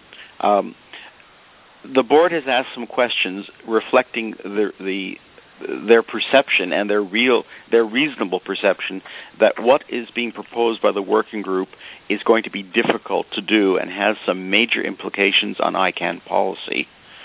Speaker 3: The board has asked some questions reflecting their perception and their reasonable perception that what is being proposed by the working group is going to be difficult to do and has some major implications on ICANN policy.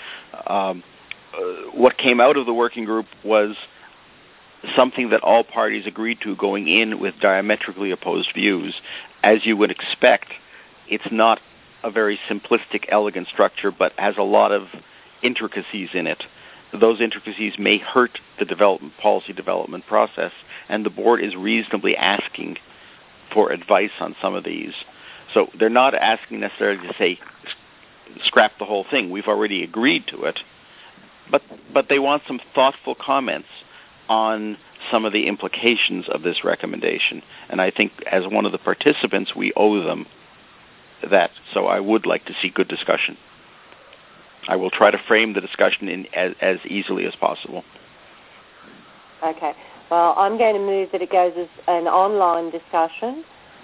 Speaker 3: What came out of the working group was something that all parties agreed to going in with diametrically opposed views. As you would expect, it's not a very simplistic, elegant structure, but has a lot of intricacies in it. Those intricacies may hurt the policy development process, and the board is reasonably asking for advice on some of these. So they're not asking necessarily to say, scrap the whole thing. We've already agreed to it. But they want some thoughtful comments on some of the implications of this recommendation. And I think as one of the participants, we owe them that. So I would like to see good discussion. I will try to frame the discussion as easily as possible.
Speaker 7: Okay. Well, I'm going to move that it goes as an online discussion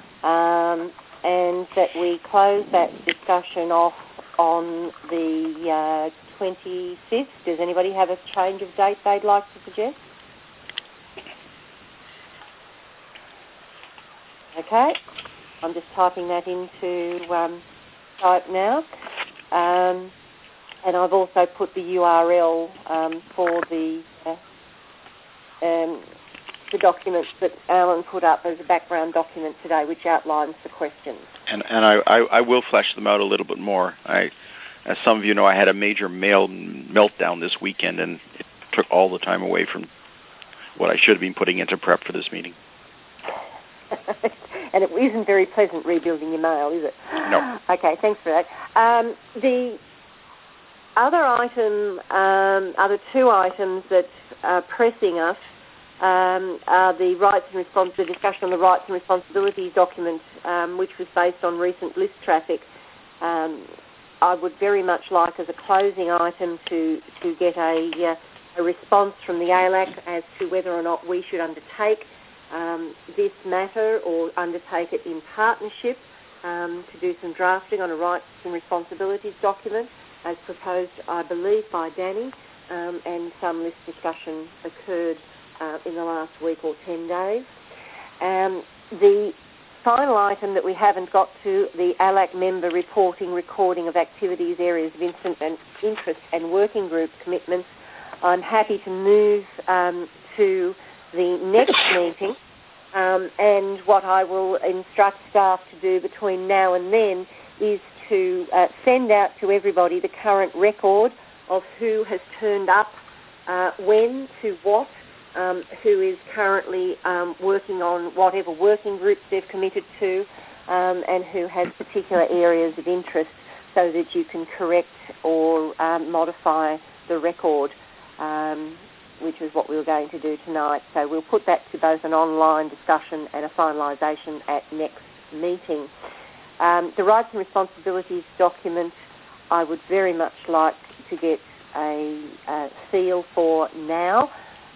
Speaker 7: and that we close that discussion off on the 25th. Does anybody have a change of date they'd like to suggest? Okay. I'm just typing that into type now. And I've also put the URL for the documents that Alan put up as a background document today, which outlines the questions.
Speaker 3: And I will flesh them out a little bit more. As some of you know, I had a major meltdown this weekend, and it took all the time away from what I should have been putting into prep for this meeting.
Speaker 7: And it isn't very pleasant rebuilding your mail, is it?
Speaker 3: No.
Speaker 7: Okay, thanks for that. The other two items that are pressing us are the the discussion on the rights and responsibilities document, which was based on recent list traffic. I would very much like, as a closing item, to get a response from the ALAC as to whether or not we should undertake this matter or undertake it in partnership to do some drafting on a rights and responsibilities document, as proposed, I believe, by Danny, and some list discussion occurred in the last week or 10 days. The final item that we haven't got to, the ALAC member recording of activities, areas of interest and working group commitments. I'm happy to move to the next meeting, and what I will instruct staff to do between now and then is to send out to everybody the current record of who has turned up, when, to what, who is currently working on whatever working groups they've committed to, and who has particular areas of interest, so that you can correct or modify the record, which is what we were going to do tonight. So we'll put that to both an online discussion and a finalisation at next meeting. The rights and responsibilities document, I would very much like to get a feel for now.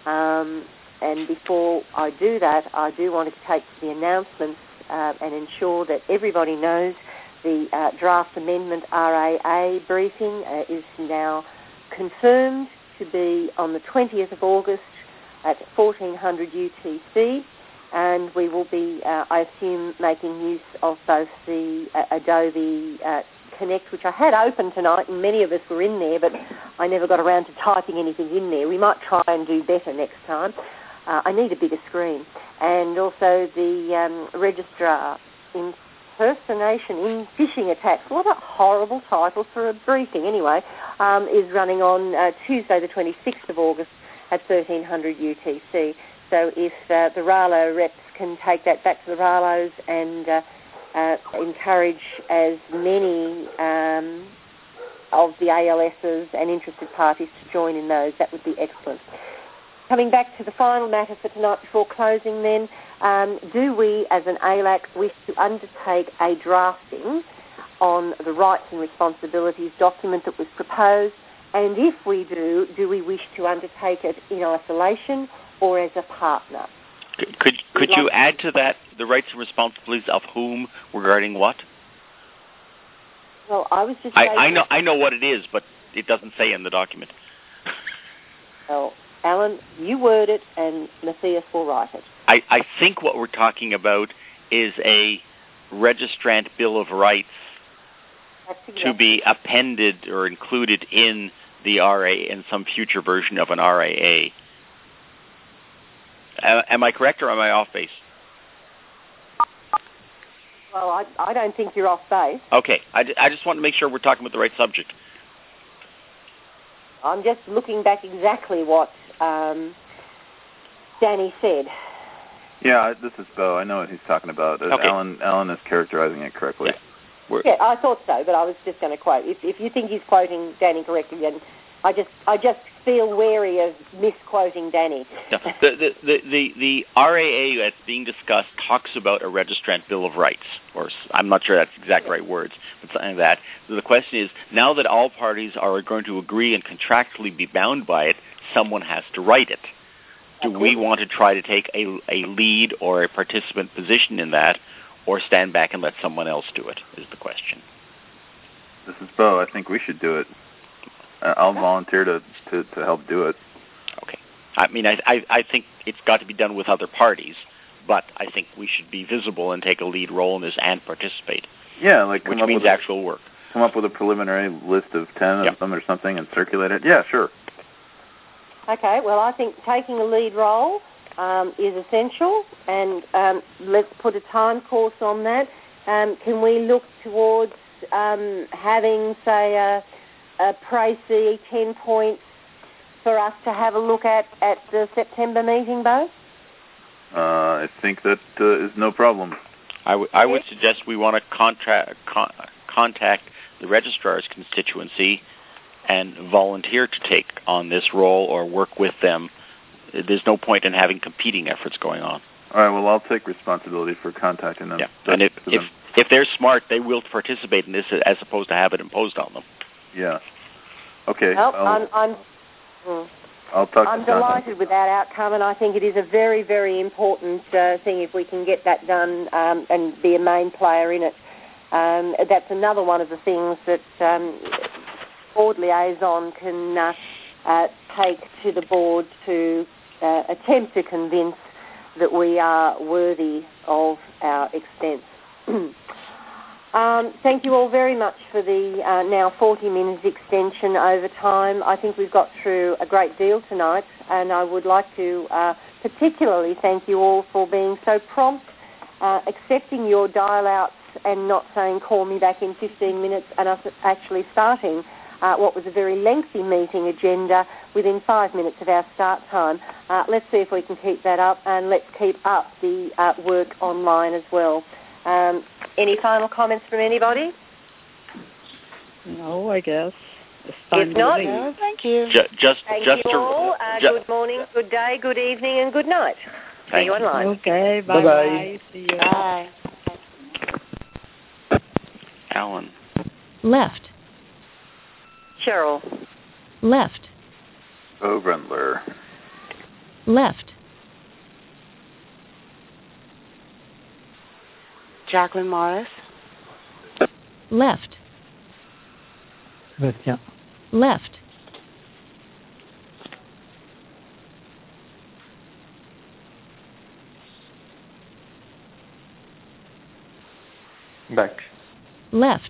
Speaker 7: And before I do that, I do want to take the announcements and ensure that everybody knows the draft amendment RAA briefing is now confirmed to be on the 20th of August at 1400 UTC, and we will be, I assume, making use of both the Adobe Connect, which I had open tonight, and many of us were in there, but I never got around to typing anything in there. We might try and do better next time. I need a bigger screen. And also the Registrar Impersonation in Phishing Attacks. What a horrible title for a briefing. Anyway, is running on Tuesday the 26th of August at 1300 UTC. So if the RALO reps can take that back to the RALOs and encourage as many of the ALSs and interested parties to join in those, that would be excellent. Coming back to the final matter for tonight before closing then, do we as an ALAC wish to undertake a drafting on the rights and responsibilities document that was proposed? And if we do we wish to undertake it in isolation or as a partner?
Speaker 3: Could you add to that the rights and responsibilities of whom regarding what?
Speaker 7: Well, I was just
Speaker 3: I know what it is, but it doesn't say in the document.
Speaker 7: Well, Alan, you word it and Matthias will write it.
Speaker 3: I think what we're talking about is a registrant Bill of Rights to be appended or included in the RA in some future version of an RAA. Am I correct or am I off base?
Speaker 7: Well, I don't think you're off base.
Speaker 3: Okay. I just want to make sure we're talking about the right subject.
Speaker 7: I'm just looking back exactly what Danny said.
Speaker 15: Yeah, this is Bo. I know what he's talking about.
Speaker 3: Okay.
Speaker 15: Alan is characterizing it correctly.
Speaker 7: Yeah, I thought so, but I was just going to quote. If you think he's quoting Danny correctly, then I just feel wary of misquoting Danny.
Speaker 3: No, the RAA that's being discussed talks about a registrant Bill of Rights, or I'm not sure that's the exact right words, but something like that. So the question is, now that all parties are going to agree and contractually be bound by it, someone has to write it. Do we want to try to take a lead or a participant position in that, or stand back and let someone else do it, is the question.
Speaker 15: This is Bo. I think we should do it. I'll volunteer to help do it.
Speaker 3: Okay. I mean, I think it's got to be done with other parties, but I think we should be visible and take a lead role in this and participate.
Speaker 15: Yeah, which
Speaker 3: means actual work.
Speaker 15: Come up with a preliminary list of 10 of them or something and circulate it. Yeah, sure.
Speaker 7: Okay, well, I think taking a lead role is essential, and let's put a time course on that. Can we look towards having, say, a précis 10 points for us to have a look at the September meeting, Bo?
Speaker 15: I think that is no problem.
Speaker 3: I would suggest we want to contact the registrar's constituency and volunteer to take on this role or work with them. There's no point in having competing efforts going on.
Speaker 15: All right, well, I'll take responsibility for contacting them.
Speaker 3: Yeah. And if they're smart, they will participate in this as opposed to have it imposed on them.
Speaker 15: Yeah. Okay.
Speaker 7: Well,
Speaker 15: I'll talk.
Speaker 7: I'm delighted with that outcome, and I think it is a very, very important thing if we can get that done and be a main player in it. That's another one of the things that board liaison can take to the board to attempt to convince that we are worthy of our expense. Thank you all very much for the now 40 minutes extension over time. I think we've got through a great deal tonight, and I would like to particularly thank you all for being so prompt, accepting your dial-outs and not saying call me back in 15 minutes, and us actually starting what was a very lengthy meeting agenda within 5 minutes of our start time. Let's see if we can keep that up, and let's keep up the work online as well. Any final comments from anybody?
Speaker 4: No, I guess.
Speaker 7: If not,
Speaker 8: thank you.
Speaker 7: Thank you all. Good morning, good day, good evening, and good night. See you online.
Speaker 4: Okay, bye-bye. See you.
Speaker 8: Bye.
Speaker 3: Alan.
Speaker 2: Left.
Speaker 7: Cheryl.
Speaker 2: Left.
Speaker 15: Bo Grundler.
Speaker 2: Left.
Speaker 8: Jacqueline Morris.
Speaker 2: Left.
Speaker 17: Sébastien.
Speaker 2: Left.
Speaker 18: Back.
Speaker 2: Left.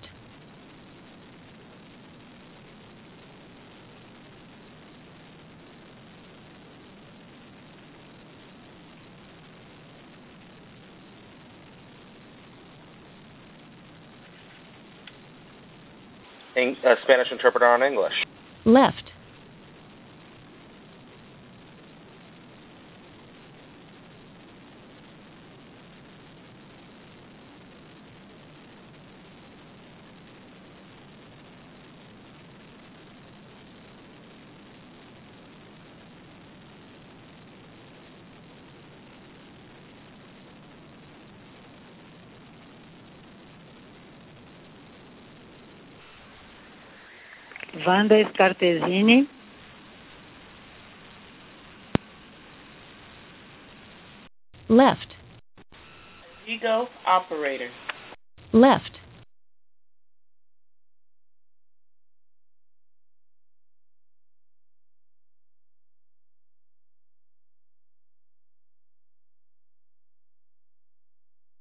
Speaker 18: Spanish interpreter on English.
Speaker 2: Left.
Speaker 4: Wanda Scarpesini.
Speaker 2: Left.
Speaker 8: Vigo operator.
Speaker 2: Left.